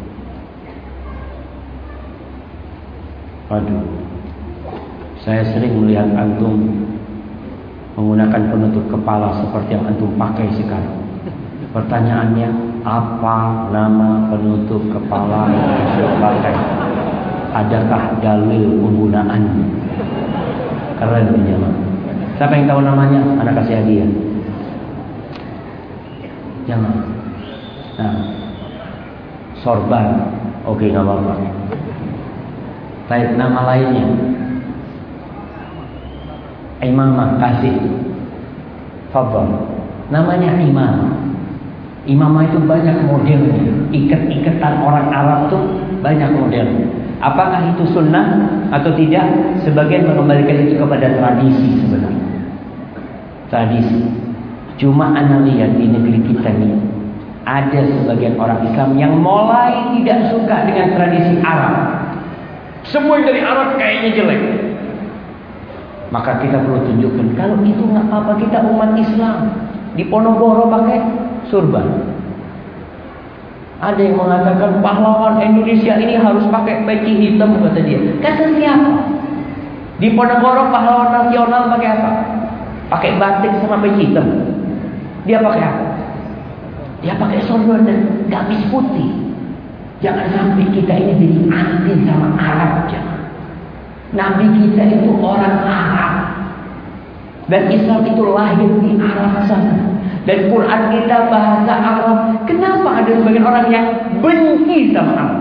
Aduh, saya sering melihat antum menggunakan penutup kepala seperti yang antum pakai sekarang. Pertanyaannya, apa nama penutup kepala yang antum pakai? Adakah dalil penggunaannya? Keren ini, Mas. Siapa yang tahu namanya? Anak kasih hadiah. Jangan. Nah, sorban. Oke, nggak apa-apa. Baik, nama lainnya. Imamah, kasih. Fadhal. Namanya imamah. Imamah itu banyak modelnya. Ikat-ikatan orang Arab tuh banyak modelnya. Apakah itu sunnah atau tidak? Sebagian mengembalikan itu kepada tradisi sebenarnya. Tradisi. Cuma anda lihat di negeri kita ini, ada sebagian orang Islam yang mulai tidak suka dengan tradisi Arab. Semua yang dari Arab kayaknya jelek. Maka kita perlu tunjukkan, kalau itu nggak apa-apa, kita umat Islam. Di Ponorogo pakai surban. Ada yang mengatakan pahlawan Indonesia ini harus pakai peci hitam, kata dia. Kata siapa? Di Ponorogo pahlawan nasional pakai apa? Pakai batik sama peci hitam. Dia pakai apa? Dia pakai sorban dan gamis putih. Jangan sampai kita ini jadi anti sama Arab, jangan. Nabi kita itu orang Arab. Dan Islam itu lahir di Arab sana. Dan Quran kita bahasa Arab. Kenapa ada sebagian orang yang benci sama Arab?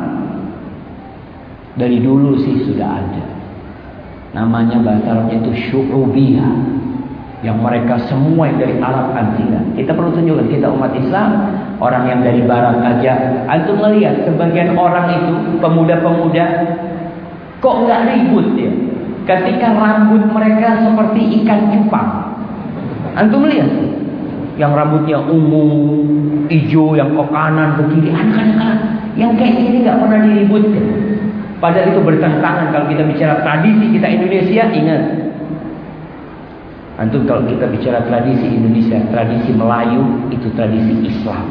Dari dulu sih sudah ada. Namanya bahasa Arabnya itu syu'ubiyah. Yang mereka semua yang dari Arab anti. Kita perlu tunjukkan, kita umat Islam, orang yang dari Barat aja. Antum melihat sebagian orang itu, pemuda-pemuda, kok nggak ribut ya? Ketika rambut mereka seperti ikan cupang. Antum lihat, yang rambutnya ungu, hijau, yang ke kanan, ke kiri, anak-anak yang kayak gini nggak pernah diributkan. Padahal itu bertentangan kalau kita bicara tradisi kita Indonesia. Ingat, antum kalau kita bicara tradisi Indonesia, tradisi Melayu itu tradisi Islam.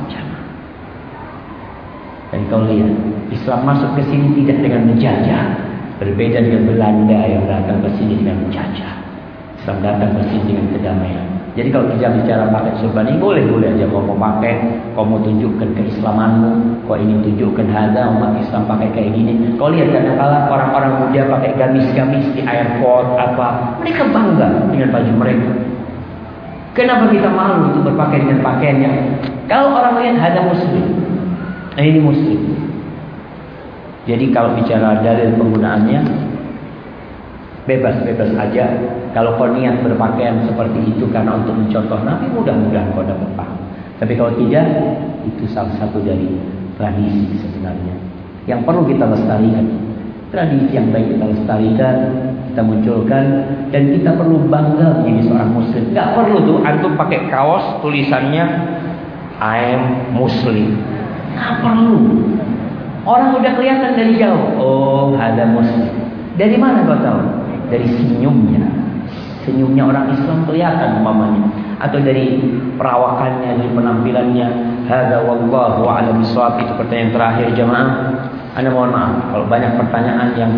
Dan kau lihat, Islam masuk ke sini tidak dengan menjajah. Berbeda dengan Belanda yang datang ke sini dengan menjajah. Islam datang ke sini dengan kedamaian. Jadi kalau kita bicara pakai surban ini boleh-boleh aja. Kau mau pakai, kau mau tunjukkan keislamanmu, kau ingin tunjukkan hada umat Islam pakai kayak gini. Kau lihat kadang-kadang orang-orang muda pakai gamis-gamis di airport apa, mereka bangga dengan baju mereka. Kenapa kita malu untuk berpakaian dengan pakaiannya? Kalau orang lihat hada muslim, ini muslim. Jadi kalau bicara dalil penggunaannya, bebas-bebas aja. Kalau kau niat berpakaian seperti itu karena untuk mencontoh Nabi, mudah-mudahan kau dapat paham. Tapi kalau tidak, itu salah satu dari tradisi sebenarnya yang perlu kita lestarikan. Tradisi yang baik kita lestarikan, kita munculkan, dan kita perlu bangga menjadi seorang muslim. Gak perlu tuh antum pakai kaos tulisannya I am Muslim. Gak perlu. Orang udah kelihatan dari jauh. Oh, ada muslim. Dari mana kau tahu? Dari senyumnya. Senyumnya orang Islam kelihatan umpamanya, atau dari perawakannya, dari penampilannya. Hadza wallahu a'lam bishawab. Itu pertanyaan terakhir jemaah. Anda mohon maaf kalau banyak pertanyaan yang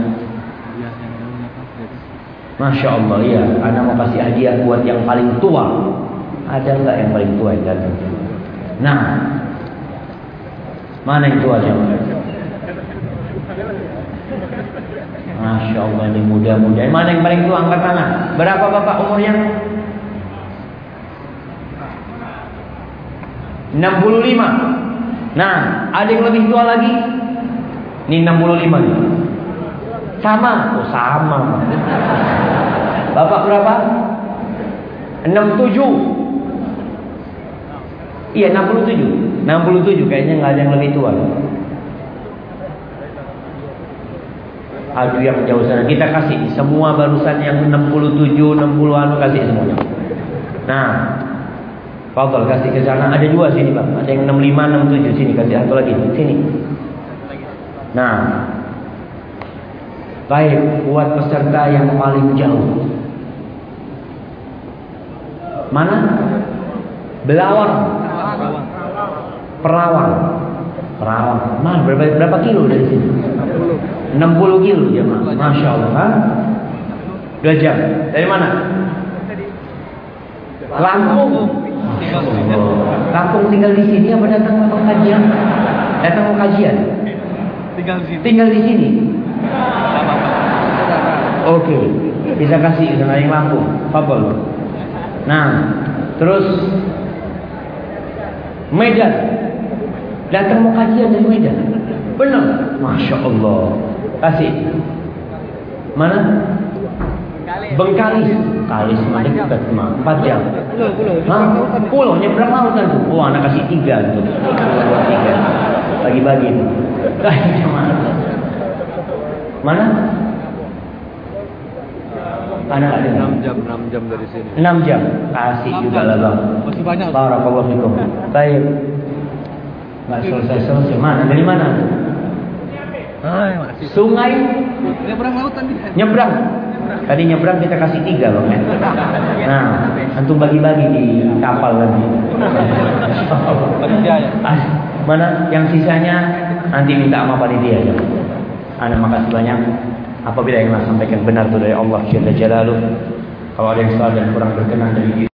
Masya Allah, ya. Anda mau kasih hadiah buat yang paling tua. Ada nggak yang paling tua yang datang? Nah, mana yang tua jemaah? Masya Allah, ini muda-muda. Mana yang paling tua? Angkat tangan. Berapa bapak umurnya? 65. Nah, ada yang lebih tua lagi? Ini 65 nih. Sama? Oh, sama. Bapak berapa? 67. Iya, 67. 67 kayaknya nggak ada yang lebih tua. Aduh, yang jauh sana kita kasih semua barusan yang 67, 60-an kasih semuanya. Nah, Fadol kasih ke sana. Ada 2 sini bang. Ada yang 65, 67 sini kasih satu lagi sini. Nah, baik, buat peserta yang paling jauh. Mana? Belawang. Perawang. Perawang. Mana berapa kilo dari sini? 60 kilo ya, Masya Allah. Ha? 2 jam. Dari mana? Lampung. Lampung tinggal di sini apa datang ke kajian? Datang ke kajian? Tinggal di sini. Oke, bisa kasih sama yang Lampung. Fabel. Nah, terus Medan. Datang mau kajian dari Medan. Benar, Masya Allah. Kasih. Mana? Bengkalis. Kalis mana dekat mah 4 jam. Pulau nyebrang lautan tuh. Oh, anak kasih 3 tuh. 3. Bagi-bagi tuh. Mana? Anak ada 6 jam dari sini. 6 jam. Kasih juga lah bang. Masih banyak. Barakallahu fikum. Baik. Nggak selesai. Mana? Dari mana? Masih. Sungai. Nyebrang lautan dia. Nyebrang. Tadi nyebrang kita kasih 3 bang. Nah, antum bagi-bagi di kapal lagi. Panitia ya. Mana? Yang sisanya nanti minta sama panitia ya. Ana makasih banyak. Apabila yang saya sampaikan benar itu dari Allah Jalla Jalaluh. Kalau ada yang salah dan kurang berkenan dari